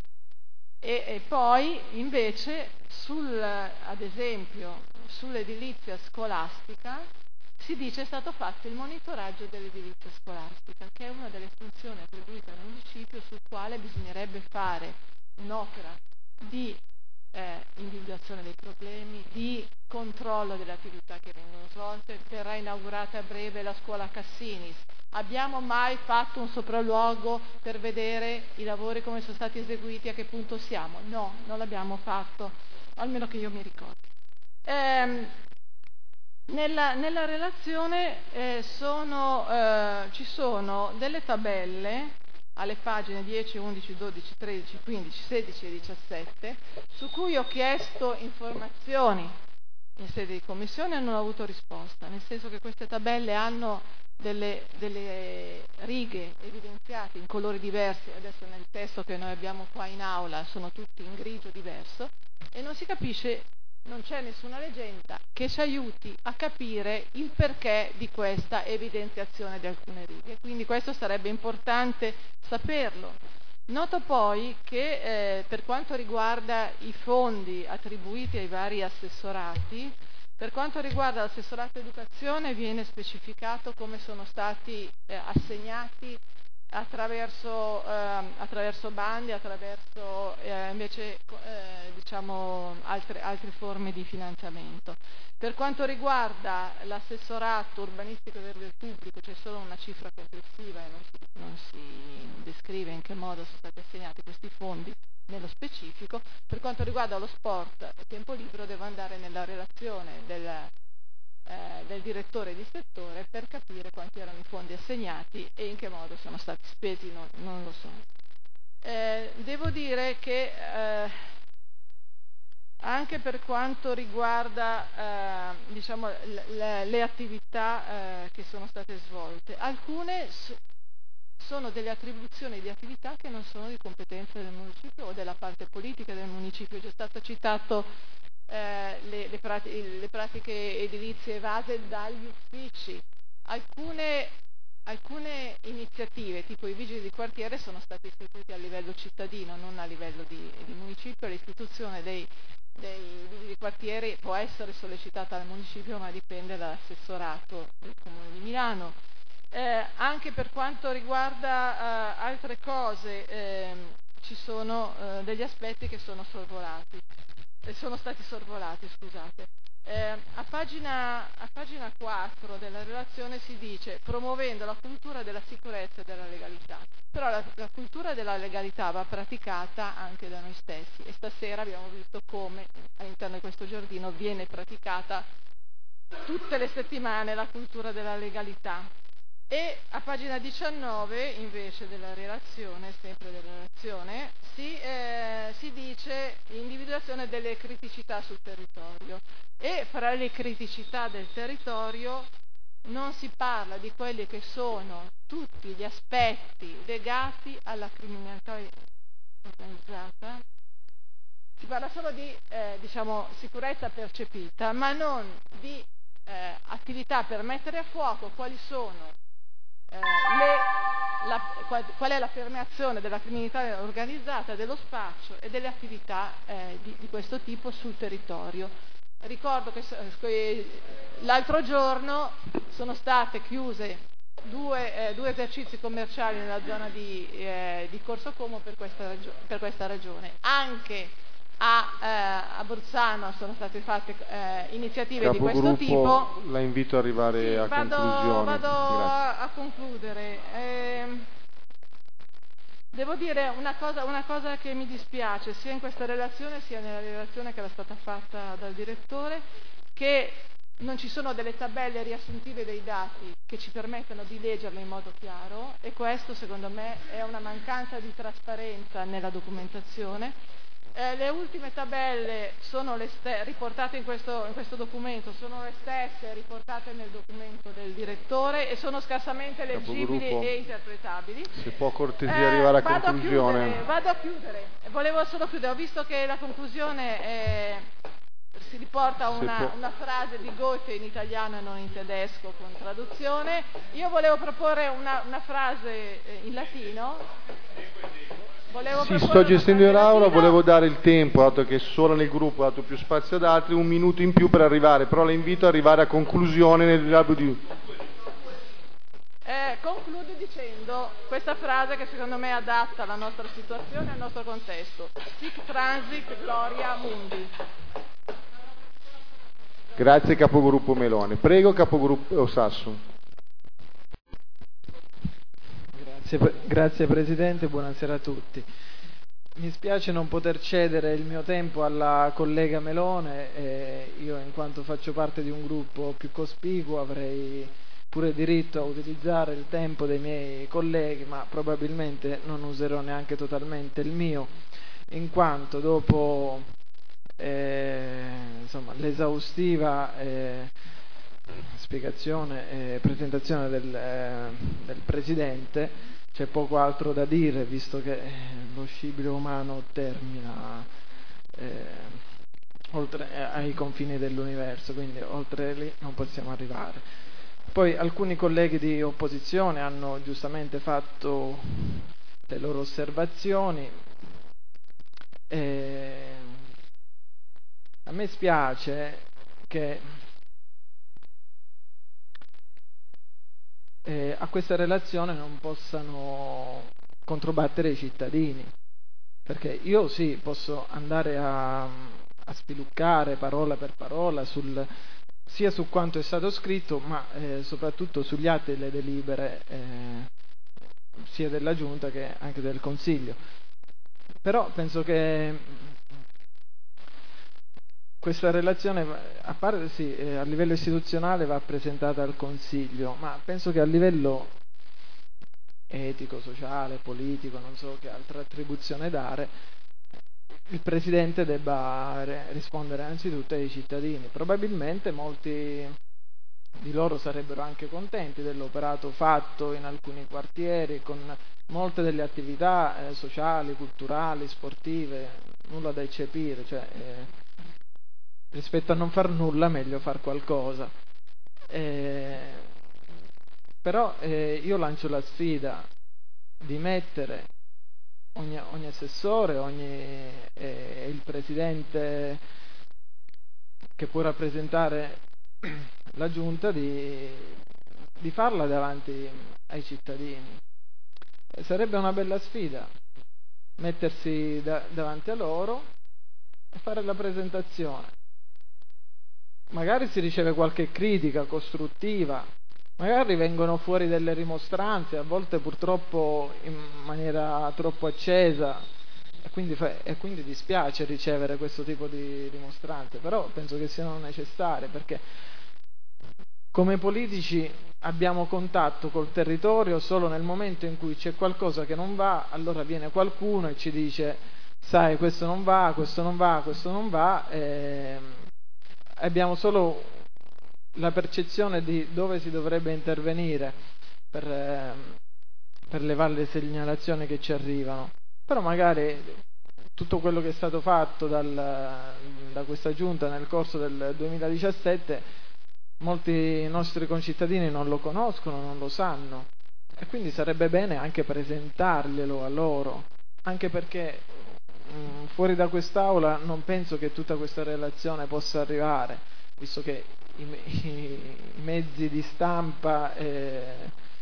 e, e poi invece sul, ad esempio sull'edilizia scolastica si dice è stato fatto il monitoraggio dell'edilizia scolastica, che è una delle funzioni attribuite al municipio, sul quale bisognerebbe fare un'opera di eh, individuazione dei problemi, di controllo delle attività che vengono svolte. Verrà inaugurata a breve la scuola Cassinis. Abbiamo mai fatto un sopralluogo per vedere i lavori come sono stati eseguiti, a che punto siamo? No, non l'abbiamo fatto, almeno che io mi ricordi. Ehm, nella, nella relazione eh, sono, eh, ci sono delle tabelle alle pagine dieci, undici, dodici, tredici, quindici, sedici e diciassette, su cui ho chiesto informazioni in sede di commissione e non ho avuto risposta, nel senso che queste tabelle hanno delle, delle righe evidenziate in colori diversi, adesso nel testo che noi abbiamo qua in aula sono tutti in grigio diverso, e non si capisce, non c'è nessuna legenda che ci aiuti a capire il perché di questa evidenziazione di alcune righe, quindi questo sarebbe importante saperlo. Noto poi che eh, per quanto riguarda i fondi attribuiti ai vari assessorati, per quanto riguarda l'assessorato educazione viene specificato come sono stati eh, assegnati attraverso, eh, attraverso bandi, attraverso eh, invece eh, diciamo altre, altre forme di finanziamento. Per quanto riguarda l'assessorato urbanistico del pubblico c'è solo una cifra complessiva e non si, non si descrive in che modo sono stati assegnati questi fondi nello specifico. Per quanto riguarda lo sport e tempo libero devo andare nella relazione del, eh, del direttore di settore per capire quanti erano i fondi assegnati e in che modo sono stati spesi, non, non lo so. Eh, devo dire che eh, anche per quanto riguarda eh, diciamo, le, le attività eh, che sono state svolte, alcune so, sono delle attribuzioni di attività che non sono di competenza del municipio o della parte politica del municipio. È già stato citato eh, le, le, prati, le pratiche edilizie evase dagli uffici. Alcune, alcune iniziative, tipo i vigili di quartiere, sono state istituite a livello cittadino, non a livello di, di municipio. L'istituzione dei dei vigili di quartiere può essere sollecitata dal municipio, ma dipende dall'assessorato del Comune di Milano. Eh, anche per quanto riguarda eh, altre cose eh, ci sono eh, degli aspetti che sono sorvolati, eh, sono stati sorvolati, scusate. Eh, a, pagina, a pagina quattro della relazione si dice promuovendo la cultura della sicurezza e della legalità, però la, la cultura della legalità va praticata anche da noi stessi e stasera abbiamo visto come all'interno di questo giardino viene praticata tutte le settimane la cultura della legalità. E a pagina diciannove invece della relazione, sempre della relazione, si, eh, si dice individuazione delle criticità sul territorio e fra le criticità del territorio non si parla di quelli che sono tutti gli aspetti legati alla criminalità organizzata, si parla solo di eh, diciamo, sicurezza percepita, ma non di eh, attività per mettere a fuoco quali sono Eh, le, la, qual, qual è la permeazione della criminalità organizzata, dello spaccio e delle attività eh, di, di questo tipo sul territorio. Ricordo che eh, l'altro giorno sono state chiuse due, eh, due esercizi commerciali nella zona di, eh, di Corso Como per questa, ragio- per questa ragione. Anche a, eh, a Bruzzano sono state fatte eh, iniziative di questo tipo. La invito ad arrivare sì, a vado, conclusione. Vado a, a concludere. Eh, devo dire una cosa, una cosa che mi dispiace sia in questa relazione sia nella relazione che era stata fatta dal direttore, che non ci sono delle tabelle riassuntive dei dati che ci permettano di leggerle in modo chiaro e questo secondo me è una mancanza di trasparenza nella documentazione. Eh, le ultime tabelle sono le ste- riportate in questo, in questo documento, sono le stesse riportate nel documento del direttore e sono scarsamente leggibili Capogruppo, e interpretabili. Se può cortesia Eh, arrivare a vado conclusione. A chiudere, vado a chiudere, volevo solo chiudere, ho visto che la conclusione è, si riporta a una, una frase di Goethe in italiano e non in tedesco con traduzione. Io volevo proporre una, una frase in latino. Volevo Sì, sto gestendo l'aula, volevo dare il tempo, dato che solo nel gruppo ho dato più spazio ad altri, un minuto in più per arrivare, però la invito ad arrivare a conclusione nel lato di... Eh, concludo dicendo questa frase che secondo me è adatta alla nostra situazione e al nostro contesto. Sic transit gloria mundi. Grazie capogruppo Melone. Prego capogruppo Sasso. Grazie, grazie Presidente, buonasera a tutti. Mi spiace non poter cedere il mio tempo alla collega Melone, eh, io in quanto faccio parte di un gruppo più cospicuo avrei pure diritto a utilizzare il tempo dei miei colleghi, ma probabilmente non userò neanche totalmente il mio, in quanto dopo eh, insomma, l'esaustiva eh, spiegazione e presentazione del, eh, del Presidente c'è poco altro da dire, visto che lo scibile umano termina eh, oltre eh, ai confini dell'universo, quindi oltre lì non possiamo arrivare. Poi alcuni colleghi di opposizione hanno giustamente fatto le loro osservazioni. E a me spiace che eh, a questa relazione non possano controbattere i cittadini, perché io sì, posso andare a, a spiluccare parola per parola sul, sia su quanto è stato scritto, ma eh, soprattutto sugli atti e le delibere eh, sia della Giunta che anche del Consiglio. Però penso che questa relazione, a parte sì, eh, a livello istituzionale va presentata al Consiglio, ma penso che a livello etico, sociale, politico, non so che altra attribuzione dare, il Presidente debba rispondere anzitutto ai cittadini. Probabilmente molti di loro sarebbero anche contenti dell'operato fatto in alcuni quartieri, con molte delle attività eh, sociali, culturali, sportive, nulla da eccepire, cioè, eh, rispetto a non far nulla meglio far qualcosa. Eh, però eh, io lancio la sfida di mettere ogni, ogni assessore, ogni eh, il presidente che può rappresentare la Giunta di, di farla davanti ai cittadini. E sarebbe una bella sfida mettersi da, davanti a loro e fare la presentazione. Magari si riceve qualche critica costruttiva, magari vengono fuori delle rimostranze, a volte purtroppo in maniera troppo accesa, e quindi, fa, e quindi dispiace ricevere questo tipo di rimostranze, però penso che siano necessarie, perché come politici abbiamo contatto col territorio solo nel momento in cui c'è qualcosa che non va, allora viene qualcuno e ci dice: sai, questo non va, questo non va, questo non va, e abbiamo solo la percezione di dove si dovrebbe intervenire per, eh, per levare le segnalazioni che ci arrivano. Però magari tutto quello che è stato fatto dal, da questa Giunta nel corso del duemiladiciassette molti nostri concittadini non lo conoscono, non lo sanno, e quindi sarebbe bene anche presentarglielo a loro, anche perché mh, fuori da quest'aula non penso che tutta questa relazione possa arrivare, visto che i, i, i mezzi di stampa eh,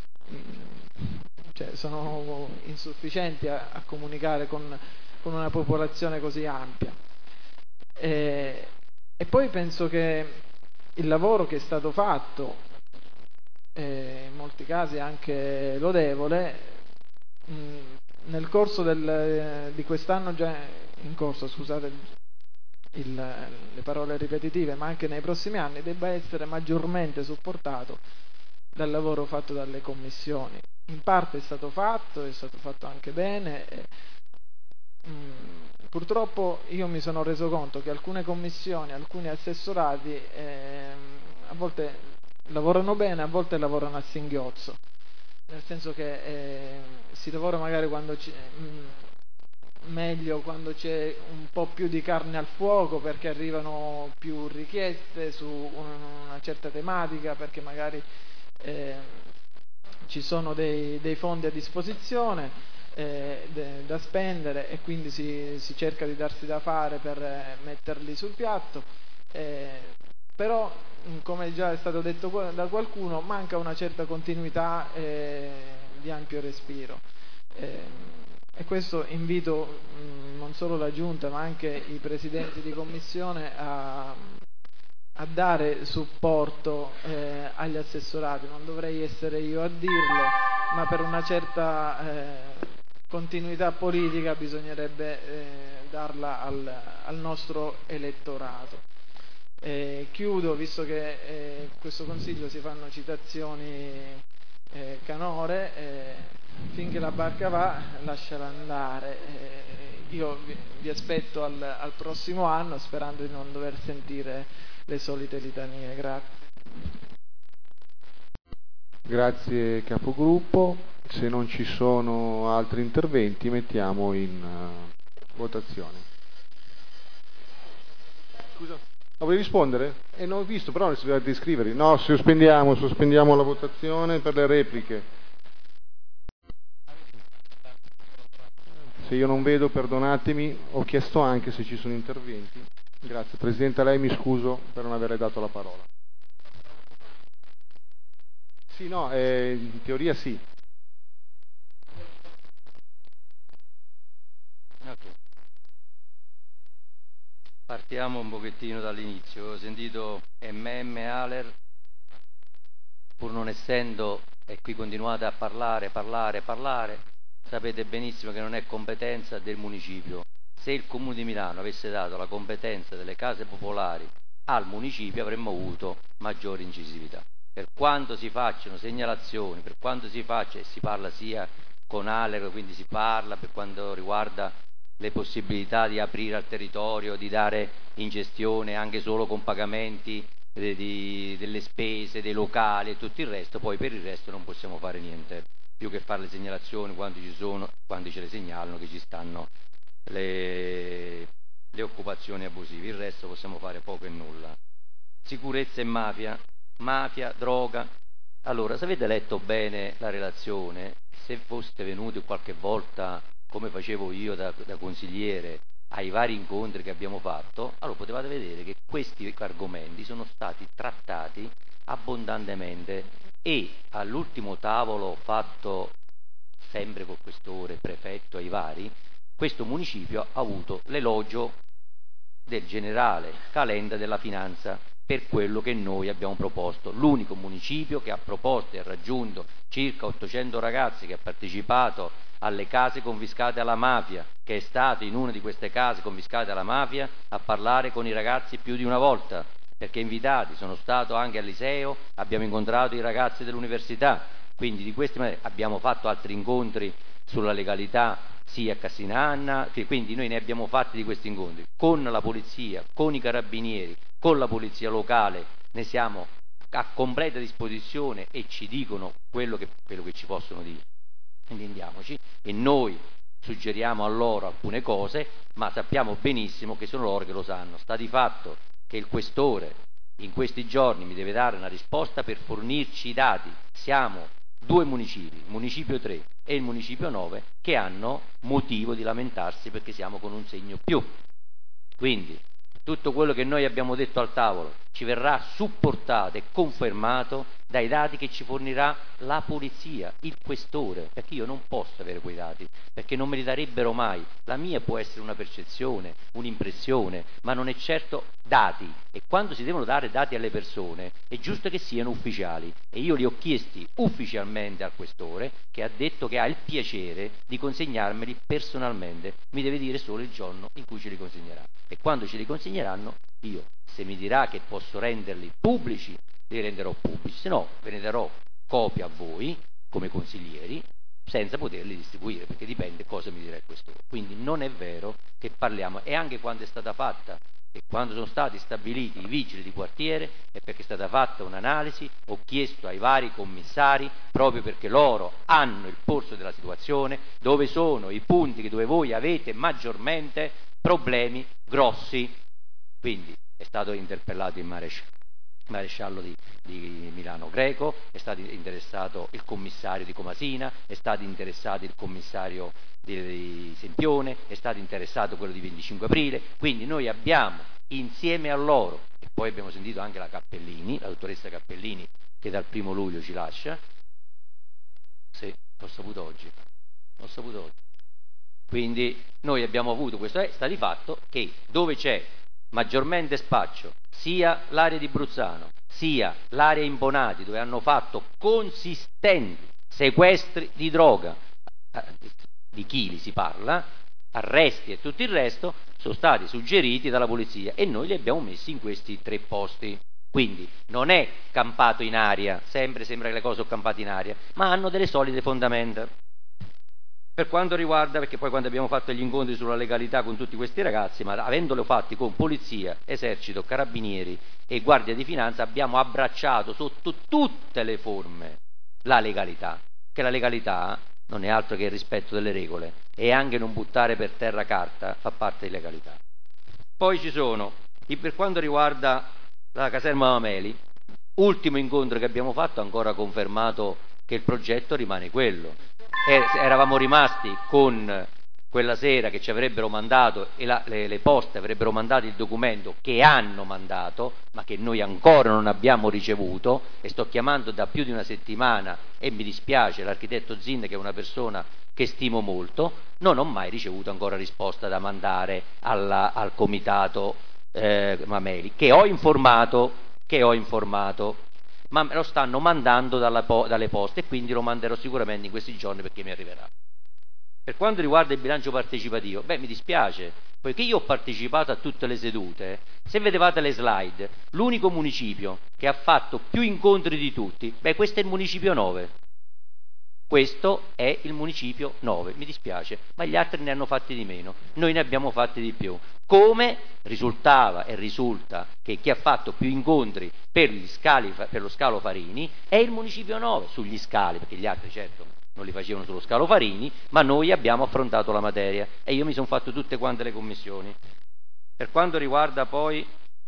cioè sono insufficienti a, a comunicare con, con una popolazione così ampia. E, e poi penso che il lavoro che è stato fatto, eh, in molti casi anche lodevole, mh, nel corso del, eh, di quest'anno già in corso, scusate il, le parole ripetitive, ma anche nei prossimi anni, debba essere maggiormente supportato dal lavoro fatto dalle commissioni. In parte è stato fatto, è stato fatto anche bene. E, mh, purtroppo io mi sono reso conto che alcune commissioni, alcuni assessorati eh, a volte lavorano bene, a volte lavorano a singhiozzo, nel senso che eh, si lavora magari quando c'è, mh, meglio quando c'è un po' più di carne al fuoco, perché arrivano più richieste su una certa tematica, perché magari eh, ci sono dei, dei fondi a disposizione Eh, de, da spendere, e quindi si, si cerca di darsi da fare per eh, metterli sul piatto, eh, però mh, come già è stato detto da qualcuno, manca una certa continuità eh, di ampio respiro, eh, e questo invito mh, non solo la Giunta ma anche i presidenti di commissione a, a dare supporto eh, agli assessorati. Non dovrei essere io a dirlo, ma per una certa eh, continuità politica bisognerebbe eh, darla al, al nostro elettorato. Eh, chiudo, visto che eh, questo Consiglio si fanno citazioni eh, canore, eh, finché la barca va lasciala andare. Eh, io vi, vi aspetto al, al prossimo anno, sperando di non dover sentire le solite litanie. Grazie. Grazie capogruppo. Se non ci sono altri interventi mettiamo in uh, votazione. Scusa, ma vuoi rispondere? Eh, non ho visto, però si deve iscriverli. No, sospendiamo, sospendiamo la votazione per le repliche. Se io non vedo, perdonatemi, ho chiesto anche se ci sono interventi. Grazie. Presidente, a lei mi scuso per non averle dato la parola. Sì, no, eh, in teoria sì. Okay. Partiamo un pochettino dall'inizio. Ho sentito M M Aler, pur non essendo, e qui continuate a parlare, parlare, parlare, sapete benissimo che non è competenza del municipio. Se il Comune di Milano avesse dato la competenza delle case popolari al municipio avremmo avuto maggiore incisività. Per quanto si facciano segnalazioni, per quanto si faccia, e si parla sia con Aler, quindi si parla per quanto riguarda le possibilità di aprire al territorio, di dare in gestione anche solo con pagamenti de, di, delle spese, dei locali e tutto il resto, poi per il resto non possiamo fare niente, più che fare le segnalazioni quando ci sono, quando ce le segnalano che ci stanno le, le occupazioni abusive, il resto possiamo fare poco e nulla. Sicurezza e mafia, mafia, droga. Allora, se avete letto bene la relazione, se foste venuti qualche volta, come facevo io da, da consigliere, ai vari incontri che abbiamo fatto, allora potevate vedere che questi argomenti sono stati trattati abbondantemente e all'ultimo tavolo fatto sempre con questore, prefetto ai vari, questo municipio ha avuto l'elogio del generale Calenda della Finanza per quello che noi abbiamo proposto, l'unico municipio che ha proposto e ha raggiunto circa ottocento ragazzi, che ha partecipato alle case confiscate alla mafia, che è stato in una di queste case confiscate alla mafia a parlare con i ragazzi più di una volta, perché invitati, sono stato anche al liceo, abbiamo incontrato i ragazzi dell'università, quindi di questi abbiamo fatto altri incontri sulla legalità sia a Cassinanna, quindi noi ne abbiamo fatti di questi incontri con la polizia, con i carabinieri, con la polizia locale, ne siamo a completa disposizione e ci dicono quello che, quello che ci possono dire, intendiamoci, e noi suggeriamo a loro alcune cose, ma sappiamo benissimo che sono loro che lo sanno. Sta di fatto che il questore in questi giorni mi deve dare una risposta per fornirci i dati. Siamo due municipi, il municipio tre e il municipio nove, che hanno motivo di lamentarsi perché siamo con un segno più. Quindi tutto quello che noi abbiamo detto al tavolo ci verrà supportato e confermato dai dati che ci fornirà la polizia, il questore, perché io non posso avere quei dati, perché non me li darebbero mai. La mia può essere una percezione, un'impressione, ma non è certo dati, e quando si devono dare dati alle persone è giusto che siano ufficiali, e io li ho chiesti ufficialmente al questore, che ha detto che ha il piacere di consegnarmeli personalmente, mi deve dire solo il giorno in cui ce li consegnerà, e quando ce li consegneranno io, se mi dirà che posso renderli pubblici, li renderò pubblici, se no ve ne darò copia a voi come consiglieri senza poterli distribuire, perché dipende cosa mi dirà il questore. Quindi non è vero che parliamo, e anche quando è stata fatta e quando sono stati stabiliti i vigili di quartiere è perché è stata fatta un'analisi, ho chiesto ai vari commissari, proprio perché loro hanno il polso della situazione, dove sono i punti dove voi avete maggiormente problemi grossi. Quindi è stato interpellato il maresciallo maresciallo di, di Milano Greco, è stato interessato il commissario di Comasina, è stato interessato il commissario di, di Sempione, è stato interessato quello di venticinque aprile, quindi noi abbiamo insieme a loro, e poi abbiamo sentito anche la Cappellini, la dottoressa Cappellini, che dal primo luglio ci lascia. Sì, l'ho saputo oggi, l'ho saputo oggi. Quindi noi abbiamo avuto questo, è sta di fatto che dove c'è maggiormente spaccio, sia l'area di Bruzzano, sia l'area Imbonati, dove hanno fatto consistenti sequestri di droga, di chili si parla, arresti e tutto il resto, sono stati suggeriti dalla polizia e noi li abbiamo messi in questi tre posti. Quindi non è campato in aria, sempre sembra che le cose sono campate in aria, ma hanno delle solide fondamenta. Per quanto riguarda, perché poi quando abbiamo fatto gli incontri sulla legalità con tutti questi ragazzi, ma avendolo fatti con polizia, esercito, carabinieri e guardia di finanza, abbiamo abbracciato sotto tutte le forme la legalità, che la legalità non è altro che il rispetto delle regole, e anche non buttare per terra carta fa parte di legalità. Poi ci sono, per quanto riguarda la caserma Mameli, ultimo incontro che abbiamo fatto ha ancora confermato che il progetto rimane quello. Eravamo rimasti con quella sera che ci avrebbero mandato e la, le, le poste avrebbero mandato il documento che hanno mandato, ma che noi ancora non abbiamo ricevuto, e sto chiamando da più di una settimana e mi dispiace l'architetto Zin, che è una persona che stimo molto, non ho mai ricevuto ancora risposta da mandare alla, al comitato eh, Mameli, che ho informato, che ho informato, ma me lo stanno mandando dalla, dalle poste, e quindi lo manderò sicuramente in questi giorni perché mi arriverà. Per quanto riguarda il bilancio partecipativo, beh, mi dispiace, poiché io ho partecipato a tutte le sedute. Se vedevate le slide, l'unico municipio che ha fatto più incontri di tutti, beh, questo è il municipio nove. Questo è il municipio nove, mi dispiace, ma gli altri ne hanno fatti di meno, noi ne abbiamo fatti di più. Come risultava e risulta che chi ha fatto più incontri per, gli scali, per lo scalo Farini è il municipio nove, sugli scali, perché gli altri certo non li facevano sullo scalo Farini, ma noi abbiamo affrontato la materia e io mi sono fatto tutte quante le commissioni. Per quanto riguarda poi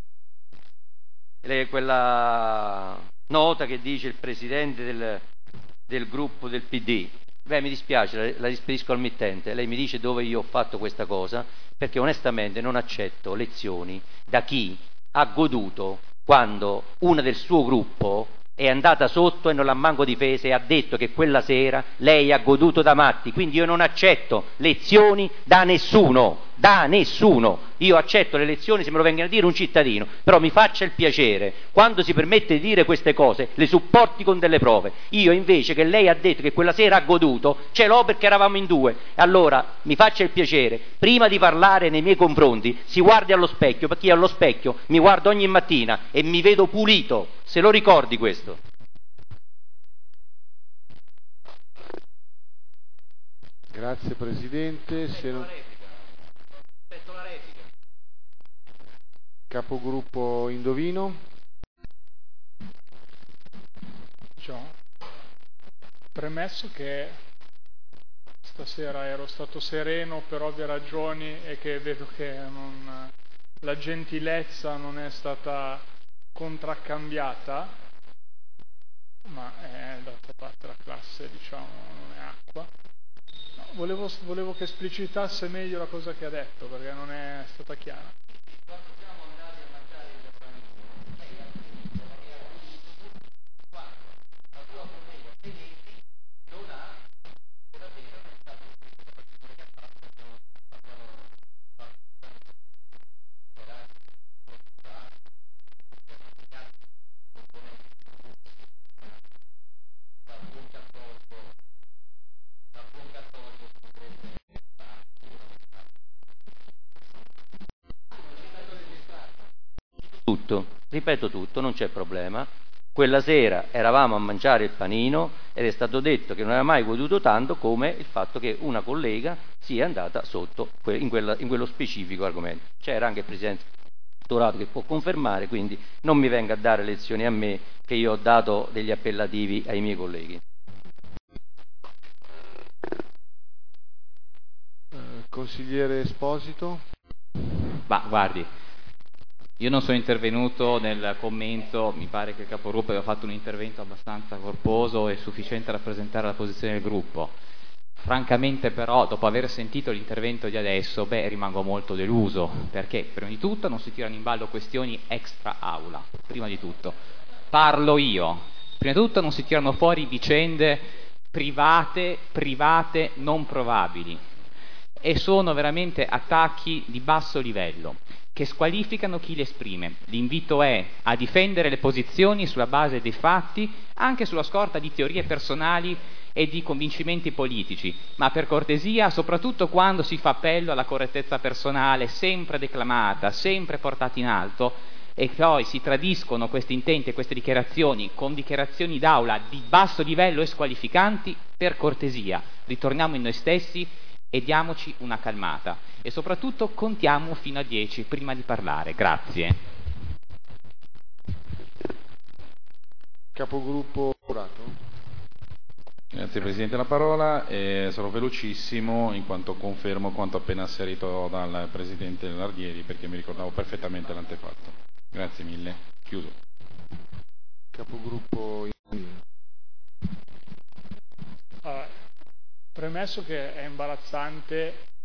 le, quella nota che dice il presidente del, del gruppo del P D, beh, mi dispiace, la, la rispedisco al mittente, lei mi dice dove io ho fatto questa cosa, perché onestamente non accetto lezioni da chi ha goduto quando una del suo gruppo è andata sotto e non l'ha manco difesa e ha detto che quella sera lei ha goduto da matti. Quindi io non accetto lezioni da nessuno, da nessuno. Io accetto le lezioni se me lo vengono a dire un cittadino, però mi faccia il piacere, quando si permette di dire queste cose, le supporti con delle prove. Io invece, che lei ha detto che quella sera ha goduto, ce l'ho perché eravamo in due. Allora mi faccia il piacere, prima di parlare nei miei confronti, si guardi allo specchio, perché io allo specchio mi guardo ogni mattina e mi vedo pulito. Se lo ricordi questo. Grazie Presidente. Se non... Capogruppo Indovino. Ciao. Premesso che stasera ero stato sereno per ovvie ragioni e che vedo che non, la gentilezza non è stata contraccambiata, ma è d'altra parte la classe, diciamo, non è acqua. No, volevo, volevo che esplicitasse meglio la cosa che ha detto, perché non è stata chiara. Tutto, ripeto tutto, non c'è problema. Quella sera eravamo a mangiare il panino ed è stato detto che non aveva mai goduto tanto come il fatto che una collega sia andata sotto in, quella, in quello specifico argomento. C'era anche il Presidente Dorato che può confermare, quindi non mi venga a dare lezioni a me che io ho dato degli appellativi ai miei colleghi. Eh, consigliere Esposito. Ma guardi, io non sono intervenuto nel commento, mi pare che il capogruppo aveva fatto un intervento abbastanza corposo e sufficiente a rappresentare la posizione del gruppo. Francamente però, dopo aver sentito l'intervento di adesso, beh, rimango molto deluso, perché prima di tutto non si tirano in ballo questioni extra aula, prima di tutto. Parlo io. Prima di tutto non si tirano fuori vicende private, private, non provabili. E sono veramente attacchi di basso livello, che squalificano chi le esprime. L'invito è a difendere le posizioni sulla base dei fatti, anche sulla scorta di teorie personali e di convincimenti politici, ma per cortesia, soprattutto quando si fa appello alla correttezza personale, sempre declamata, sempre portata in alto, e poi si tradiscono questi intenti e queste dichiarazioni con dichiarazioni d'aula di basso livello e squalificanti, per cortesia, ritorniamo in noi stessi e diamoci una calmata e soprattutto contiamo fino a dieci prima di parlare. Grazie. Capogruppo Dorato. Grazie Presidente, la parola. Eh, sarò velocissimo in quanto confermo quanto appena asserito dal Presidente Lardieri, perché mi ricordavo perfettamente l'antefatto. Grazie mille. Chiuso. Capogruppo Indovino. Allora, premesso che è imbarazzante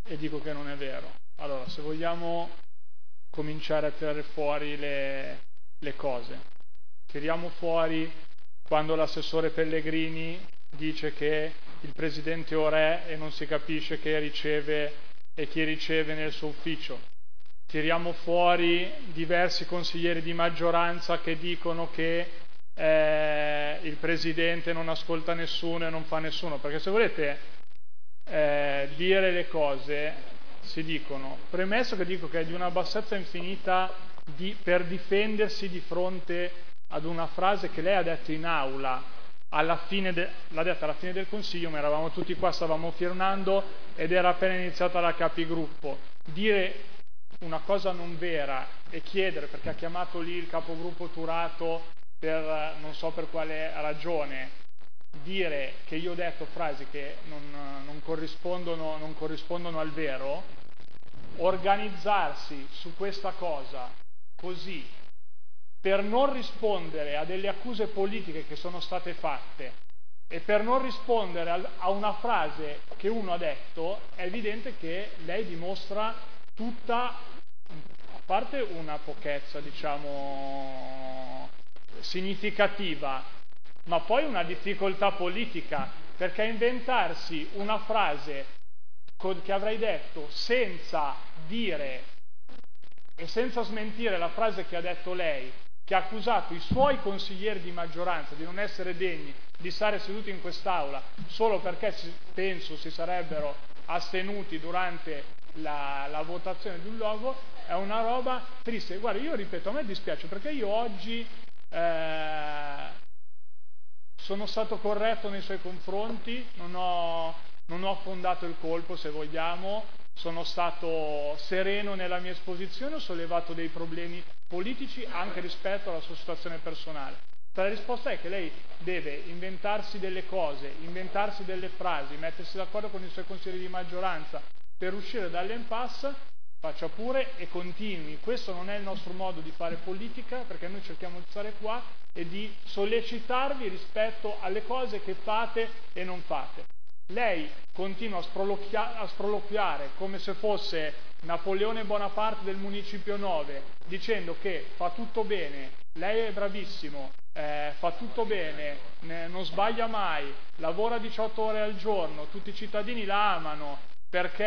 e dico che non è vero. Allora, se vogliamo cominciare a tirare fuori le, le cose, tiriamo fuori quando l'assessore Pellegrini dice che il presidente o re e non si capisce che riceve e chi riceve nel suo ufficio. Tiriamo fuori diversi consiglieri di maggioranza che dicono che eh, il presidente non ascolta nessuno e non fa nessuno, perché se volete eh, dire le cose si dicono, premesso che dico che è di una bassezza infinita di, per difendersi di fronte ad una frase che lei ha detto in aula, alla fine de, l'ha detta alla fine del Consiglio, ma eravamo tutti qua, stavamo firmando ed era appena iniziata la capigruppo. Dire una cosa non vera e chiedere, perché ha chiamato lì il capogruppo Turato per non so per quale ragione, dire che io ho detto frasi che non, non, corrispondono, non corrispondono al vero, organizzarsi su questa cosa così per non rispondere a delle accuse politiche che sono state fatte e per non rispondere a una frase che uno ha detto, è evidente che lei dimostra tutta, a parte una pochezza, diciamo, significativa, ma poi una difficoltà politica, perché inventarsi una frase che avrei detto senza dire e senza smentire la frase che ha detto lei, che ha accusato i suoi consiglieri di maggioranza di non essere degni di stare seduti in quest'aula solo perché penso si sarebbero astenuti durante la, la votazione di un logo, è una roba triste. Guarda, io ripeto, a me dispiace perché io oggi eh, sono stato corretto nei suoi confronti, non ho, non ho affondato il colpo, se vogliamo, sono stato sereno nella mia esposizione, ho sollevato dei problemi politici anche rispetto alla sua situazione personale. La risposta è che lei deve inventarsi delle cose, inventarsi delle frasi, mettersi d'accordo con i suoi consiglieri di maggioranza per uscire dall'impasse, faccia pure e continui. Questo non è il nostro modo di fare politica, perché noi cerchiamo di stare qua e di sollecitarvi rispetto alle cose che fate e non fate. Lei continua a, sproloquia- a sproloquiare come se fosse Napoleone Bonaparte del Municipio nove, dicendo che fa tutto bene, lei è bravissimo, eh, fa tutto bene, ne- non sbaglia mai, lavora diciotto ore al giorno, tutti i cittadini la amano perché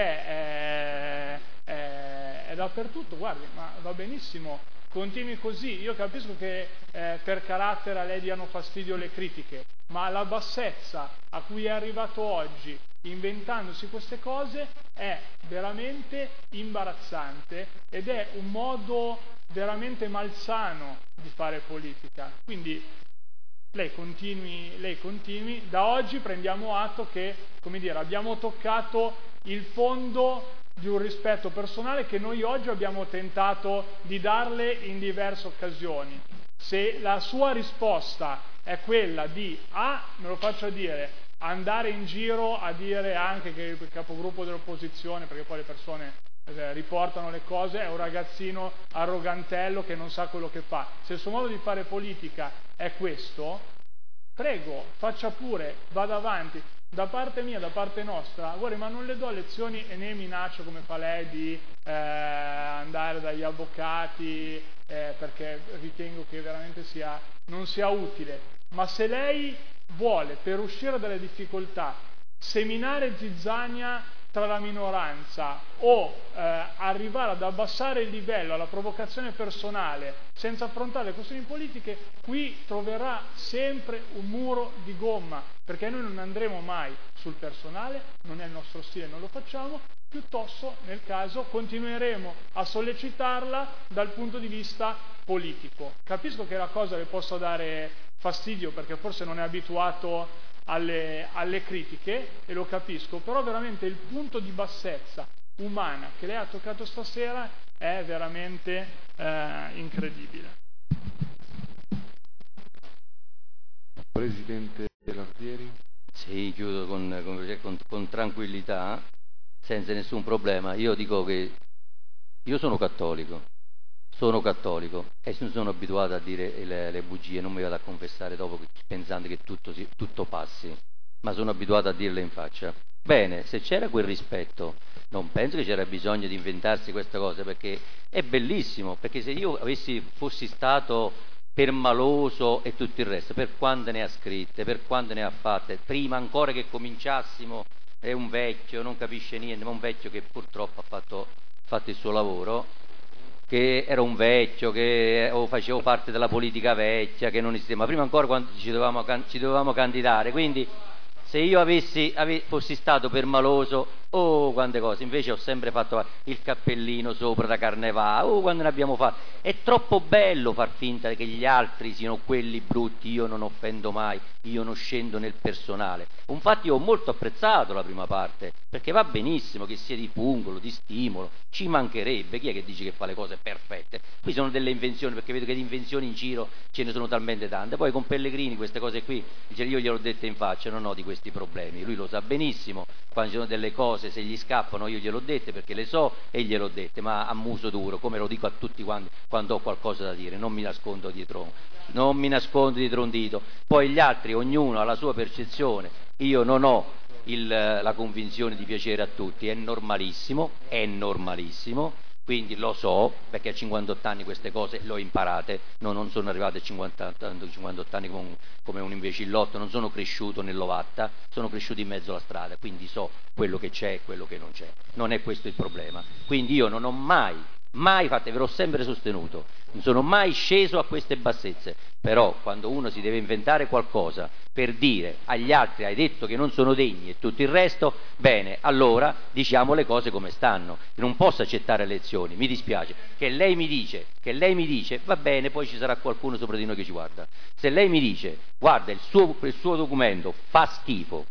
è, è, è dappertutto. Guardi, ma va benissimo, continui così. Io capisco che eh, per carattere a lei diano fastidio le critiche, ma la bassezza a cui è arrivato oggi inventandosi queste cose è veramente imbarazzante ed è un modo veramente malsano di fare politica. Quindi lei continui, lei continui. Da oggi prendiamo atto che, come dire, abbiamo toccato il fondo di un rispetto personale che noi oggi abbiamo tentato di darle in diverse occasioni. Se la sua risposta è quella di, ah, me lo faccio dire, andare in giro a dire anche che il capogruppo dell'opposizione, perché poi le persone eh, riportano le cose, è un ragazzino arrogantello che non sa quello che fa. Se il suo modo di fare politica è questo, prego, faccia pure, vada avanti. Da parte mia, da parte nostra, guardi, ma non le do lezioni e ne minaccio come fa lei di eh, andare dagli avvocati eh, perché ritengo che veramente sia, non sia utile. Ma se lei vuole, per uscire dalle difficoltà, seminare zizzania tra la minoranza o eh, arrivare ad abbassare il livello alla provocazione personale senza affrontare le questioni politiche, qui troverà sempre un muro di gomma, perché noi non andremo mai sul personale, non è il nostro stile, non lo facciamo, piuttosto nel caso continueremo a sollecitarla dal punto di vista politico. Capisco che la cosa le possa dare fastidio perché forse non è abituato alle, alle critiche, e lo capisco, però veramente il punto di bassezza umana che lei ha toccato stasera è veramente eh, incredibile. Presidente Lardieri. Sì, chiudo con, con, con, con tranquillità, senza nessun problema. Io dico che io sono cattolico, sono cattolico e non sono abituato a dire le, le bugie, non mi vado a confessare dopo pensando che tutto, si, tutto passi, ma sono abituato a dirle in faccia. Bene, se c'era quel rispetto, non penso che c'era bisogno di inventarsi queste cose, perché è bellissimo, perché se io avessi, fossi stato permaloso e tutto il resto, per quante ne ha scritte, per quante ne ha fatte, prima ancora che cominciassimo, è un vecchio, non capisce niente, ma un vecchio che purtroppo ha fatto, fatto il suo lavoro, che era un vecchio, che o facevo parte della politica vecchia, che non esisteva, ma prima ancora quando ci dovevamo, ci dovevamo candidare, quindi se io avessi, ave, fossi stato permaloso, oh quante cose, invece ho sempre fatto il cappellino sopra da carnevale, oh quando ne abbiamo fatto, è troppo bello far finta che gli altri siano quelli brutti, io non offendo mai, io non scendo nel personale. Infatti io ho molto apprezzato la prima parte, perché va benissimo che sia di pungolo, di stimolo, ci mancherebbe, chi è che dice che fa le cose perfette? Qui sono delle invenzioni, perché vedo che di invenzioni in giro ce ne sono talmente tante, poi con Pellegrini queste cose qui, dice, io gliel'ho dette in faccia, non ho di questi problemi, lui lo sa benissimo, quando ci sono delle cose, se gli scappano io gliel'ho dette perché le so e gliel'ho dette, ma a muso duro, come lo dico a tutti quando, quando ho qualcosa da dire, non mi nascondo dietro, non mi nascondo dietro un dito. Poi gli altri, ognuno ha la sua percezione, io non ho il, la convinzione di piacere a tutti, è normalissimo, è normalissimo, quindi lo so, perché a cinquantotto anni queste cose le ho imparate, no, non sono arrivato a cinquantotto anni come un, come un imbecillotto, non sono cresciuto nell'Ovatta, sono cresciuto in mezzo alla strada, quindi so quello che c'è e quello che non c'è, non è questo il problema. Quindi io non ho mai, mai fatto, ve l'ho sempre sostenuto, non sono mai sceso a queste bassezze, però quando uno si deve inventare qualcosa per dire agli altri hai detto che non sono degni e tutto il resto, bene, allora diciamo le cose come stanno. Non posso accettare lezioni, mi dispiace, che lei mi dice, che lei mi dice, va bene, poi ci sarà qualcuno sopra di noi che ci guarda. Se lei mi dice, guarda, il suo, il suo documento fa schifo,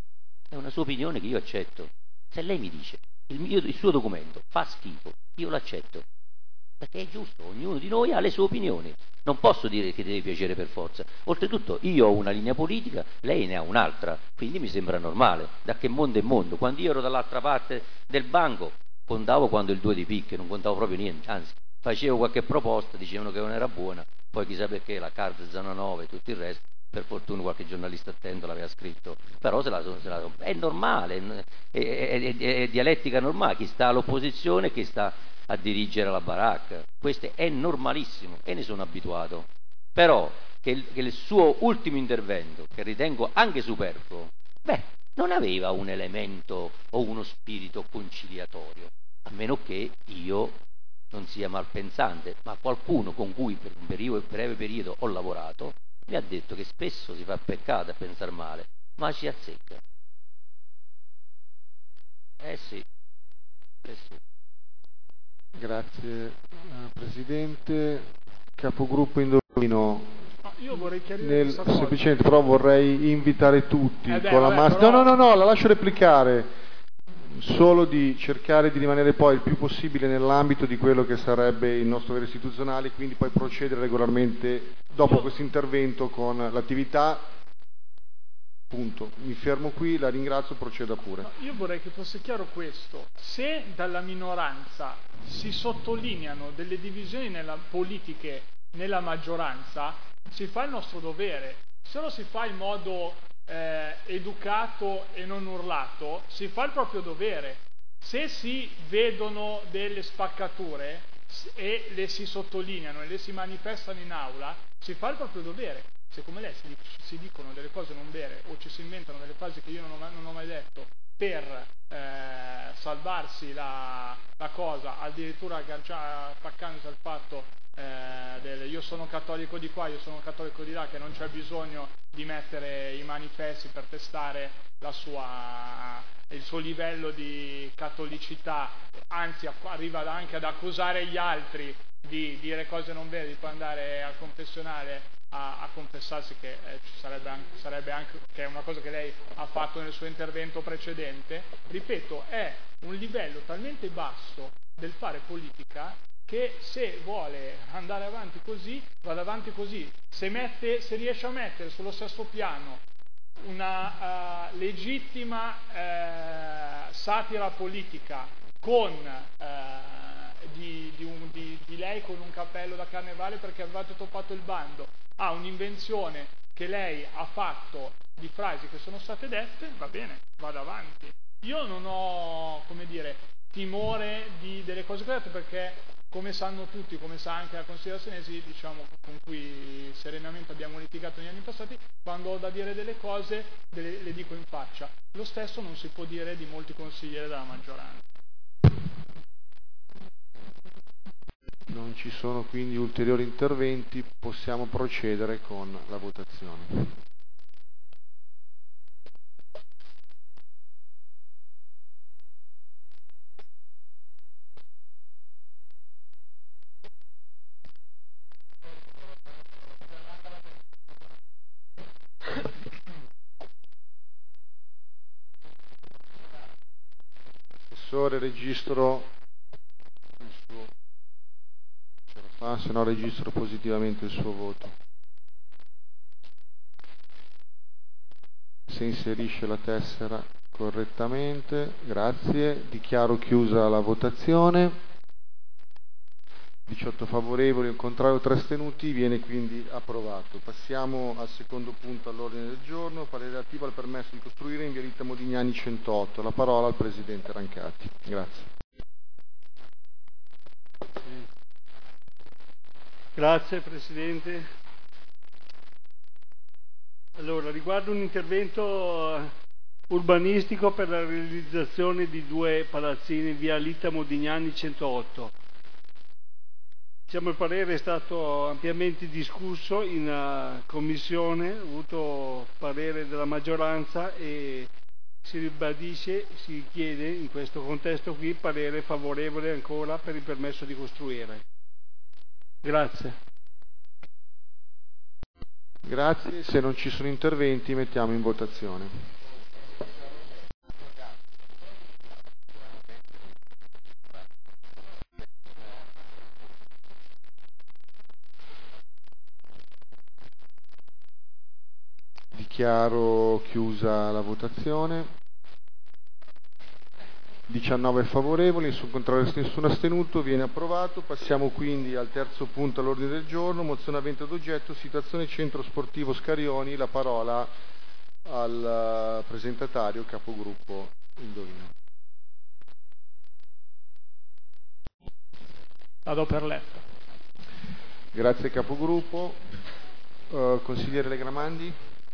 è una sua opinione che io accetto. Se lei mi dice, il, mio, il suo documento fa schifo, io l'accetto. Perché è giusto, ognuno di noi ha le sue opinioni, non posso dire che deve piacere per forza. Oltretutto io ho una linea politica, lei ne ha un'altra, quindi mi sembra normale. Da che mondo è mondo? Quando io ero dall'altra parte del banco contavo quando il due di picche, non contavo proprio niente, anzi facevo qualche proposta, dicevano che non era buona, poi chissà perché la card zona nove e tutto il resto, per fortuna qualche giornalista attento l'aveva scritto, però se la, se la, è normale, è, è, è, è dialettica normale, chi sta all'opposizione, chi sta a dirigere la baracca, questo è normalissimo e ne sono abituato. Però che il, che il suo ultimo intervento, che ritengo anche superfluo, beh, non aveva un elemento o uno spirito conciliatorio, a meno che io non sia malpensante, ma qualcuno con cui per un periodo, breve periodo ho lavorato mi ha detto che spesso si fa peccato a pensare male, ma ci azzecca. Eh sì, eh sì. Grazie Presidente. Capogruppo Indovino. Io vorrei chiarire Nel, questa cosa. semplicemente però vorrei invitare tutti eh beh, con la vabbè, maschera. però... No, no, no, no, la lascio replicare. Solo di cercare di rimanere poi il più possibile nell'ambito di quello che sarebbe il nostro dovere istituzionale, quindi poi procedere regolarmente dopo questo intervento con l'attività. Punto. Mi fermo qui, la ringrazio, proceda pure. No, io vorrei che fosse chiaro questo: se dalla minoranza si sottolineano delle divisioni nella, politiche nella maggioranza, si fa il nostro dovere. Se lo si fa in modo eh, educato e non urlato, si fa il proprio dovere. Se si vedono delle spaccature e le si sottolineano e le si manifestano in aula, si fa il proprio dovere. Se come lei si, si dicono delle cose non vere o ci si inventano delle frasi che io non ho, non ho mai detto per eh, salvarsi la, la cosa, addirittura attaccandosi al fatto eh, del io sono cattolico di qua, io sono cattolico di là, che non c'è bisogno di mettere i manifesti per testare la sua, il suo livello di cattolicità, anzi arriva anche ad accusare gli altri di dire cose non vere, di poi andare al confessionale A, a confessarsi, che eh, sarebbe, anche, sarebbe anche che è una cosa che lei ha fatto nel suo intervento precedente. Ripeto, è un livello talmente basso del fare politica che se vuole andare avanti così, vada avanti così. Se, mette, se riesce a mettere sullo stesso piano una uh, legittima uh, satira politica con uh, di, di, un, di, di lei con un cappello da carnevale perché avevate toppato il bando a un'invenzione che lei ha fatto di frasi che sono state dette, va bene, vado avanti. Io non ho, come dire, timore di, delle cose che ho detto, perché come sanno tutti, come sa anche la consigliera Senesi, diciamo, con cui serenamente abbiamo litigato negli anni passati, quando ho da dire delle cose le, le dico in faccia. Lo stesso non si può dire di molti consiglieri della maggioranza. Non ci sono quindi ulteriori interventi, possiamo procedere con la votazione. Assessore, registro il suo, ce la fa, se no registro positivamente il suo voto. Se inserisce la tessera correttamente, grazie. Dichiaro chiusa la votazione. diciotto favorevoli, al contrario tre astenuti, viene quindi approvato. Passiamo al secondo punto all'ordine del giorno, parere relativo al permesso di costruire in via Rita Modignani centootto. La parola al Presidente Rancati. Grazie. Grazie Presidente. Allora, riguardo un intervento urbanistico per la realizzazione di due palazzini in via Rita Modignani centootto. Diciamo, il parere è stato ampiamente discusso in uh, commissione, ha avuto parere della maggioranza e si ribadisce, si chiede in questo contesto qui parere favorevole ancora per il permesso di costruire. Grazie. Grazie, se non ci sono interventi mettiamo in votazione. Dichiaro chiusa la votazione. diciannove favorevoli, nessun contrario, nessun astenuto, viene approvato. Passiamo quindi al terzo punto all'ordine del giorno, mozione avente ad oggetto situazione centro sportivo Scarioni. La parola al presentatario, capogruppo Indovino. Vado per letto. Grazie capogruppo. Uh, consigliere Legramandi.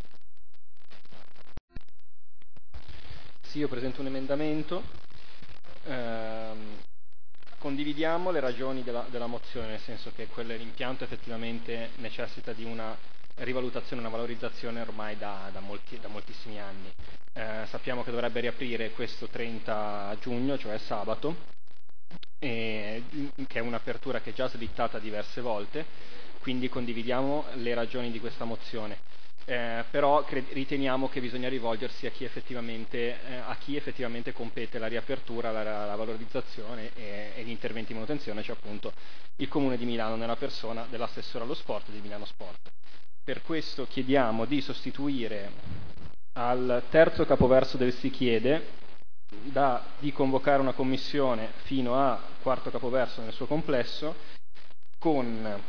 Sì, io presento un emendamento. Ehm, condividiamo le ragioni della, della mozione, nel senso che quell'impianto effettivamente necessita di una rivalutazione, una valorizzazione ormai da, da, molti, da moltissimi anni. Eh, sappiamo che dovrebbe riaprire questo trenta giugno, cioè sabato, e, che è un'apertura che è già slittata diverse volte, quindi condividiamo le ragioni di questa mozione. Eh, però cred- riteniamo che bisogna rivolgersi a chi effettivamente, eh, a chi effettivamente compete la riapertura, la, la valorizzazione e, e gli interventi di manutenzione, cioè appunto il Comune di Milano nella persona dell'assessore allo sport di Milano Sport. Per questo chiediamo di sostituire al terzo capoverso del si chiede da, di convocare una commissione fino a quarto capoverso nel suo complesso con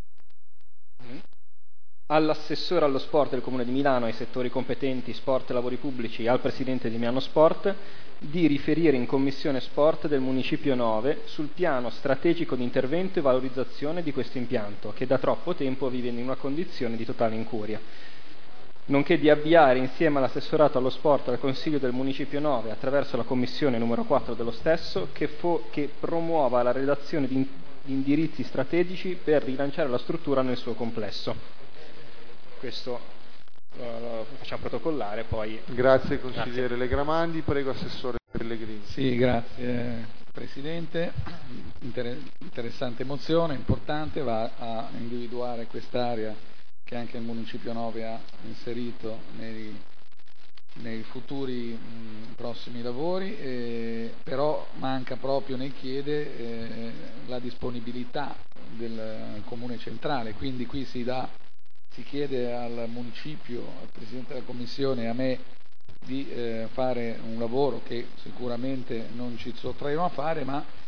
all'assessore allo sport del Comune di Milano, ai settori competenti sport e lavori pubblici, al presidente di Milano Sport, di riferire in commissione sport del Municipio nove sul piano strategico di intervento e valorizzazione di questo impianto, che da troppo tempo vive in una condizione di totale incuria, nonché di avviare insieme all'assessorato allo sport al Consiglio del Municipio nove, attraverso la commissione numero quattro dello stesso, che, fo- che promuova la redazione di, in- di indirizzi strategici per rilanciare la struttura nel suo complesso. Questo uh, lo facciamo protocollare poi. Grazie consigliere Grazie. Legramandi, prego assessore Pellegrini. Sì, grazie Presidente. Inter- interessante mozione, importante, va a individuare quest'area che anche il Municipio nove ha inserito nei, nei futuri mh, prossimi lavori, eh, però manca proprio, ne chiede eh, la disponibilità del Comune centrale, quindi qui si dà si chiede al Municipio, al Presidente della Commissione e a me di eh, fare un lavoro che sicuramente non ci sottraiamo a fare, ma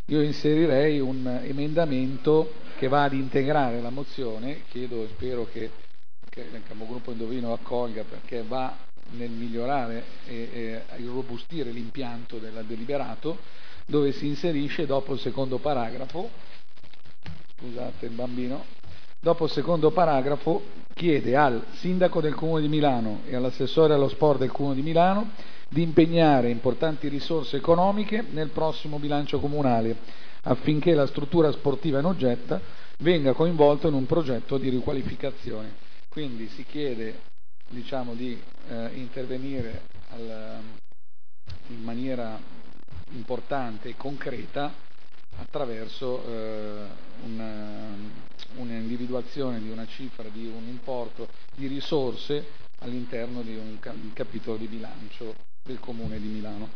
io inserirei un emendamento che va ad integrare la mozione, chiedo e spero che, che il capogruppo Indovino accolga, perché va nel migliorare e, e irrobustire l'impianto del deliberato, dove si inserisce dopo il secondo paragrafo, scusate il bambino, dopo il secondo paragrafo chiede al sindaco del Comune di Milano e all'assessore allo sport del Comune di Milano di impegnare importanti risorse economiche nel prossimo bilancio comunale affinché la struttura sportiva in oggetto venga coinvolta in un progetto di riqualificazione. Quindi si chiede, diciamo, di eh, intervenire al, in maniera importante e concreta attraverso eh, una, un'individuazione di una cifra, di un importo di risorse all'interno di un, ca- un capitolo di bilancio del Comune di Milano.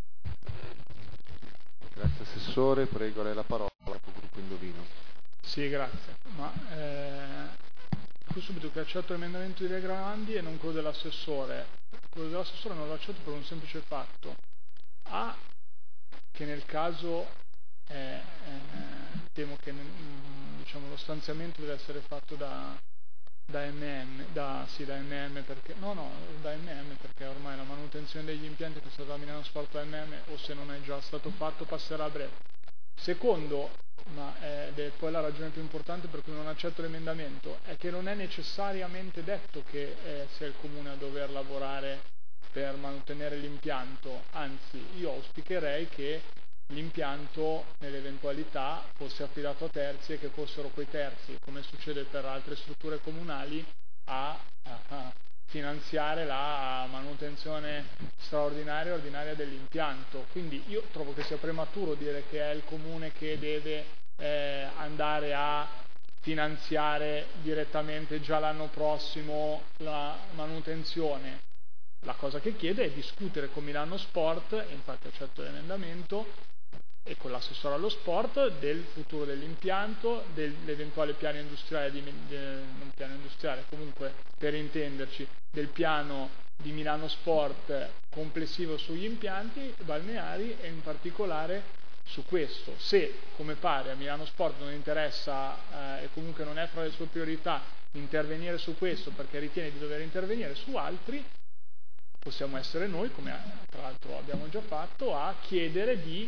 Grazie Assessore, prego lei la parola al gruppo Indovino. Sì, grazie. Ma eh, qui subito che accetto l'emendamento di Lega Grandi e non quello dell'assessore. Quello dell'assessore non lo accetto per un semplice fatto. A, che nel caso eh, eh, temo che mh, diciamo, lo stanziamento deve essere fatto da, da M M, da, sì, da M M perché, no, no, da M M perché ormai la manutenzione degli impianti che è stata a Milano Sport M M, o se non è già stato fatto passerà a breve. Secondo, ma ed è poi la ragione più importante per cui non accetto l'emendamento, è che non è necessariamente detto che eh, sia il Comune a dover lavorare per mantenere l'impianto, anzi io auspicherei che l'impianto nell'eventualità fosse affidato a terzi e che fossero quei terzi, come succede per altre strutture comunali, a, a finanziare la manutenzione straordinaria e ordinaria dell'impianto. Quindi io trovo che sia prematuro dire che è il Comune che deve eh, andare a finanziare direttamente già l'anno prossimo la manutenzione. La cosa che chiede è discutere con Milano Sport, e infatti accetto l'emendamento, e con l'assessore allo sport del futuro dell'impianto, dell'eventuale piano industriale, di, de, non piano industriale, comunque per intenderci, del piano di Milano Sport complessivo sugli impianti balneari e in particolare su questo. Se, come pare, a Milano Sport non interessa eh, e comunque non è fra le sue priorità intervenire su questo perché ritiene di dover intervenire su altri, possiamo essere noi, come tra l'altro abbiamo già fatto, a chiedere di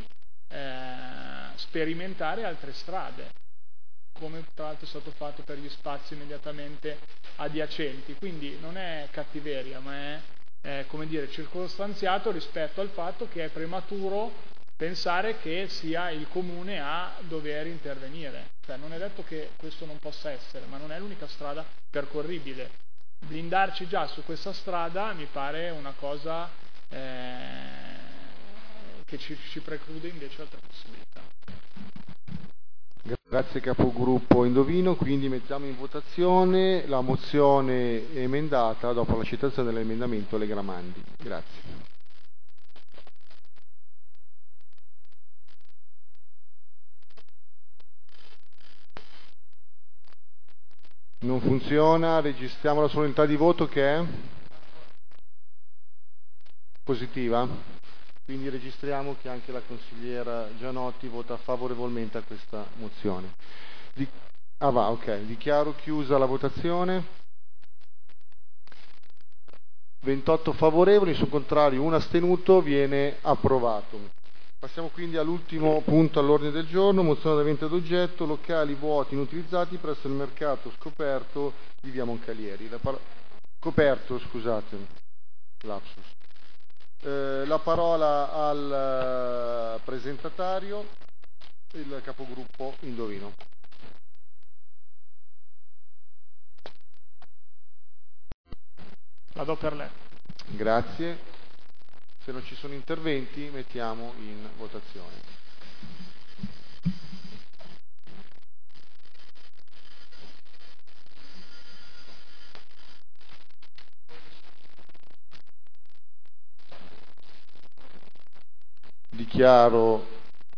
Eh, sperimentare altre strade, come tra l'altro è stato fatto per gli spazi immediatamente adiacenti. Quindi non è cattiveria, ma è, è come dire, circostanziato rispetto al fatto che è prematuro pensare che sia il Comune a dover intervenire. Cioè, non è detto che questo non possa essere, ma non è l'unica strada percorribile. Blindarci già su questa strada mi pare una cosa eh, che ci, ci preclude invece altre possibilità. Grazie capogruppo Indovino, quindi mettiamo in votazione la mozione emendata dopo la citazione dell'emendamento Lega Grandi. Grazie. Non funziona, registriamo la solennità di voto che è positiva. Quindi registriamo che anche la consigliera Gianotti vota favorevolmente a questa mozione. Di... Ah va, ok. Dichiaro chiusa la votazione. ventotto favorevoli, su contrario un astenuto, viene approvato. Passiamo quindi all'ultimo punto all'ordine del giorno, mozione d'avente d'oggetto, locali vuoti inutilizzati presso il mercato scoperto di via Moncalieri. La par... Coperto, scusate, lapsus. Eh, la parola al presentatario, il capogruppo Indovino. La do per lei. Grazie. Se non ci sono interventi mettiamo in votazione. Dichiaro,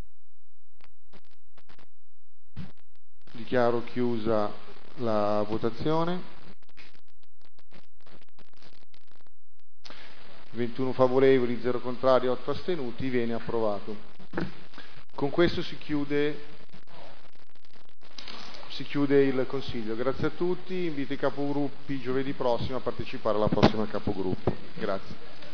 dichiaro chiusa la votazione. ventuno favorevoli, zero contrari, otto astenuti, viene approvato. Con questo si chiude, si chiude il Consiglio. Grazie a tutti, invito i capogruppi giovedì prossimo a partecipare alla prossima capogruppo. Grazie.